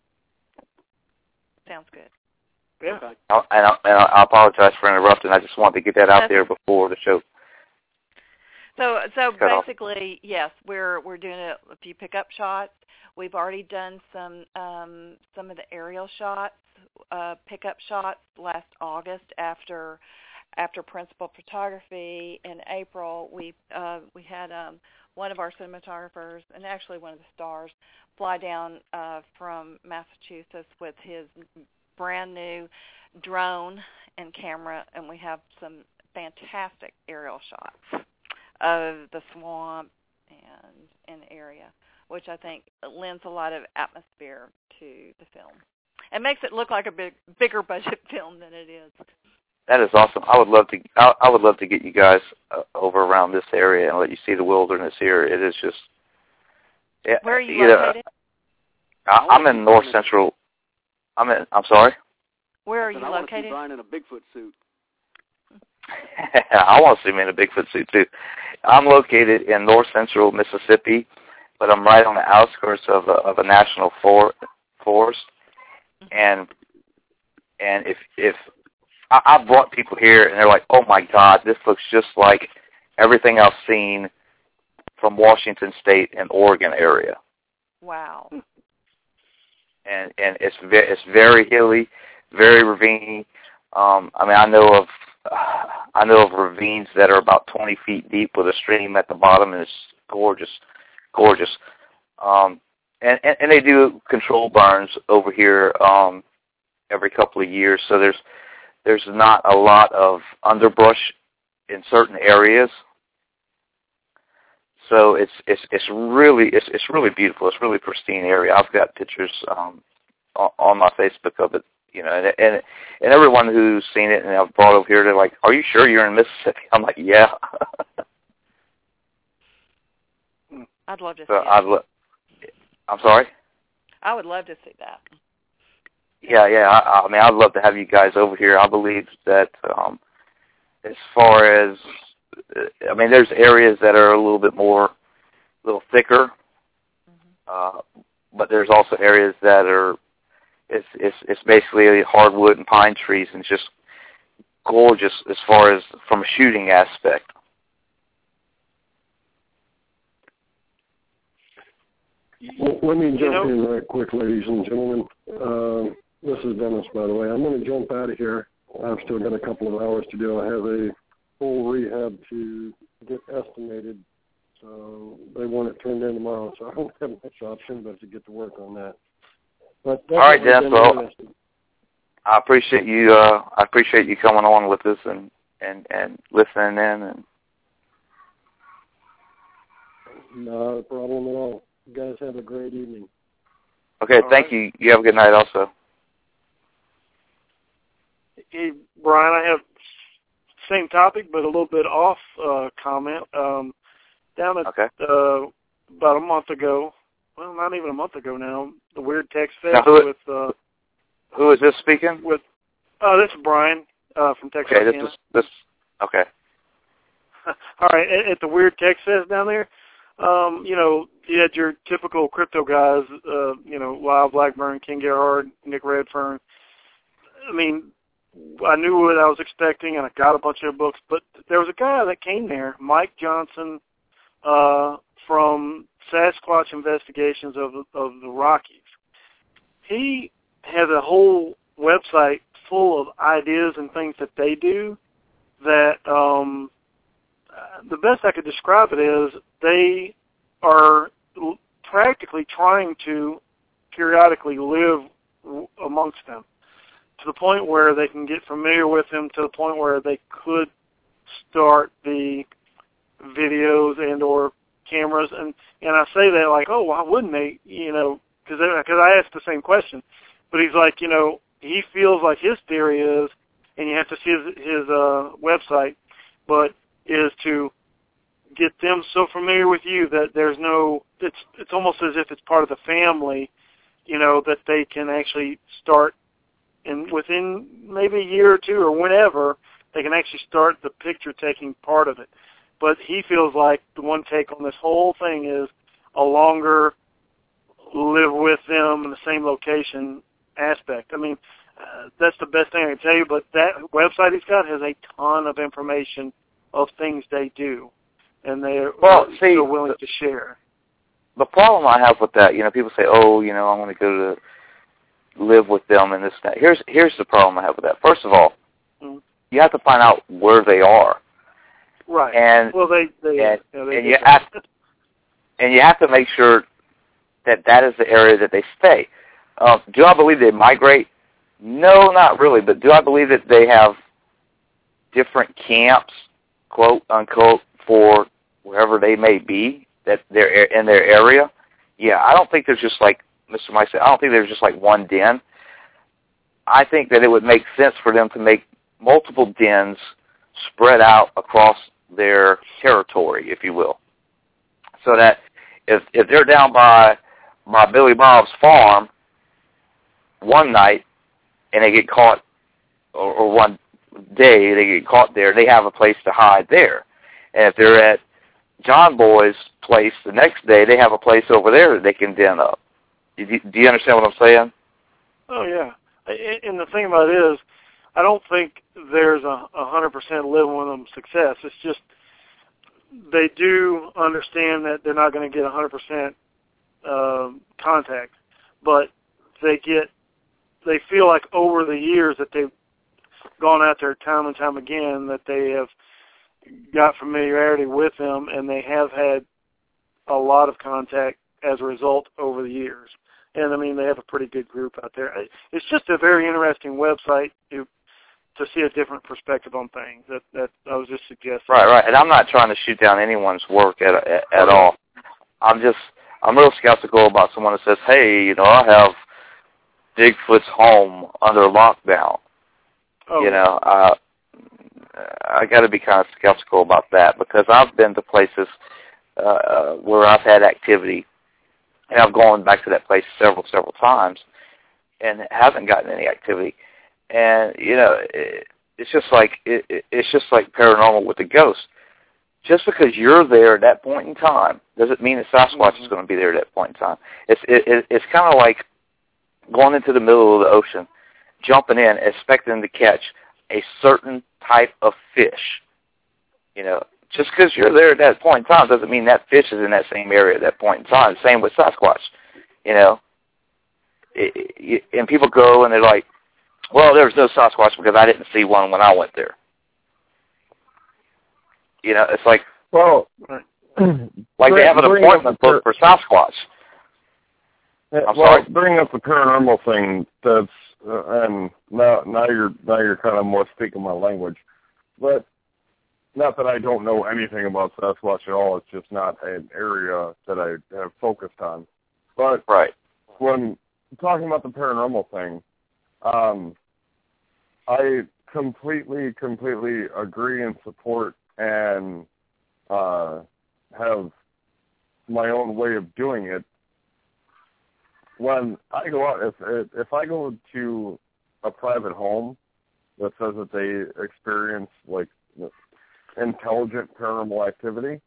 Sounds good. Yeah. I, and, I, and I apologize for interrupting. I just wanted to get that out there before the show. So, so basically, yes, we're we're doing a, a few pickup shots. We've already done some um, some of the aerial shots, uh, pickup shots last August after after principal photography. In April, we uh, we had um, one of our cinematographers, and actually one of the stars, fly down uh, from Massachusetts with his brand new drone and camera, and we have some fantastic aerial shots of the swamp and and area, which I think lends a lot of atmosphere to the film. It makes it look like a big, bigger budget film than it is. That is awesome. I would love to. I, I would love to get you guys uh, over around this area and let you see the wilderness here. It is just. Yeah, Where are you, you located? Know, I, I'm in North Central. I'm in. I'm sorry. Where are you I located? I want to see Brian in a Bigfoot suit. I want to see me in a Bigfoot suit too. I'm located in North Central Mississippi, but I'm right on the outskirts of a, of a national for, forest. And and if if I, I brought people here and they're like, oh my God, this looks just like everything I've seen from Washington State and Oregon area. Wow. And and it's very it's very hilly, very ravine. Um, I mean, I know of uh, I know of ravines that are about twenty feet deep with a stream at the bottom, and it's gorgeous, gorgeous. Um, and, and and they do control burns over here um, every couple of years. So there's there's not a lot of underbrush in certain areas. So it's it's it's really it's it's really beautiful. It's a really pristine area. I've got pictures um, on my Facebook of it, you know, and, and and everyone who's seen it and I've brought over here, they're like, "Are you sure you're in Mississippi?" I'm like, "Yeah." I'd love to see so it. I'd lo- I'm sorry. I would love to see that. Yeah, yeah. I, I mean, I'd love to have you guys over here. I believe that um, as far as I mean, there's areas that are a little bit more, a little thicker, mm-hmm. uh, but there's also areas that are, it's it's it's basically hardwood and pine trees, and just gorgeous as far as from a shooting aspect. Well, let me jump you know, in right quick, ladies and gentlemen. Uh, this is Dennis, by the way. I'm going to jump out of here. I've still got a couple of hours to do. I have a full rehab to get estimated, so they want it turned in tomorrow, so I don't have much option but to get to work on that. But all right, Dennis. Well, I appreciate you. Uh, I appreciate you coming on with us and, and, and listening in. And not a problem at all. You guys have a great evening. Okay, all thank right. you. You have a good night also. Hey, Brian, I have same topic, but a little bit off uh, comment. Um, down at okay. uh, about a month ago, well, not even a month ago now, the Weird Tex Fest now, who, with uh, who is this speaking? With uh, this is Brian uh, from Texas. Okay, this is this. Okay. All right, at, at the Weird Tex Fest down there, um, you know, you had your typical crypto guys, uh, you know, Lyle Blackburn, King Gerhard, Nick Redfern. I mean, I knew what I was expecting, and I got a bunch of books. But there was a guy that came there, Mike Johnson, uh, from Sasquatch Investigations of of the Rockies. He has a whole website full of ideas and things that they do. That um, uh, the best I could describe it is they are l- practically trying to periodically live w- amongst them, to the point where they can get familiar with them, to the point where they could start the videos and or cameras. And, and I say that like, oh, why wouldn't they? You know, because because I asked the same question. But he's like, you know, he feels like his theory is, and you have to see his, his uh, website, but is to get them so familiar with you that there's no, it's it's almost as if it's part of the family, you know, that they can actually start. And within maybe a year or two or whenever, they can actually start the picture-taking part of it. But he feels like the one take on this whole thing is a longer live with them in the same location aspect. I mean, uh, that's the best thing I can tell you, but that website he's got has a ton of information of things they do, and they're well, see, so willing to share. The problem I have with that, you know, people say, oh, you know, I want to go to live with them and this and that. Here's here's the problem I have with that. First of all, mm-hmm. you have to find out where they are. Right. And well, they they and, yeah, they and you have and you have to make sure that that is the area that they stay. Uh, do I believe they migrate? No, not really. But do I believe that they have different camps, quote unquote, for wherever they may be that they're in their area? Yeah, I don't think there's just like Mister Mike said, I don't think there's just like one den. I think that it would make sense for them to make multiple dens spread out across their territory, if you will. So that if if they're down by by Billy Bob's farm one night and they get caught, or, or one day they get caught there, they have a place to hide there. And if they're at John Boy's place the next day, they have a place over there that they can den up. Do you, do you understand what I'm saying? Oh, yeah. And the thing about it is, I don't think there's a one hundred percent living with them success. It's just they do understand that they're not going to get one hundred percent uh, contact, but they get, they feel like over the years that they've gone out there time and time again, that they have got familiarity with them, and they have had a lot of contact as a result over the years. And, I mean, they have a pretty good group out there. It's just a very interesting website to, to see a different perspective on things. That, that I was just suggesting. Right, right. And I'm not trying to shoot down anyone's work at at, at all. I'm just, I'm real skeptical about someone that says, hey, you know, I have Bigfoot's home under lockdown. Oh. You know, uh, I got to be kind of skeptical about that because I've been to places uh, where I've had activity, and I've gone back to that place several, several times, and haven't gotten any activity. And you know, it, it's just like it, it's just like paranormal with the ghost. Just because you're there at that point in time doesn't mean that Sasquatch mm-hmm. is going to be there at that point in time. It's it, it, it's kind of like going into the middle of the ocean, jumping in, expecting to catch a certain type of fish. You know, just because you're there at that point in time doesn't mean that fish is in that same area at that point in time. Same with Sasquatch. You know, it, it, and people go and they're like, well, there was no Sasquatch because I didn't see one when I went there. You know, it's like, well, like they have an appointment booked for Sasquatch. I'm well, sorry. Bringing up the paranormal thing, that's uh, and now now you're now you're kind of more speaking my language, but not that I don't know anything about Sasquatch at all. It's just not an area that I have focused on. But right when talking about the paranormal thing, um, I completely completely agree and support and uh, have my own way of doing it. When I go out, if if I go to a private home that says that they experience like intelligent paranormal activity,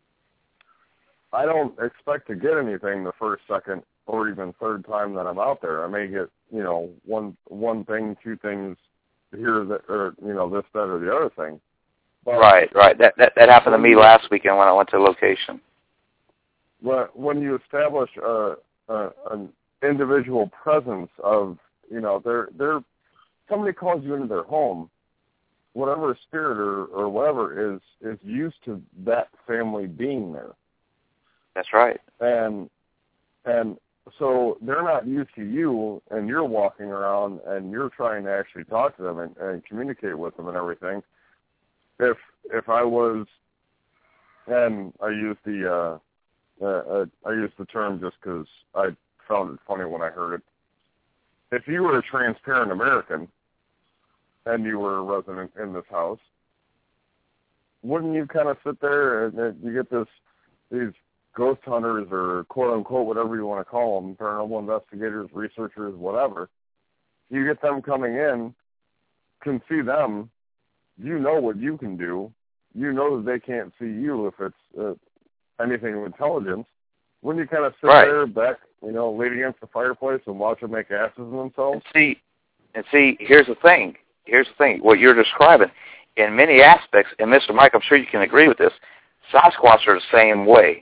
I don't expect to get anything the first, second, or even third time that I'm out there. I may get, you know, one one thing, two things here, that, or you know, this, that, or the other thing. But right, right. That, that that happened to me last weekend when I went to a location. When when you establish a, a an individual presence of, you know, they're they're somebody calls you into their home, whatever spirit or, or whatever is is used to that family being there. That's right. And and so they're not used to you, and you're walking around and you're trying to actually talk to them and, and communicate with them and everything. If if I was, and I use the uh, uh, I use the term just because I found it funny when I heard it. If you were a transparent American and you were a resident in this house, wouldn't you kind of sit there and, and you get this these ghost hunters or quote unquote whatever you want to call them, paranormal investigators, researchers, whatever. You get them coming in, can see them. You know what you can do. You know that they can't see you if it's uh, anything of intelligence. Wouldn't you kind of sit right. there back, you know, laid against the fireplace and watch them make asses of themselves? And see, and see, here's the thing. Here's the thing. What you're describing, in many aspects, and Mister Mike, I'm sure you can agree with this, Sasquatch are the same way.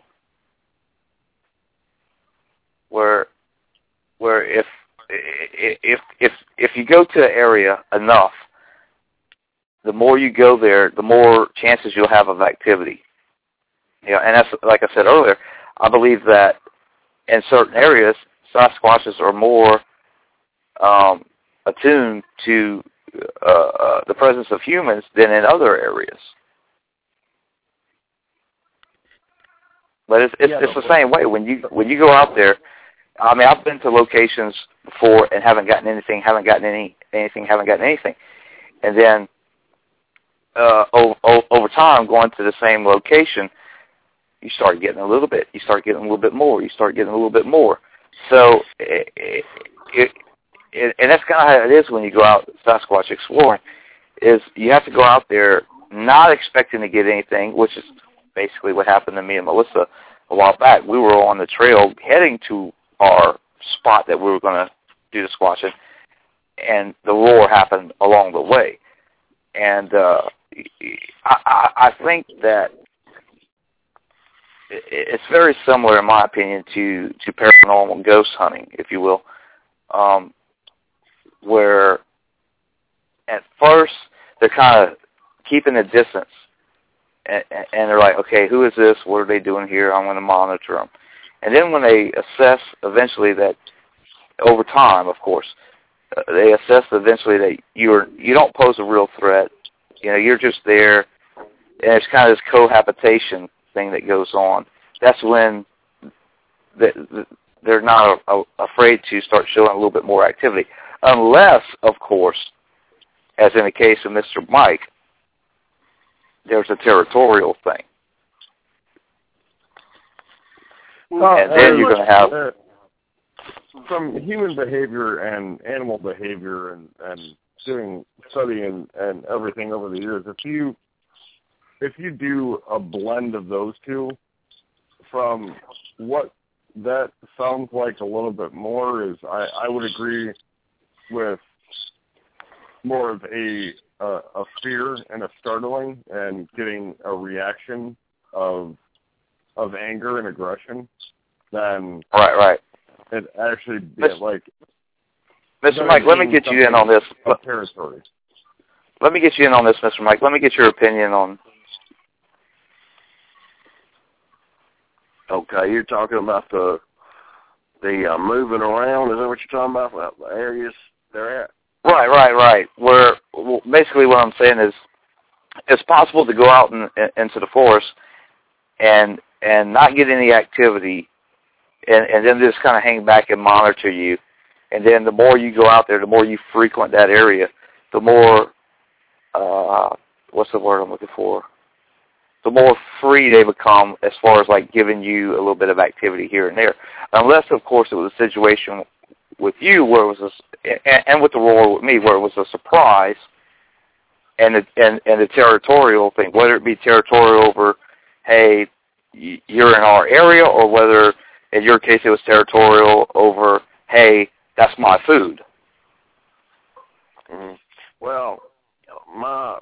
Where, where if if if if you go to an area enough, the more you go there, the more chances you'll have of activity. You know, and that's like I said earlier. I believe that in certain areas, Sasquatches are more um, attuned to uh, uh, the presence of humans than in other areas. But it's it's, yeah, it's the same way when you when you go out there. I mean, I've been to locations before and haven't gotten anything, haven't gotten any anything, haven't gotten anything, and then uh, over, over time, going to the same location, you start getting a little bit, you start getting a little bit more, you start getting a little bit more. So, it, it, it, and that's kind of how it is when you go out Sasquatch exploring. Is you have to go out there not expecting to get anything, which is basically what happened to me and Melissa a while back. We were on the trail heading to our spot that we were going to do the squatching, and the roar happened along the way. And uh, I, I think that it's very similar, in my opinion, to, to paranormal ghost hunting, if you will, um, where at first they're kind of keeping a distance, and, and they're like, okay, who is this? What are they doing here? I'm going to monitor them. And then when they assess eventually that, over time, of course, uh, they assess eventually that you're you don't pose a real threat. You know, you're just there, and it's kind of this cohabitation thing that goes on. That's when the, the, they're not a, a, afraid to start showing a little bit more activity, unless, of course, as in the case of Mister Mike, there's a territorial thing. Well, and then you're going to have... Uh, from human behavior and animal behavior and, and doing study and, and everything over the years, if you if you do a blend of those two, from what that sounds like a little bit more is I, I would agree with more of a, a a fear and a startling and getting a reaction of of anger and aggression than right right it actually be Mister like Mister Mike, let me get you in on this. Territory. Let me get you in on this, Mister Mike. Let me get your opinion on. Okay, you're talking about the the uh, moving around. Is that what you're talking about? About the areas they're at? Right, right, right. Where well, basically what I'm saying is, it's possible to go out in, in, into the forest and and not get any activity, and, and then just kind of hang back and monitor you. And then the more you go out there, the more you frequent that area, the more, uh, what's the word I'm looking for? The more free they become as far as like giving you a little bit of activity here and there. Unless, of course, it was a situation with you where it was, a, and with the roar with me, where it was a surprise, and the, and and the territorial thing, whether it be territorial over, hey, you're in our area, or whether in your case it was territorial over, hey, that's my food. Mm-hmm. Well, my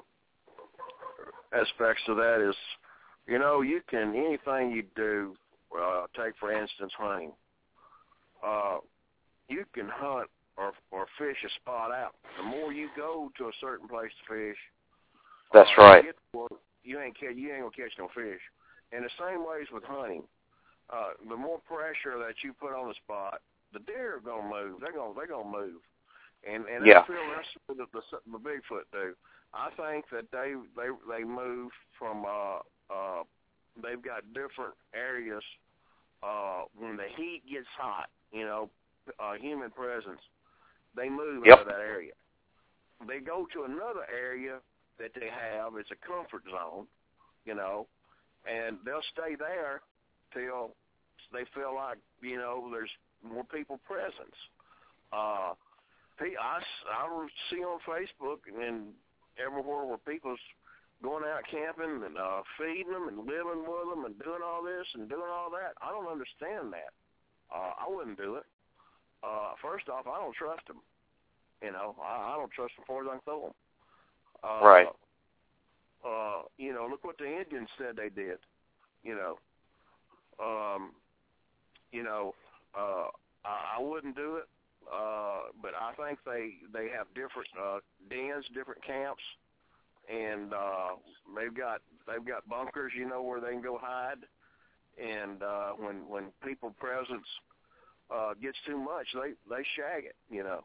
aspects of that is, you know, you can, anything you do, uh, take for instance hunting, uh, you can hunt or or fish a spot out. The more you go to a certain place to fish, that's uh, right. You, get to, you ain't catch, you ain't gonna catch no fish. And the same ways with hunting. Uh, the more pressure that you put on the spot, the deer are gonna move. They're gonna they're gonna move. And and yeah. I feel that's what the, the, the Bigfoot do. I think that they they they move from uh uh they've got different areas uh when the heat gets hot, you know, uh human presence, they move yep. out of that area. They go to another area that they have, it's a comfort zone, you know, and they'll stay there till they feel like, you know, there's more people presence. Uh I, I see on Facebook and everywhere where people's going out camping and uh, feeding them and living with them and doing all this and doing all that. I don't understand that. Uh, I wouldn't do it. Uh, first off, I don't trust them. You know, I, I don't trust them before I can throw them. Uh, right. Uh, you know, look what the Indians said they did. You know, um, you know, uh, I, I wouldn't do it. Uh, but I think they they have different uh, dens, different camps, and uh, they've got they've got bunkers, you know, where they can go hide. And uh, when when people presence uh, gets too much, they they shag it, you know.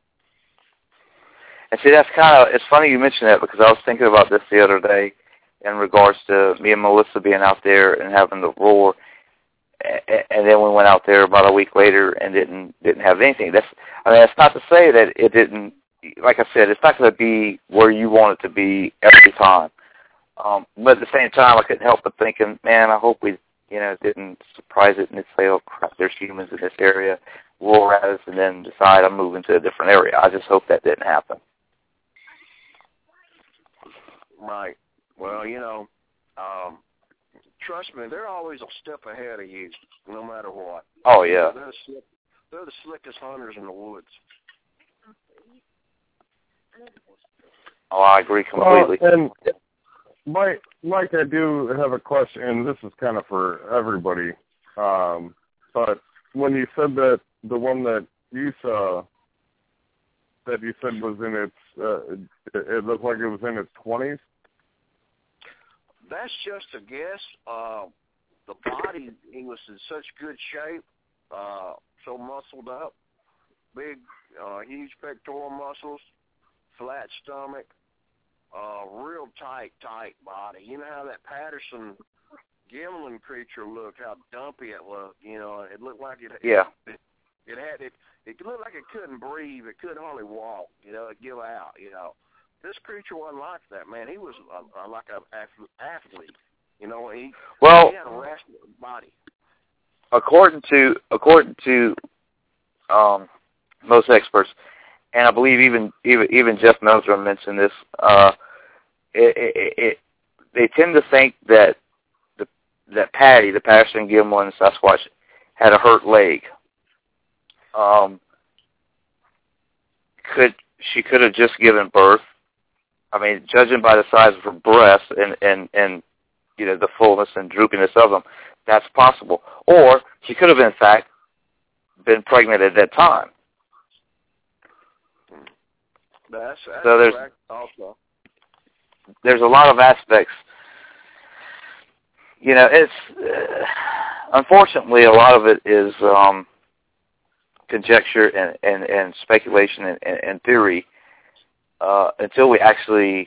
And see, that's kind of it's funny you mention that, because I was thinking about this the other day in regards to me and Melissa being out there and having the roar. And then we went out there about a week later and didn't didn't have anything. That's I mean, that's not to say that it didn't. Like I said, it's not going to be where you want it to be every time. Um, but at the same time, I couldn't help but thinking, man, I hope we, you know, didn't surprise it and say, oh crap, there's humans in this area, roar at us, and then decide I'm moving to a different area. I just hope that didn't happen. Right. Well, you know. Um, Trust me, they're always a step ahead of you, no matter what. Oh, yeah. They're the, slick, they're the slickest hunters in the woods. Oh, I agree completely. Well, and Mike, Mike, I do have a question, and this is kind of for everybody. Um, but when you said that the one that you saw, that you said was in its, uh, it, it looked like it was in its twenties. That's just a guess. Uh, the body, he was in such good shape, uh, so muscled up, big, uh, huge pectoral muscles, flat stomach, uh, real tight, tight body. You know how that Patterson Gimlin creature looked, how dumpy it looked. You know, it looked like it. Yeah. It, it had it. It looked like it couldn't breathe. It couldn't hardly walk. You know, it give out. You know, this creature wasn't like that, man. He was a, a, like an athlete. You know, he, well, he had a wrestling body. According to according to um, most experts, and I believe even even even Jeff Meldrum mentioned this, uh, it, it, it, they tend to think that the that Patty, the Patterson Gimlin Sasquatch, had a hurt leg. Um, could she could have just given birth? I mean, judging by the size of her breasts and and and you know the fullness and droopiness of them, that's possible. Or she could have, in fact, been pregnant at that time. That's, that's so there's correct also. There's a lot of aspects. You know, it's uh, unfortunately a lot of it is um, conjecture and, and, and speculation and, and, and theory uh, until we actually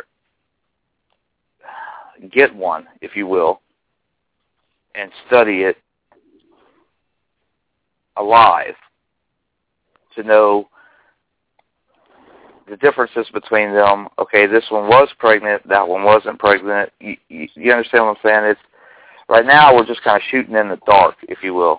get one, if you will, and study it alive to know the differences between them. Okay, this one was pregnant, that one wasn't pregnant. You, you, you understand what I'm saying? It's right now we're just kind of shooting in the dark, if you will.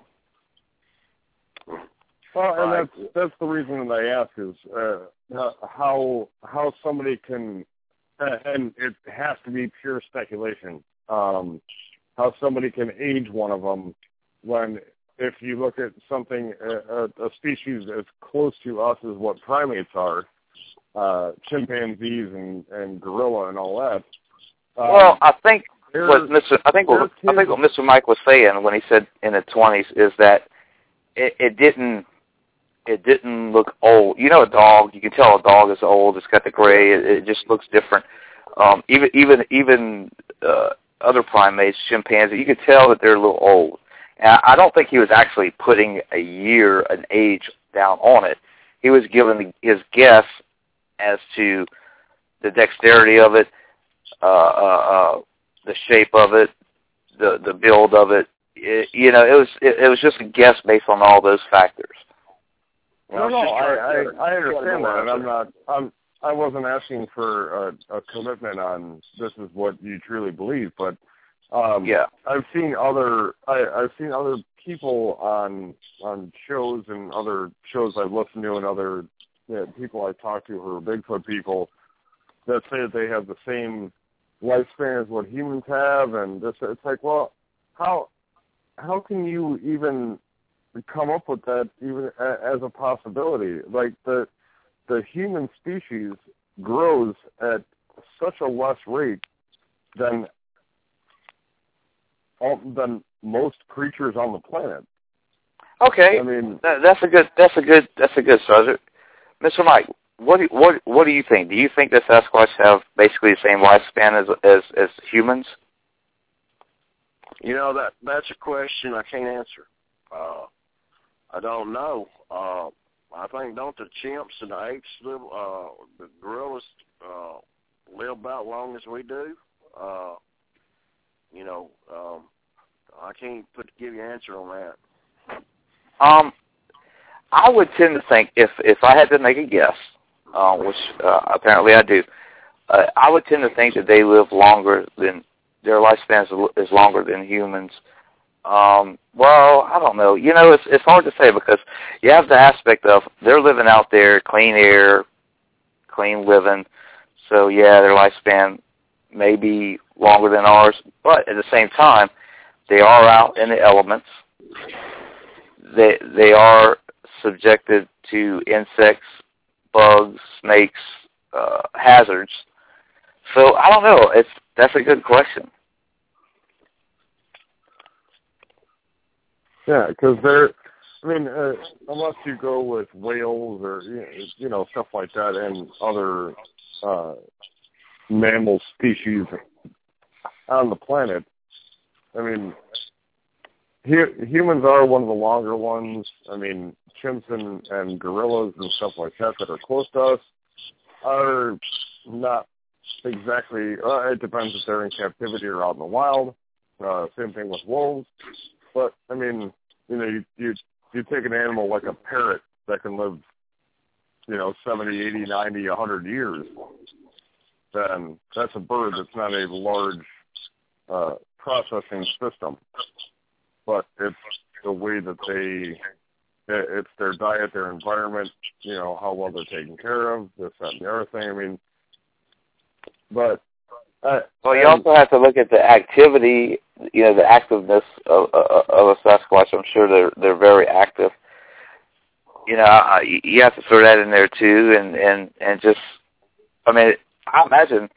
Well, and that's that's the reason that I ask is uh, how how somebody can, and it has to be pure speculation. Um, how somebody can age one of them when, if you look at something, a, a species as close to us as what primates are, uh, chimpanzees and, and gorilla and all that. Um, well, I think what Mister I think what, I think what Mister Mike was saying when he said in the twenties is that it, it didn't it didn't look old. You know, a dog, you can tell a dog is old. It's got the gray. It, it just looks different. Um, even even even uh, other primates, chimpanzees, you could tell that they're a little old. And I don't think he was actually putting a year, an age down on it. He was giving his guess as to the dexterity of it, uh, uh, uh, the shape of it, the the build of it. it you know, it was it, it was just a guess based on all those factors. You know, no, no, I, I I understand that, and I'm not I'm I wasn't asking for a, a commitment on this is what you truly believe, but um, yeah, I've seen other I, I've seen other people on on shows and other shows I've listened to and other you know, people I talk to who are Bigfoot people that say that they have the same lifespan as what humans have, and this it's like, well, how how can you even come up with that even as a possibility? Like the the human species grows at such a less rate than all, than most creatures on the planet. Okay, I mean that, that's a good that's a good that's a good subject, Mister Mike. What do, what what do you think? Do you think that Sasquatch have basically the same lifespan as as as humans? You know, that that's a question I can't answer. Uh, I don't know. Uh, I think don't the chimps and the apes live, uh, the gorillas uh, live about as long as we do? Uh, you know, um, I can't put give you an answer on that. Um, I would tend to think if if I had to make a guess, uh, which uh, apparently I do, uh, I would tend to think that they live longer than their lifespan is, is longer than humans. Um, well, I don't know. You know, it's it's hard to say because you have the aspect of they're living out there, clean air, clean living. So yeah, their lifespan may be longer than ours, but at the same time, they are out in the elements. They they are subjected to insects, bugs, snakes, uh, hazards. So I don't know. It's that's a good question. Yeah, because they're, I mean, uh, unless you go with whales or, you know, stuff like that and other uh, mammal species on the planet, I mean, hu- humans are one of the longer ones. I mean, chimps and, and gorillas and stuff like that that are close to us are not exactly, uh, it depends if they're in captivity or out in the wild. Uh, same thing with wolves. But, I mean, you know, you, you, you take an animal like a parrot that can live, you know, seventy, eighty, ninety, one hundred years, then that's a bird that's not a large uh, processing system. But it's the way that they, it's their diet, their environment, you know, how well they're taken care of, this, that, and the other thing. I mean, but... Uh, well, you also have to look at the activity, you know, the activeness of, of, of a Sasquatch. I'm sure they're they're very active. You know, you have to throw that in there too, and and and just, I mean, I imagine,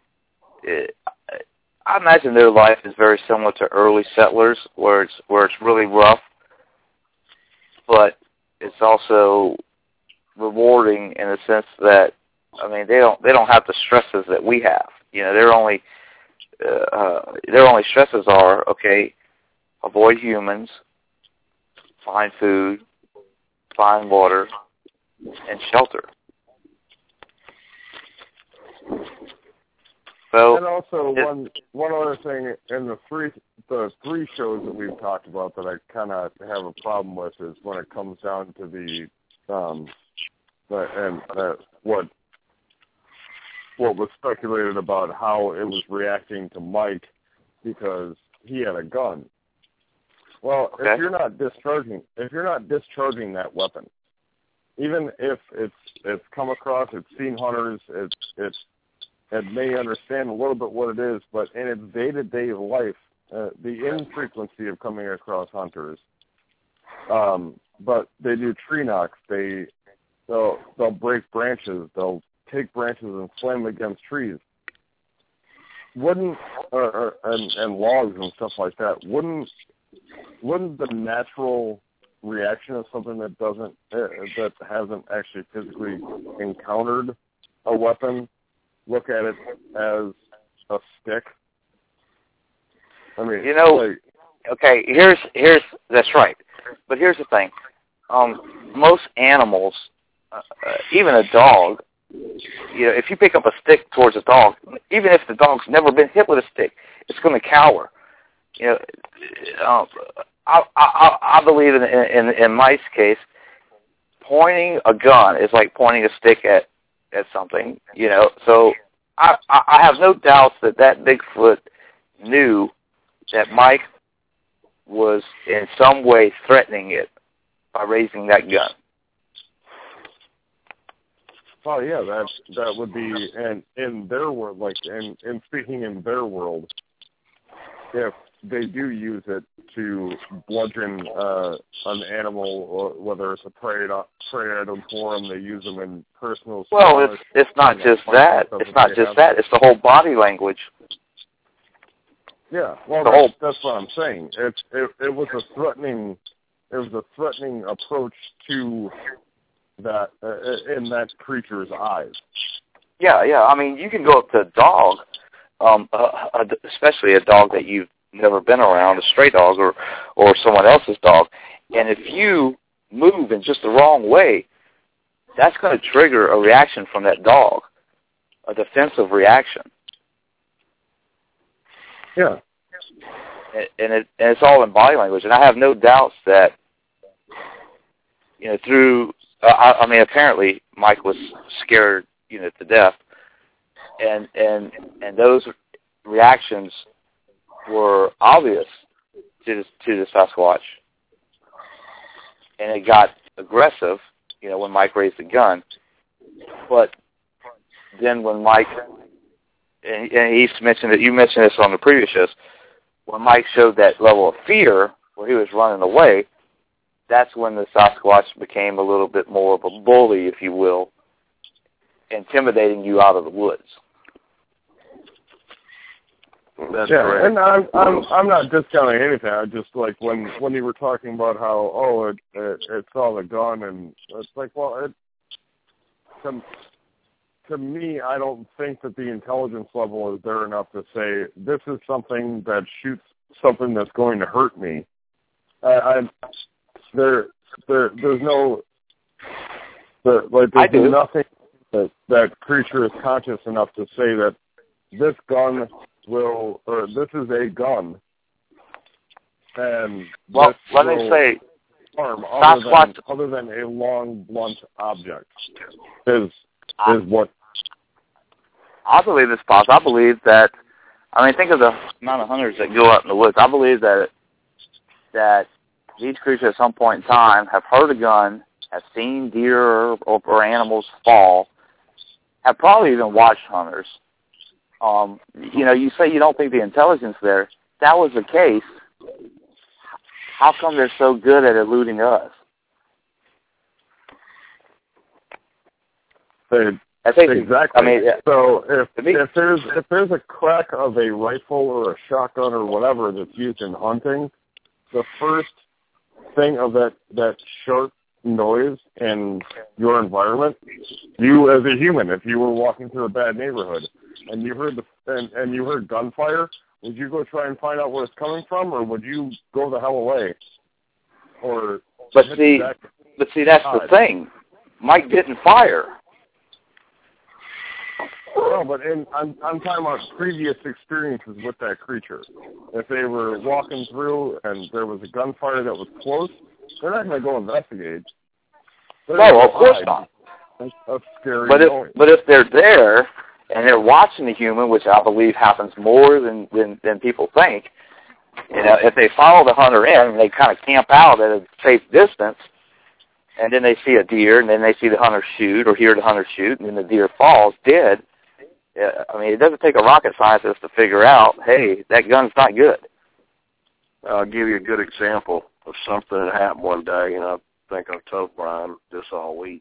I imagine their life is very similar to early settlers, where it's where it's really rough, but it's also rewarding in the sense that, I mean, they don't they don't have the stresses that we have. You know, their only uh, uh, their only stresses are, okay, avoid humans, find food, find water, and shelter. So, and also one one other thing in the three the three shows that we've talked about that I kind of have a problem with is when it comes down to the um the, and uh, what. what was speculated about how it was reacting to Mike because he had a gun. Well, okay. if you're not discharging, if you're not discharging that weapon, even if it's it's come across, it's seen hunters, it's it's it may understand a little bit what it is, but in its day-to-day life, uh, the infrequency of coming across hunters, um, but they do tree knocks. They they'll they'll break branches. They'll take branches and slam them against trees. Wouldn't uh, uh, and, and logs and stuff like that. Wouldn't wouldn't the natural reaction of something that doesn't uh, that hasn't actually physically encountered a weapon look at it as a stick? I mean, you know, like, okay. Here's here's that's right, but here's the thing. Um, most animals, uh, uh, even a dog. You know, if you pick up a stick towards a dog, even if the dog's never been hit with a stick, it's going to cower. You know, um, I, I, I believe in, in in Mike's case, pointing a gun is like pointing a stick at at something. You know, so I I have no doubts that that Bigfoot knew that Mike was in some way threatening it by raising that gun. Oh yeah, that that would be, and in their world, like, and in speaking in their world, if they do use it to bludgeon uh, an animal, or whether it's a prey prey item for them, they use them in personal. Well, it's it's not just that. It's not just that. It's the whole body language. Yeah, well, the that's, whole... that's what I'm saying. It's it, it was a threatening, it was a threatening approach to. That uh, in that creature's eyes. Yeah, yeah. I mean, you can go up to a dog, um, uh, especially a dog that you've never been around, a stray dog or or someone else's dog, and if you move in just the wrong way, that's going to trigger a reaction from that dog, a defensive reaction. Yeah. And it and it's all in body language, and I have no doubts that, you know, through. I, I mean, apparently Mike was scared, you know, to death, and and and those reactions were obvious to the, to the Sasquatch, and it got aggressive, you know, when Mike raised the gun. But then when Mike, and, and he's mentioned it, you mentioned this on the previous shows, when Mike showed that level of fear, where he was running away. That's when the Sasquatch became a little bit more of a bully, if you will, intimidating you out of the woods. That's yeah, correct. And I'm I'm I'm not discounting anything. I just like when when you were talking about how oh it it, it saw the gun and it's like well it to, to me I don't think that the intelligence level is there enough to say this is something that shoots something that's going to hurt me. I, I'm there. There, there's no, there, like, there's nothing that that creature is conscious enough to say that this gun will, or this is a gun, and well, this let will me say, harm other than, other than a long, blunt object is I, is what. I believe it's possible. I believe that. I mean, think of the amount of hunters that go out in the woods. I believe that that these creatures at some point in time have heard a gun, have seen deer or, or, or animals fall, have probably even watched hunters. Um, you know, you say you don't think the intelligence there. If that was the case, how come they're so good at eluding us? They, I think exactly. I mean, so if if there's if there's a crack of a rifle or a shotgun or whatever that's used in hunting, the first thing of that that sharp noise in your environment, you as a human, if you were walking through a bad neighborhood and you heard the and, and you heard gunfire, would you go try and find out where it's coming from, or would you go the hell away? Or but see, but see, that's the thing. Mike didn't fire. No, but in, I'm, I'm talking about previous experiences with that creature. If they were walking through and there was a gunfire that was close, they're not going to go investigate. They're no, of course not. That's a scary but if, noise. But if they're there and they're watching the human, which I believe happens more than, than, than people think, you know, if they follow the hunter in and they kind of camp out at a safe distance, and then they see a deer, and then they see the hunter shoot or hear the hunter shoot, and then the deer falls dead, I mean, it doesn't take a rocket scientist to figure out, hey, that gun's not good. I'll give you a good example of something that happened one day, and I think I've told Brian this all week.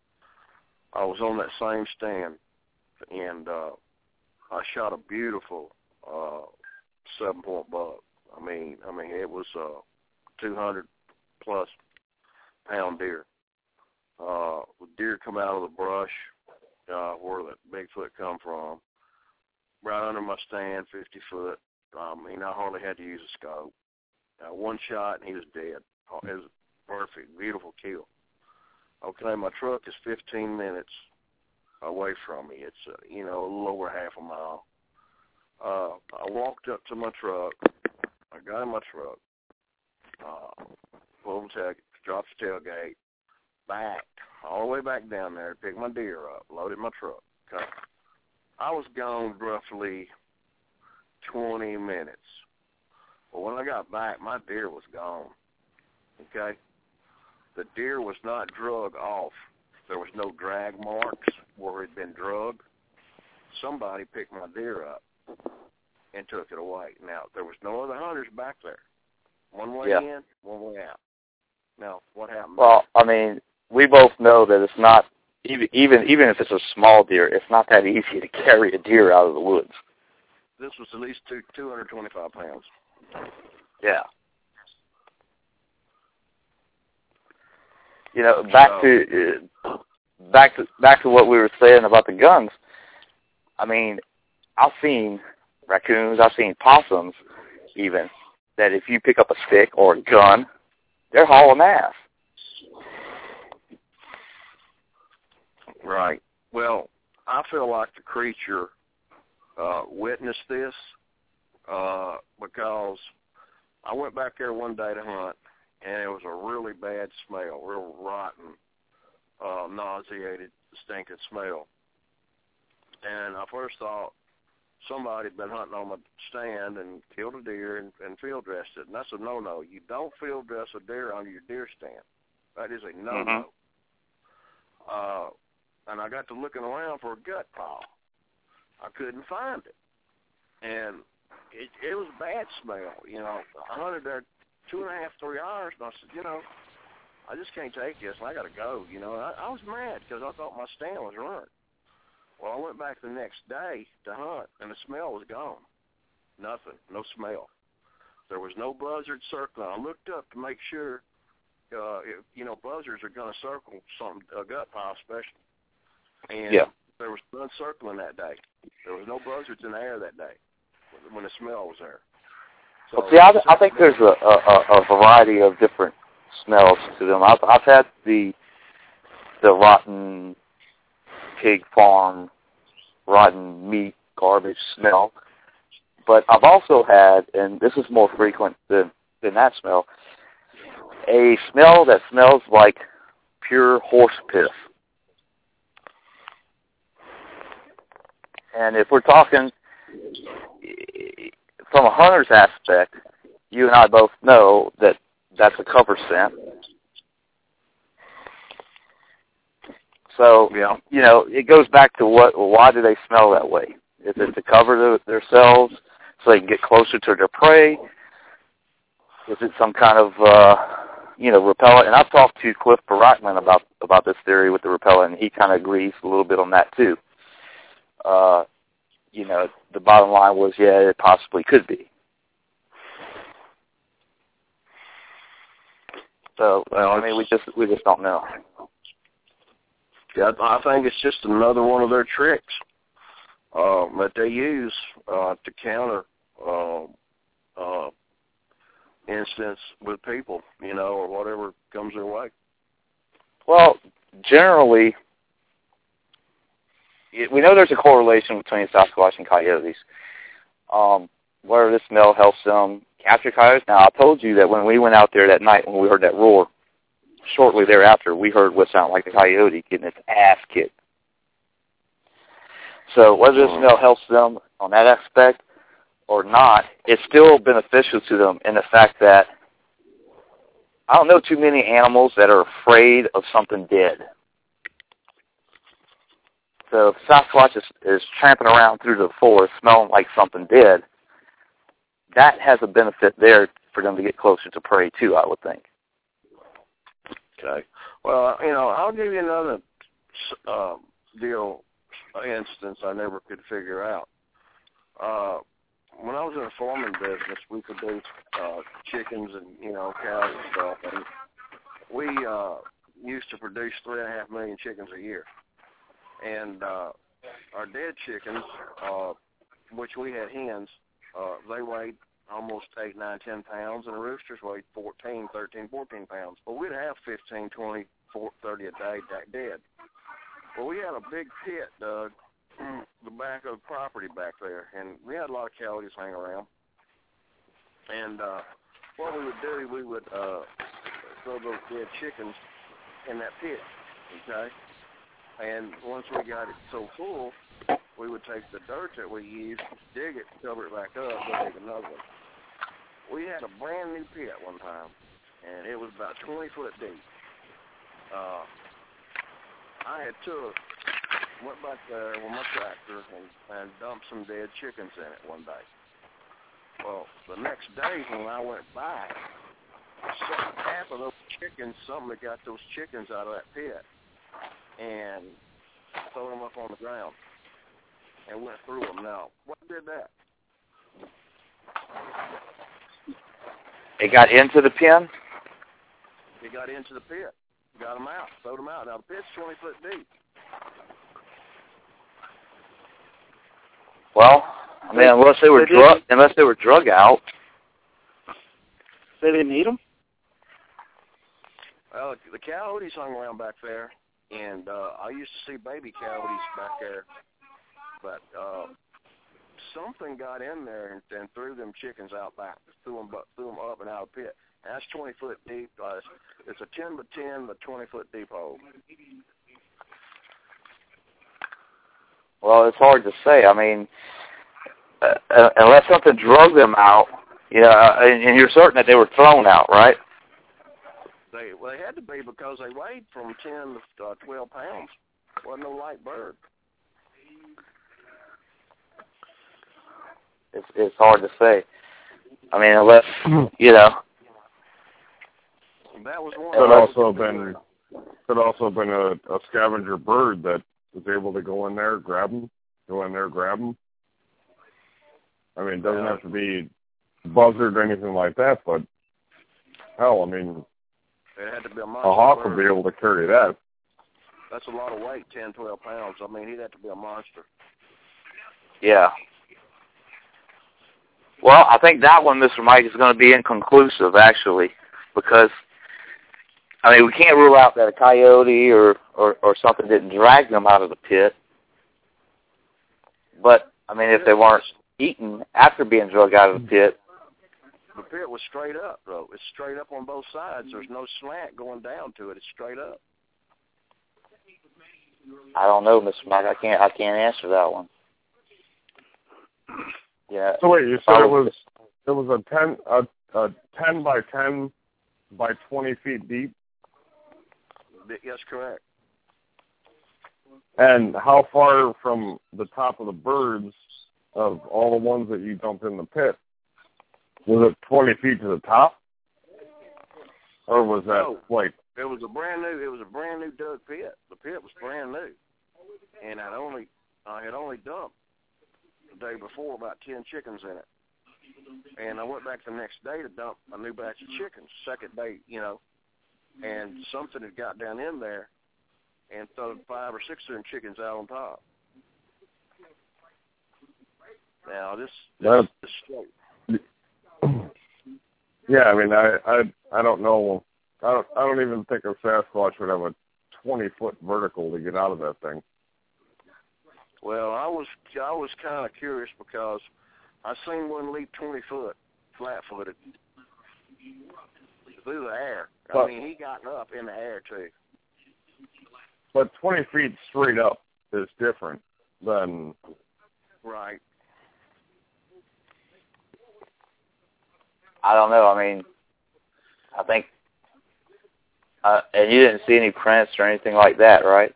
I was on that same stand, and uh, I shot a beautiful uh, seven-point buck. I mean, I mean, it was a two hundred plus pound deer. Uh, the deer come out of the brush. Uh, where that Bigfoot come from, right under my stand, fifty foot. I mean, I hardly had to use a scope. Uh, one shot, and he was dead. It was perfect, beautiful kill. Okay, my truck is fifteen minutes away from me. It's, uh, you know, a little over half a mile. Uh, I walked up to my truck. I got in my truck, uh, pulled the tail, dropped the tailgate, backed all the way back down there, picked my deer up, loaded my truck. Okay. I was gone roughly twenty minutes. Well, when I got back, my deer was gone. Okay. The deer was not drug off. There was no drag marks where it had been drugged. Somebody picked my deer up and took it away. Now, there was no other hunters back there. One way yeah. in, one way out. Now, what happened? Well, I mean, we both know that it's not, even even even if it's a small deer, it's not that easy to carry a deer out of the woods. This was at least two, two hundred twenty-five pounds. Yeah. You know, back so, to uh, back to back to what we were saying about the guns. I mean, I've seen raccoons, I've seen possums, even that if you pick up a stick or a gun, they're hauling ass. Right. Well, I feel like the creature uh, witnessed this uh, because I went back there one day to hunt, and it was a really bad smell, real rotten, uh, nauseated, stinking smell. And I first thought somebody had been hunting on my stand and killed a deer and, and field dressed it. And that's a no-no. You don't field dress a deer on your deer stand. That is a no-no. Mm-hmm. Uh, and I got to looking around for a gut pile. I couldn't find it. And it, it was a bad smell. You know, I hunted there two and a half, three hours, and I said, you know, I just can't take this, and I got to go. You know, and I, I was mad because I thought my stand was ruined. Well, I went back the next day to hunt, and the smell was gone. Nothing, no smell. There was no buzzard circling. I looked up to make sure, uh, if, you know, buzzards are going to circle something, a gut pile especially. And yeah. there was none circling that day. There was no buzzards in the air that day when the smell was there. So, well, see, I, I think there's a, a, a variety of different smells to them. I've, I've had the the rotten pig farm, rotten meat, garbage smell, but I've also had, and this is more frequent than, than that smell, a smell that smells like pure horse piss. And if we're talking from a hunter's aspect, you and I both know that that's a cover scent. So, yeah. you know, it goes back to what, why do they smell that way? Is it to cover the, themselves so they can get closer to their prey? Is it some kind of, uh, you know, repellent? And I've talked to Cliff Barackman about, about this theory with the repellent, and he kind of agrees a little bit on that too. Uh, you know, the bottom line was, yeah, it possibly could be. So, well, I mean, we just we just don't know. Yeah, I think it's just another one of their tricks uh, that they use uh, to counter uh, uh, incidents with people, you know, or whatever comes their way. Well, generally, we know there's a correlation between Sasquatch and coyotes. Um, where this smell helps them capture coyotes. Now, I told you that when we went out there that night when we heard that roar, shortly thereafter, we heard what sounded like a coyote getting its ass kicked. So whether the smell helps them on that aspect or not, it's still beneficial to them in the fact that I don't know too many animals that are afraid of something dead. So if Sasquatch is, is tramping around through the forest smelling like something dead, that has a benefit there for them to get closer to prey too, I would think. Okay. Well, you know, I'll give you another uh, deal, instance I never could figure out. Uh, when I was in a farming business, we produced uh, chickens and, you know, cows and stuff, and we uh, used to produce three and a half million chickens a year. And uh, our dead chickens, uh, which we had hens, uh, they weighed almost eight, nine, ten pounds, and the roosters weighed fourteen, thirteen, fourteen pounds. But we'd have fifteen, twenty, thirty a day dead. Well, we had a big pit dug in the back of the property back there, and we had a lot of coyotes hanging around. And uh, what we would do, we would uh, throw those dead chickens in that pit, okay? And once we got it so full, we would take the dirt that we used, dig it, cover it back up, go dig another one. We had a brand new pit one time, and it was about twenty foot deep. Uh, I had took, went back there with my tractor and, and dumped some dead chickens in it one day. Well, the next day when I went back, half of those chickens, somebody got those chickens out of that pit and throw them up on the ground and went through them. Now, what did that? It got into the pen? It got into the pit. Got them out. Throwed them out. Now, the pit's twenty foot deep. Well, I mean, unless they were drug, unless they were drug out. They didn't eat them? Well, the coyotes hung around back there, and uh, I used to see baby coyotes back there, but uh, something got in there and, and threw them chickens out back, threw them, threw them up and out of the pit. And that's twenty foot deep. Uh, it's a ten by ten, but twenty foot deep hole. Well, it's hard to say. I mean, uh, unless something drug them out, yeah, you know, and, and you're certain that they were thrown out, right? They well, they had to be because they weighed from ten to uh, twelve pounds. Wasn't no light bird. It's it's hard to say. I mean, unless you know. That was one. Could also been could also been a, a scavenger bird that was able to go in there, grab them, go in there, grab them. I mean, it doesn't have to be buzzard or anything like that, but hell, I mean, it had to be a monster a hawk bird. would be able to carry that. That's a lot of weight, ten, twelve pounds. I mean, he'd have to be a monster. Yeah. Well, I think that one, Mister Mike, is going to be inconclusive, actually, because, I mean, we can't rule out that a coyote or, or, or something didn't drag them out of the pit. But, I mean, if they weren't eaten after being dragged out of the pit. The pit was straight up, though. It's straight up on both sides. There's no slant going down to it. It's straight up. I don't know, Mister Mike. I can't. I can't answer that one. Yeah. So wait, you said it was it was a ten a, a ten by ten by twenty feet deep. Yes, correct. And how far from the top of the birds of all the ones that you dumped in the pit? Was it twenty feet to the top, or was that no, like? It was a brand new. It was a brand new dug pit. The pit was brand new, and I'd only I had only dumped the day before about ten chickens in it, and I went back the next day to dump a new batch of chickens. Second day, you know, and something had got down in there and thrown five or six of them chickens out on top. Now this, this is straight. Yeah, I mean, I, I, I don't know. I don't, I don't even think a Sasquatch would have a twenty foot vertical to get out of that thing. Well, I was, I was kind of curious because I seen one leap twenty foot, flat footed, through the air. But, I mean, he got up in the air too. But twenty feet straight up is different than. Right. I don't know. I mean, I think, uh, and you didn't see any prints or anything like that, right?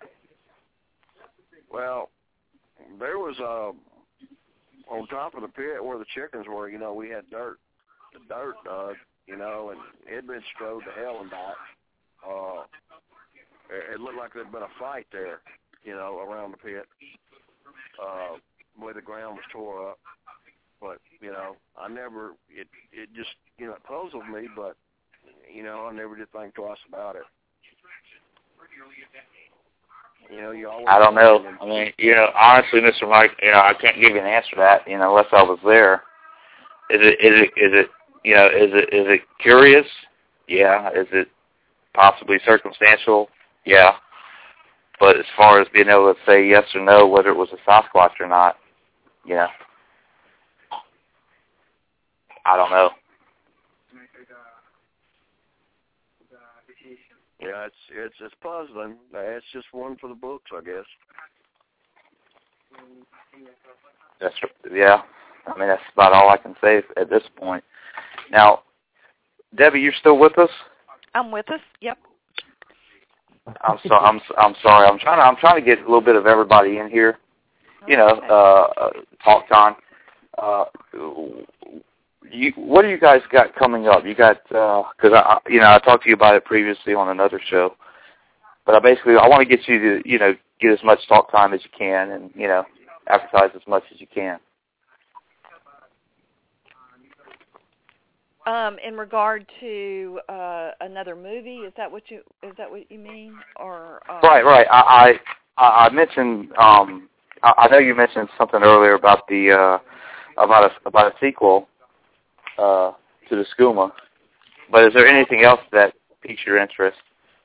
Well, there was uh, on top of the pit where the chickens were. You know, we had dirt, the dirt dug. You know, and it had been strode to hell and back. Uh, it, it looked like there'd been a fight there. You know, around the pit, uh, where the ground was tore up. But, you know, I never, it it just, you know, it puzzled me, but, you know, I never did think twice about it. You know, you always... I don't know. I mean, you know, honestly, Mister Mike, you know, I can't give you an answer to that, you know, unless I was there. Is it, is it, is it, you know, is it, is it curious? Yeah. Is it possibly circumstantial? Yeah. But as far as being able to say yes or no, whether it was a Sasquatch or not, you know, I don't know. Yeah, it's it's it's puzzling. It's just one for the books, I guess. That's yeah. I mean, that's about all I can say at this point. Now, Debbie, you're still with us? I'm with us. Yep. I'm so I'm I'm sorry. I'm trying to I'm trying to get a little bit of everybody in here. You know, uh, uh, talk time. Uh, You, what do you guys got coming up? You got, because uh, I, you know, I talked to you about it previously on another show, but I basically, I want to get you to, you know, get as much talk time as you can and, you know, advertise as much as you can. Um, in regard to uh, another movie, is that what you, is that what you mean? Or um... Right, right. I, I, I mentioned, um, I, I know you mentioned something earlier about the, uh, about a, about a sequel. Uh, to the skooma, but is there anything else that piques your interest?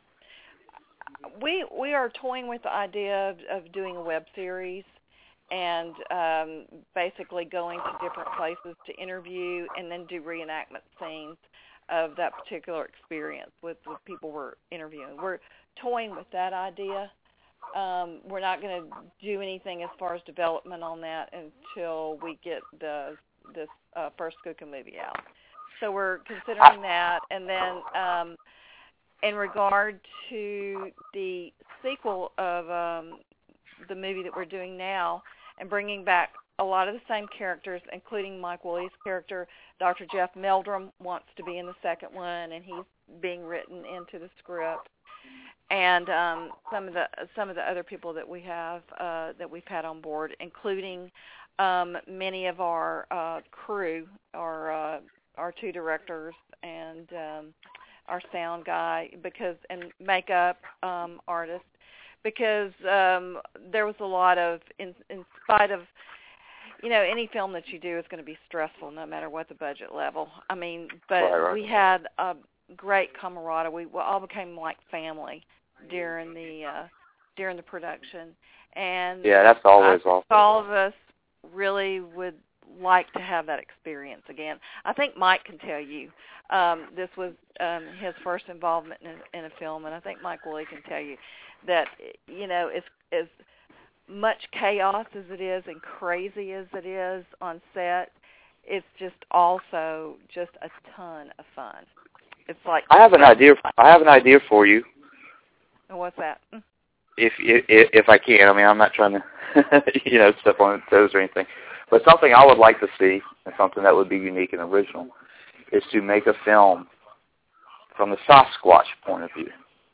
We we are toying with the idea of, of doing a web series and um, basically going to different places to interview and then do reenactment scenes of that particular experience with the people we're interviewing. We're toying with that idea. Um, we're not going to do anything as far as development on that until we get the this uh, first Skookum movie out. So we're considering that. And then um, in regard to the sequel of um, the movie that we're doing now and bringing back a lot of the same characters, including Mike Woolley's character, Doctor Jeff Meldrum wants to be in the second one, and he's being written into the script. And um, some of the some of the other people that we have uh, that we've had on board, including Um, many of our uh, crew, our uh, our two directors and um, our sound guy, because and makeup um, artist, because um, there was a lot of, in, in spite of, you know, any film that you do is going to be stressful no matter what the budget level. I mean, but Right, right. we had a great camaraderie. We, we all became like family during the uh, during the production, and Yeah, that's always I, awesome. all of us really would like to have that experience again. I think Mike can tell you um, this was um, his first involvement in, in a film, and I think Mike Woolley can tell you that, you know, as, as much chaos as it is and crazy as it is on set, it's just also just a ton of fun. It's like I have an idea. I have an idea for you. And what's that? If if if I can, I mean, I'm not trying to, you know, step on toes or anything. But something I would like to see, and something that would be unique and original, is to make a film from the Sasquatch point of view.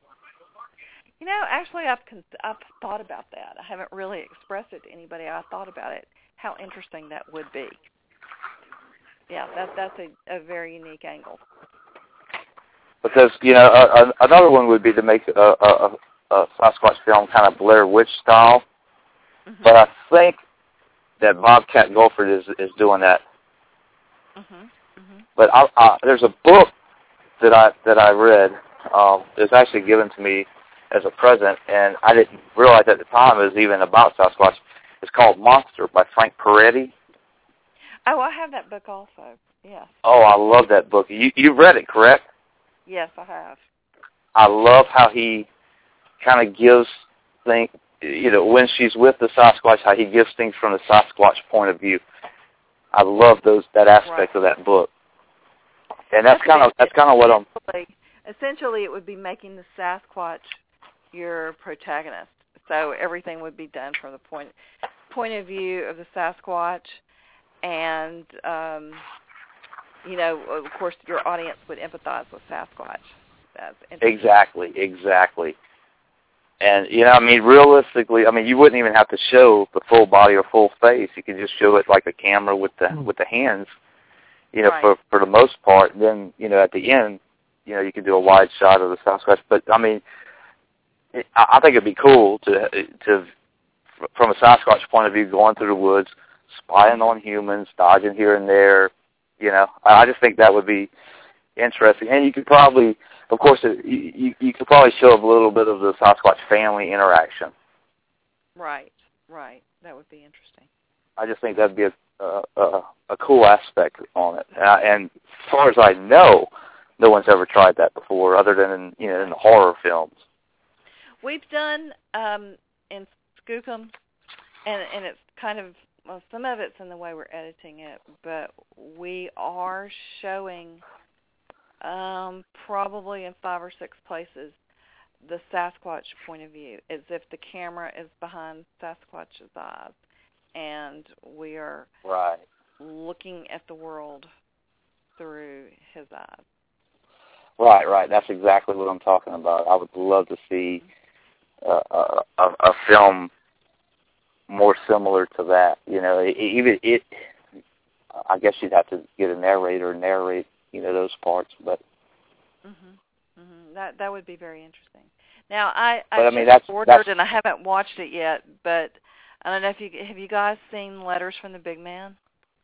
You know, actually, I've con- I've thought about that. I haven't really expressed it to anybody. I thought about it, how interesting that would be. Yeah, that that's a, a very unique angle. Because, you know, a, a, another one would be to make a, a, a Sasquatch film kind of Blair Witch style. Mm-hmm. But I think that Bobcat Goldthwait is is doing that. Mm-hmm. Mm-hmm. But I, I, there's a book that I that I read. Um, it was actually given to me as a present, and I didn't realize at the time it was even about Sasquatch. It's called Monster by Frank Peretti. Oh, I have that book also. Yes. Oh, I love that book. You you read it, correct? Yes, I have. I love how he kind of gives things. You know, when she's with the Sasquatch, how he gives things from the Sasquatch point of view. I love those that aspect right. of that book, and that's kind of that's kind of what I'm. Essentially, it would be making the Sasquatch your protagonist. So everything would be done from the point point of view of the Sasquatch, and um, you know, of course, your audience would empathize with Sasquatch. That's exactly, exactly. And, you know, I mean, realistically, I mean, you wouldn't even have to show the full body or full face. You could just show it like a camera with the with the hands, you know, right. for for the most part. And then, you know, at the end, you know, you could do a wide shot of the Sasquatch. But, I mean, it, I think it'd be cool to, to, from a Sasquatch point of view, going through the woods, spying on humans, dodging here and there. You know, I just think that would be interesting. And you could probably... Of course, it, you, you could probably show a little bit of the Sasquatch family interaction. Right, right. That would be interesting. I just think that'd be a a, a, a cool aspect on it. And, I, and as far as I know, no one's ever tried that before, other than in, you know in the horror films. We've done um, in Skookum, and and it's kind of well, some of it's in the way we're editing it, but we are showing. Um, probably in five or six places, the Sasquatch point of view, as if the camera is behind Sasquatch's eyes, and we are right. looking at the world through his eyes. Right, right. That's exactly what I'm talking about. I would love to see uh, a, a, a film more similar to that. You know, it, even it. I guess you'd have to get a narrator and narrate. You know, those parts, but mhm, mhm. That that would be very interesting. Now, I I, I just mean, that's, ordered that's, and I haven't watched it yet, but I don't know if you have you guys seen Letters from the Big Man?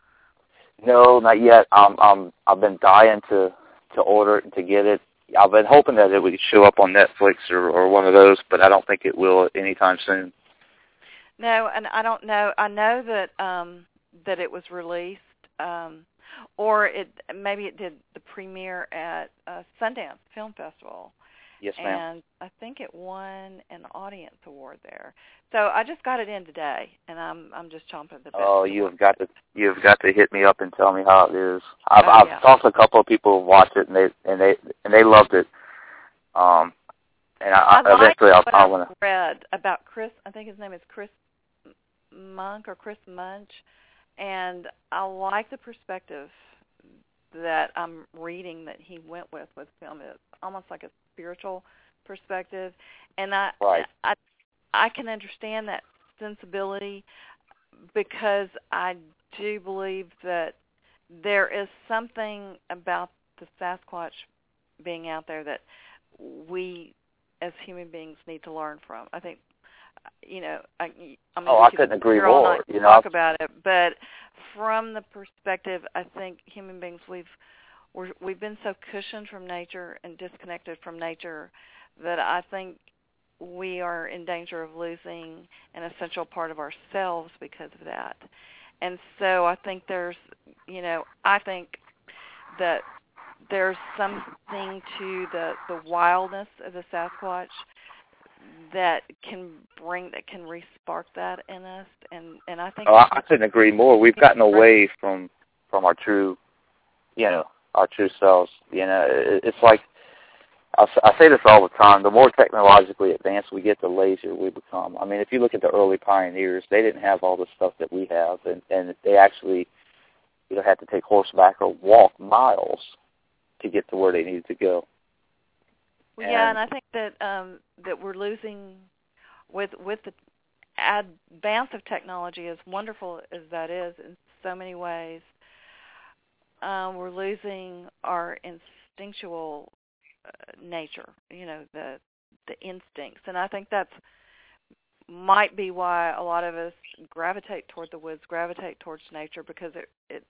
No, not yet. Um, um, I've been dying to to order it and to get it. I've been hoping that it would show up on Netflix or or one of those, but I don't think it will anytime soon. No, and I don't know. I know that um that it was released. Um, Or it maybe it did the premiere at uh, Sundance Film Festival. Yes, ma'am. And I think it won an audience award there. So I just got it in today, and I'm I'm just chomping at the bit. Oh, you've got to you've got to hit me up and tell me how it is. I've oh, I've yeah. talked to a couple of people who watched it and they and they and they loved it. Um, and I, I eventually like I'll, what I want I've read about Chris. I think his name is Chris Monk or Chris Munch. And I like the perspective that I'm reading that he went with with film. It's almost like a spiritual perspective, and I, right. I, I can understand that sensibility because I do believe that there is something about the Sasquatch being out there that we as human beings need to learn from. I think you know, I, I mean, oh, we I could couldn't agree here all more. night You know, talk about it, but from the perspective, I think human beings, we've we're, we've been so cushioned from nature and disconnected from nature that I think we are in danger of losing an essential part of ourselves because of that. And so I think there's, you know, I think that there's something to the, the wildness of the Sasquatch that can bring, that can re-spark that in us. And, and I think... Oh, I, I couldn't agree more. We've gotten away from, from our true, you know, our true selves. You know, it, it's like, I, I say this all the time, the more technologically advanced we get, the lazier we become. I mean, if you look at the early pioneers, they didn't have all the stuff that we have, and, and they actually, you know, had to take horseback or walk miles to get to where they needed to go. Well, yeah, and I think that um, that we're losing, with with the advance of technology, as wonderful as that is in so many ways, um, we're losing our instinctual uh, nature, you know, the the instincts. And I think that's might be why a lot of us gravitate toward the woods, gravitate towards nature, because it, it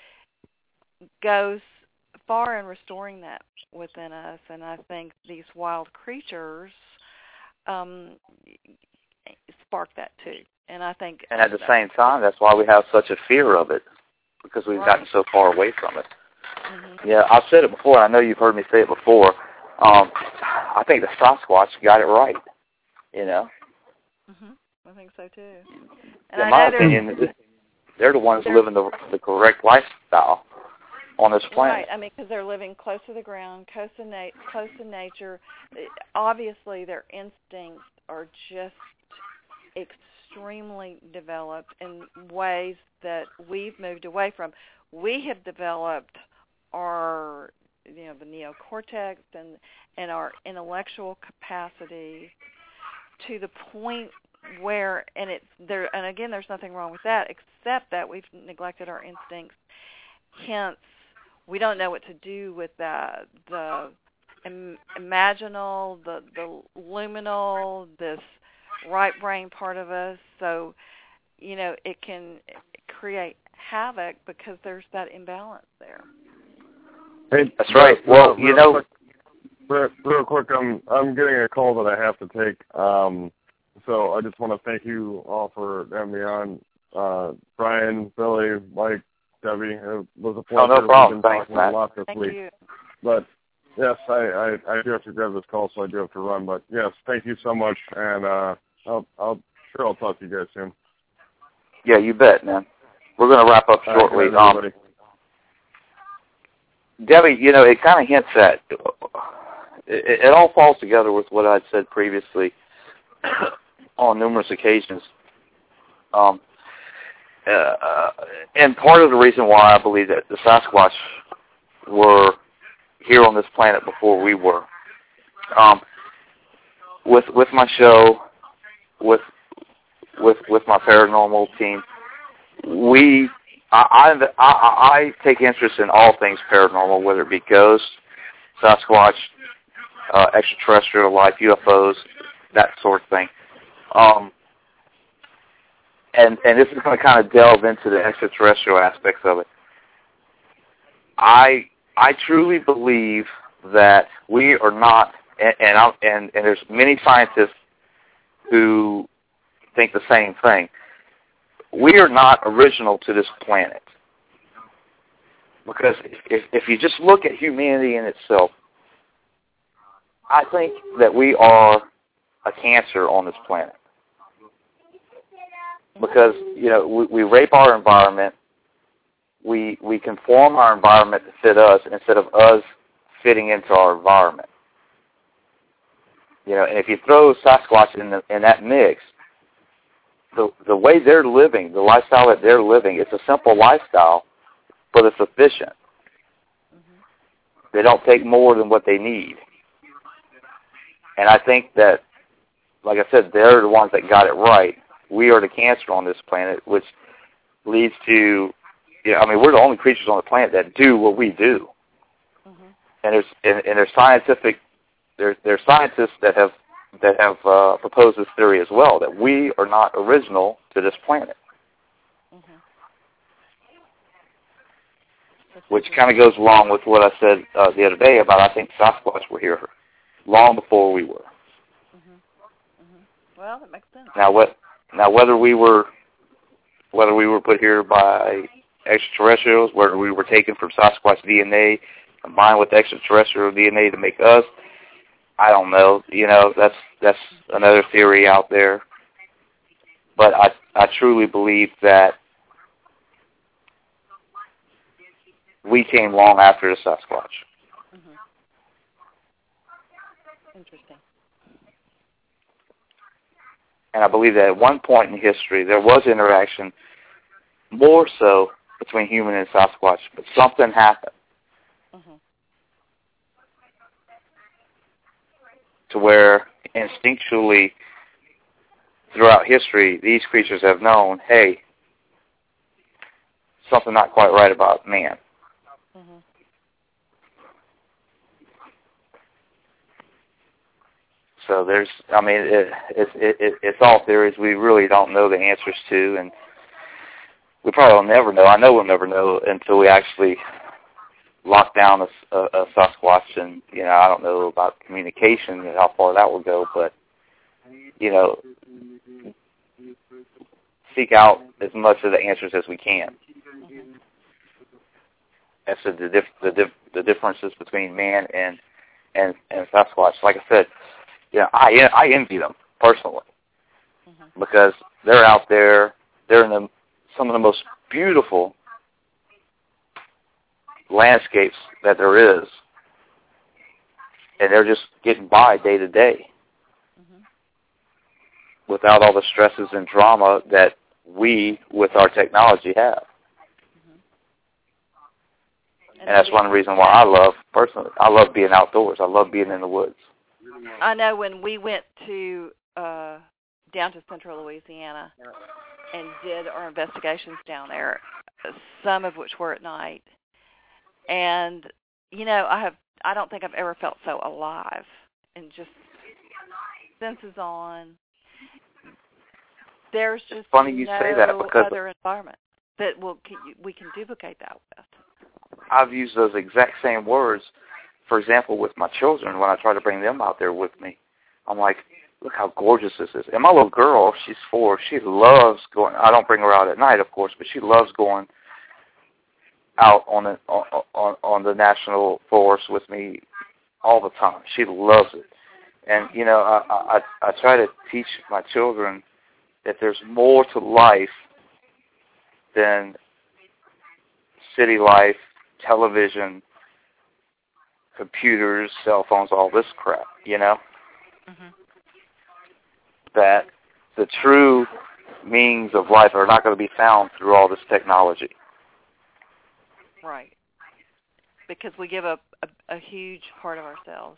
goes far in restoring that within us. And I think these wild creatures um, spark that too. And I think, and at the same time, that's why we have such a fear of it, because we've right. gotten so far away from it. Mm-hmm. Yeah, I've said it before. I know you've heard me say it before. Um, I think the Sasquatch got it right. You know. Mm-hmm. I think so too. And in I my know opinion, they're the ones living the the correct lifestyle on this planet. Right. I mean, because they're living close to the ground, close to, na- close to nature. Obviously, their instincts are just extremely developed in ways that we've moved away from. We have developed our, you know, the neocortex and and our intellectual capacity to the point where, and it's there, and again, there's nothing wrong with that, except that we've neglected our instincts. Hence, we don't know what to do with that, the im- imaginal, the, the luminal, this right brain part of us. So, you know, it can create havoc because there's that imbalance there. Hey, that's right. Well, real, you know, quick, real, real quick, I'm I'm getting a call that I have to take. Um, so I just want to thank you all for having me on. Uh, Brian, Billy, Mike, Debbie, it was a pleasure. Oh, no problem. We've been Thanks, talking Matt. a lot this Thank week. you. But yes, I, I, I do have to grab this call, so I do have to run. But yes, thank you so much, and uh, I'll, I'll sure I'll talk to you guys soon. Yeah, you bet, man. We're going to wrap up shortly. All right, um, Debbie, you know, it kind of hints at, it, it all falls together with what I'd said previously on numerous occasions. Um, uh, and part of the reason why I believe that the Sasquatch were here on this planet before we were, um, with with my show, with with with my paranormal team, we I I, I, I take interest in all things paranormal, whether it be ghosts, Sasquatch, uh, extraterrestrial life, U F Os, that sort of thing. Um, and and this is going to kind of delve into the extraterrestrial aspects of it. I I truly believe that we are not, and and, I, and and there's many scientists who think the same thing. We are not original to this planet, because if if you just look at humanity in itself, I think that we are a cancer on this planet. Because, you know, we, we rape our environment, we we conform our environment to fit us instead of us fitting into our environment. You know, and if you throw Sasquatch in the, in that mix, the the way they're living, the lifestyle that they're living, it's a simple lifestyle, but it's efficient. Mm-hmm. They don't take more than what they need. And I think that, like I said, they're the ones that got it right. We are the cancer on this planet, which leads to, you know, I mean, we're the only creatures on the planet that do what we do. Mm-hmm. And there's and, and there's scientific, there's there's scientists that have that have uh, proposed this theory as well, that we are not original to this planet. Mm-hmm. Which kind of goes along with what I said uh, the other day about I think Sasquatch were here long before we were. Mm-hmm. Mm-hmm. Well, that makes sense. Now, what? Now, whether we were whether we were put here by extraterrestrials, whether we were taken from Sasquatch D N A, combined with extraterrestrial D N A to make us, I don't know. You know, that's that's another theory out there. But I I truly believe that we came long after the Sasquatch. Mm-hmm. Interesting. And I believe that at one point in history there was interaction, more so between human and Sasquatch, but something happened. Mm-hmm. To where instinctually throughout history these creatures have known, hey, something not quite right about man. Mm-hmm. So there's, I mean, it, it, it, it's all theories we really don't know the answers to, and we probably will never know. I know we'll never know until we actually lock down a, a, a Sasquatch, and, you know, I don't know about communication and how far that will go, but, you know, seek out as much of the answers as we can. Mm-hmm. As to the, dif- the, dif- the differences between man and, and, and Sasquatch. Like I said, you know, I, I envy them personally, Mm-hmm. because they're out there, they're in the, some of the most beautiful landscapes that there is, and they're just getting by day to day Mm-hmm. without all the stresses and drama that we, with our technology, have. Mm-hmm. And that's one reason why I love, personally, I love being outdoors. I love being in the woods. I know when we went to uh, down to central Louisiana and did our investigations down there, some of which were at night, and you know, I have I don't think I've ever felt so alive and just senses on. There's just it's funny you no say that because other environment that will we can duplicate that with. I've used those exact same words. For example, with my children, when I try to bring them out there with me, I'm like, look how gorgeous this is. And my little girl, she's four, she loves going, I don't bring her out at night, of course, but she loves going out on the, on, on, on the national forest with me all the time. She loves it. And, you know, I, I, I try to teach my children that there's more to life than city life, television, computers, cell phones, all this crap, you know? Mm-hmm. That the true meanings of life are not going to be found through all this technology. Right. Because we give up a, a huge part of ourselves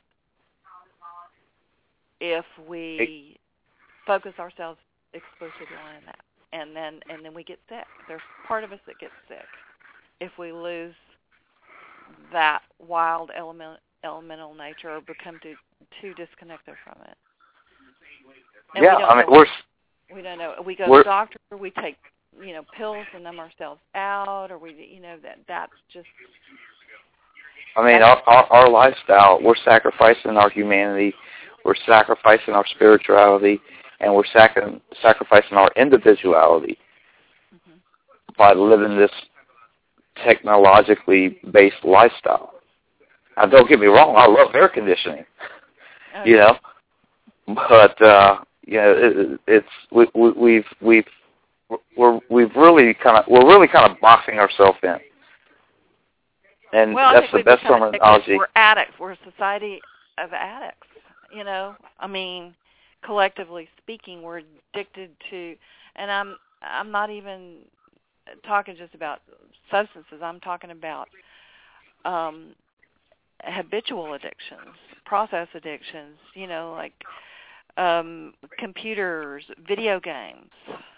if we it, focus ourselves exclusively on that. And then and then we get sick. There's part of us that gets sick if we lose that wild element, elemental nature or become too too disconnected from it. And yeah, we don't I mean, know, we're we don't know. We go to the doctor. We take you know pills to numb ourselves out, or we you know that that's just. I mean, our, our our lifestyle. We're sacrificing our humanity. We're sacrificing our spirituality, and we're sac- sacrificing our individuality mm-hmm. by living this technologically based lifestyle. Now, don't get me wrong, I love air conditioning, okay. you know, but uh, you know, it, it's we, we, we've we've we're we've really kind of we're really kind of boxing ourselves in, and well, that's the best terminology. We're addicts. We're a society of addicts. You know, I mean, collectively speaking, we're addicted to, and I'm I'm not even talking just about substances. I'm talking about um, habitual addictions, process addictions, you know, like um, computers, video games,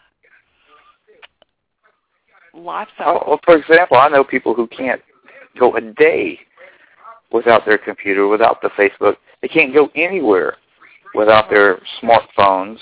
lifestyle. Oh, well, for example, I know people who can't go a day without their computer, without the Facebook. They can't go anywhere without their smartphones,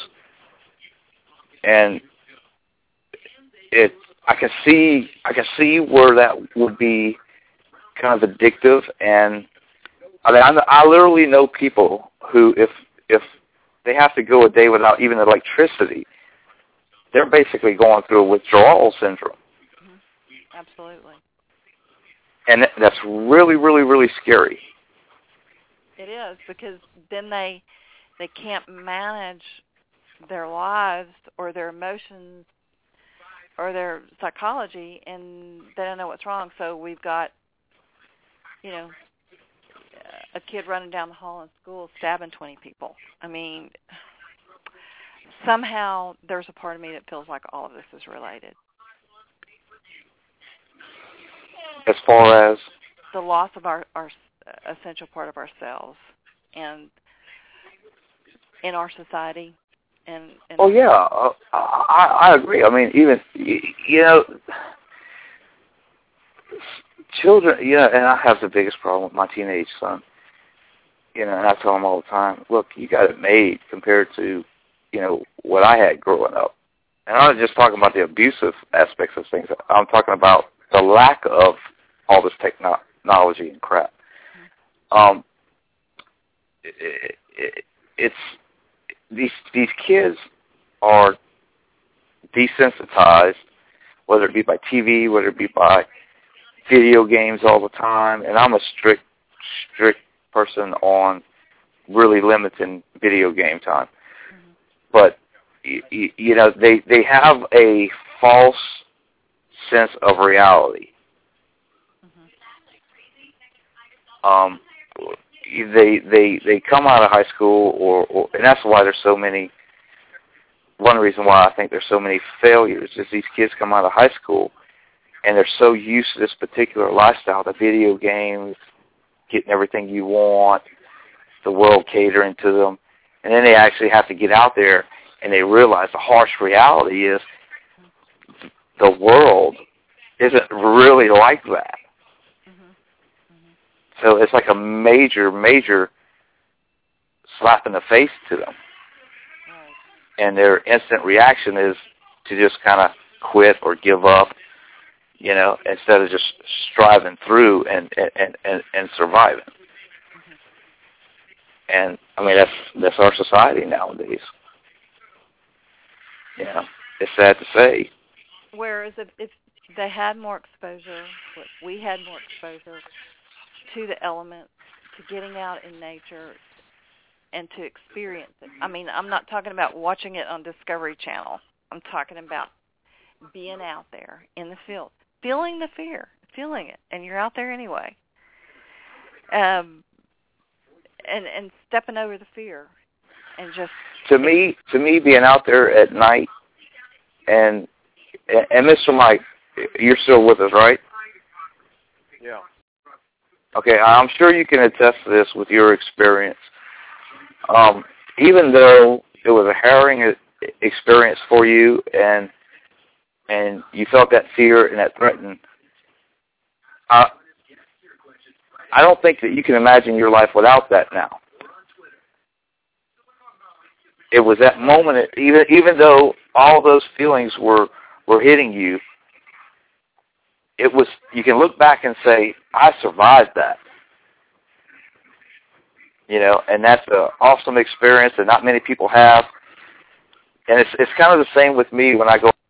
and it I can see I can see where that would be kind of addictive. And I mean, I, I literally know people who, if if they have to go a day without even electricity, they're basically going through a withdrawal syndrome. Mm-hmm. Absolutely. And that's really, really, really scary. It is, because then they they can't manage their lives or their emotions or their psychology, and they don't know what's wrong. So we've got, you know, a kid running down the hall in school stabbing twenty people. I mean, somehow there's a part of me that feels like all of this is related. As far as? The loss of our, our essential part of ourselves and in our society. And, and oh, yeah, uh, I, I agree. I mean, even, you know, children, you know, and I have the biggest problem with my teenage son. You know, and I tell him all the time, look, you got it made compared to, you know, what I had growing up. And I'm not just talking about the abusive aspects of things. I'm talking about the lack of all this technology and crap. Um, it, it, it's these these kids are desensitized, whether it be by T V, whether it be by video games all the time. And I'm a strict strict person on really limiting video game time. Mm-hmm. But you, you know, they they have a false sense of reality. Um, they they they come out of high school, or, or and that's why there's so many. One reason why I think there's so many failures is these kids come out of high school, and they're so used to this particular lifestyle, the video games, getting everything you want, the world catering to them, and then they actually have to get out there, and they realize the harsh reality is the world isn't really like that. So it's like a major, major slap in the face to them. Right. And their instant reaction is to just kind of quit or give up, you know, instead of just striving through and and, and, and surviving. Mm-hmm. And, I mean, that's that's our society nowadays. You know, it's sad to say. Whereas if, if they had more exposure, we had more exposure to the elements, to getting out in nature, and to experience it. I mean, I'm not talking about watching it on Discovery Channel. I'm talking about being out there in the field, feeling the fear, feeling it, and you're out there anyway. Um, and and stepping over the fear, and just to me, to me, being out there at night, and and Mister Mike, you're still with us, right? Yeah. Okay, I'm sure you can attest to this with your experience. Um, even though it was a harrowing experience for you, and and you felt that fear and that threatened, uh, I don't think that you can imagine your life without that now. It was that moment, even even though all those feelings were were hitting you, it was, you can look back and say, I survived that. You know, and that's an awesome experience that not many people have. And it's it's kind of the same with me when I go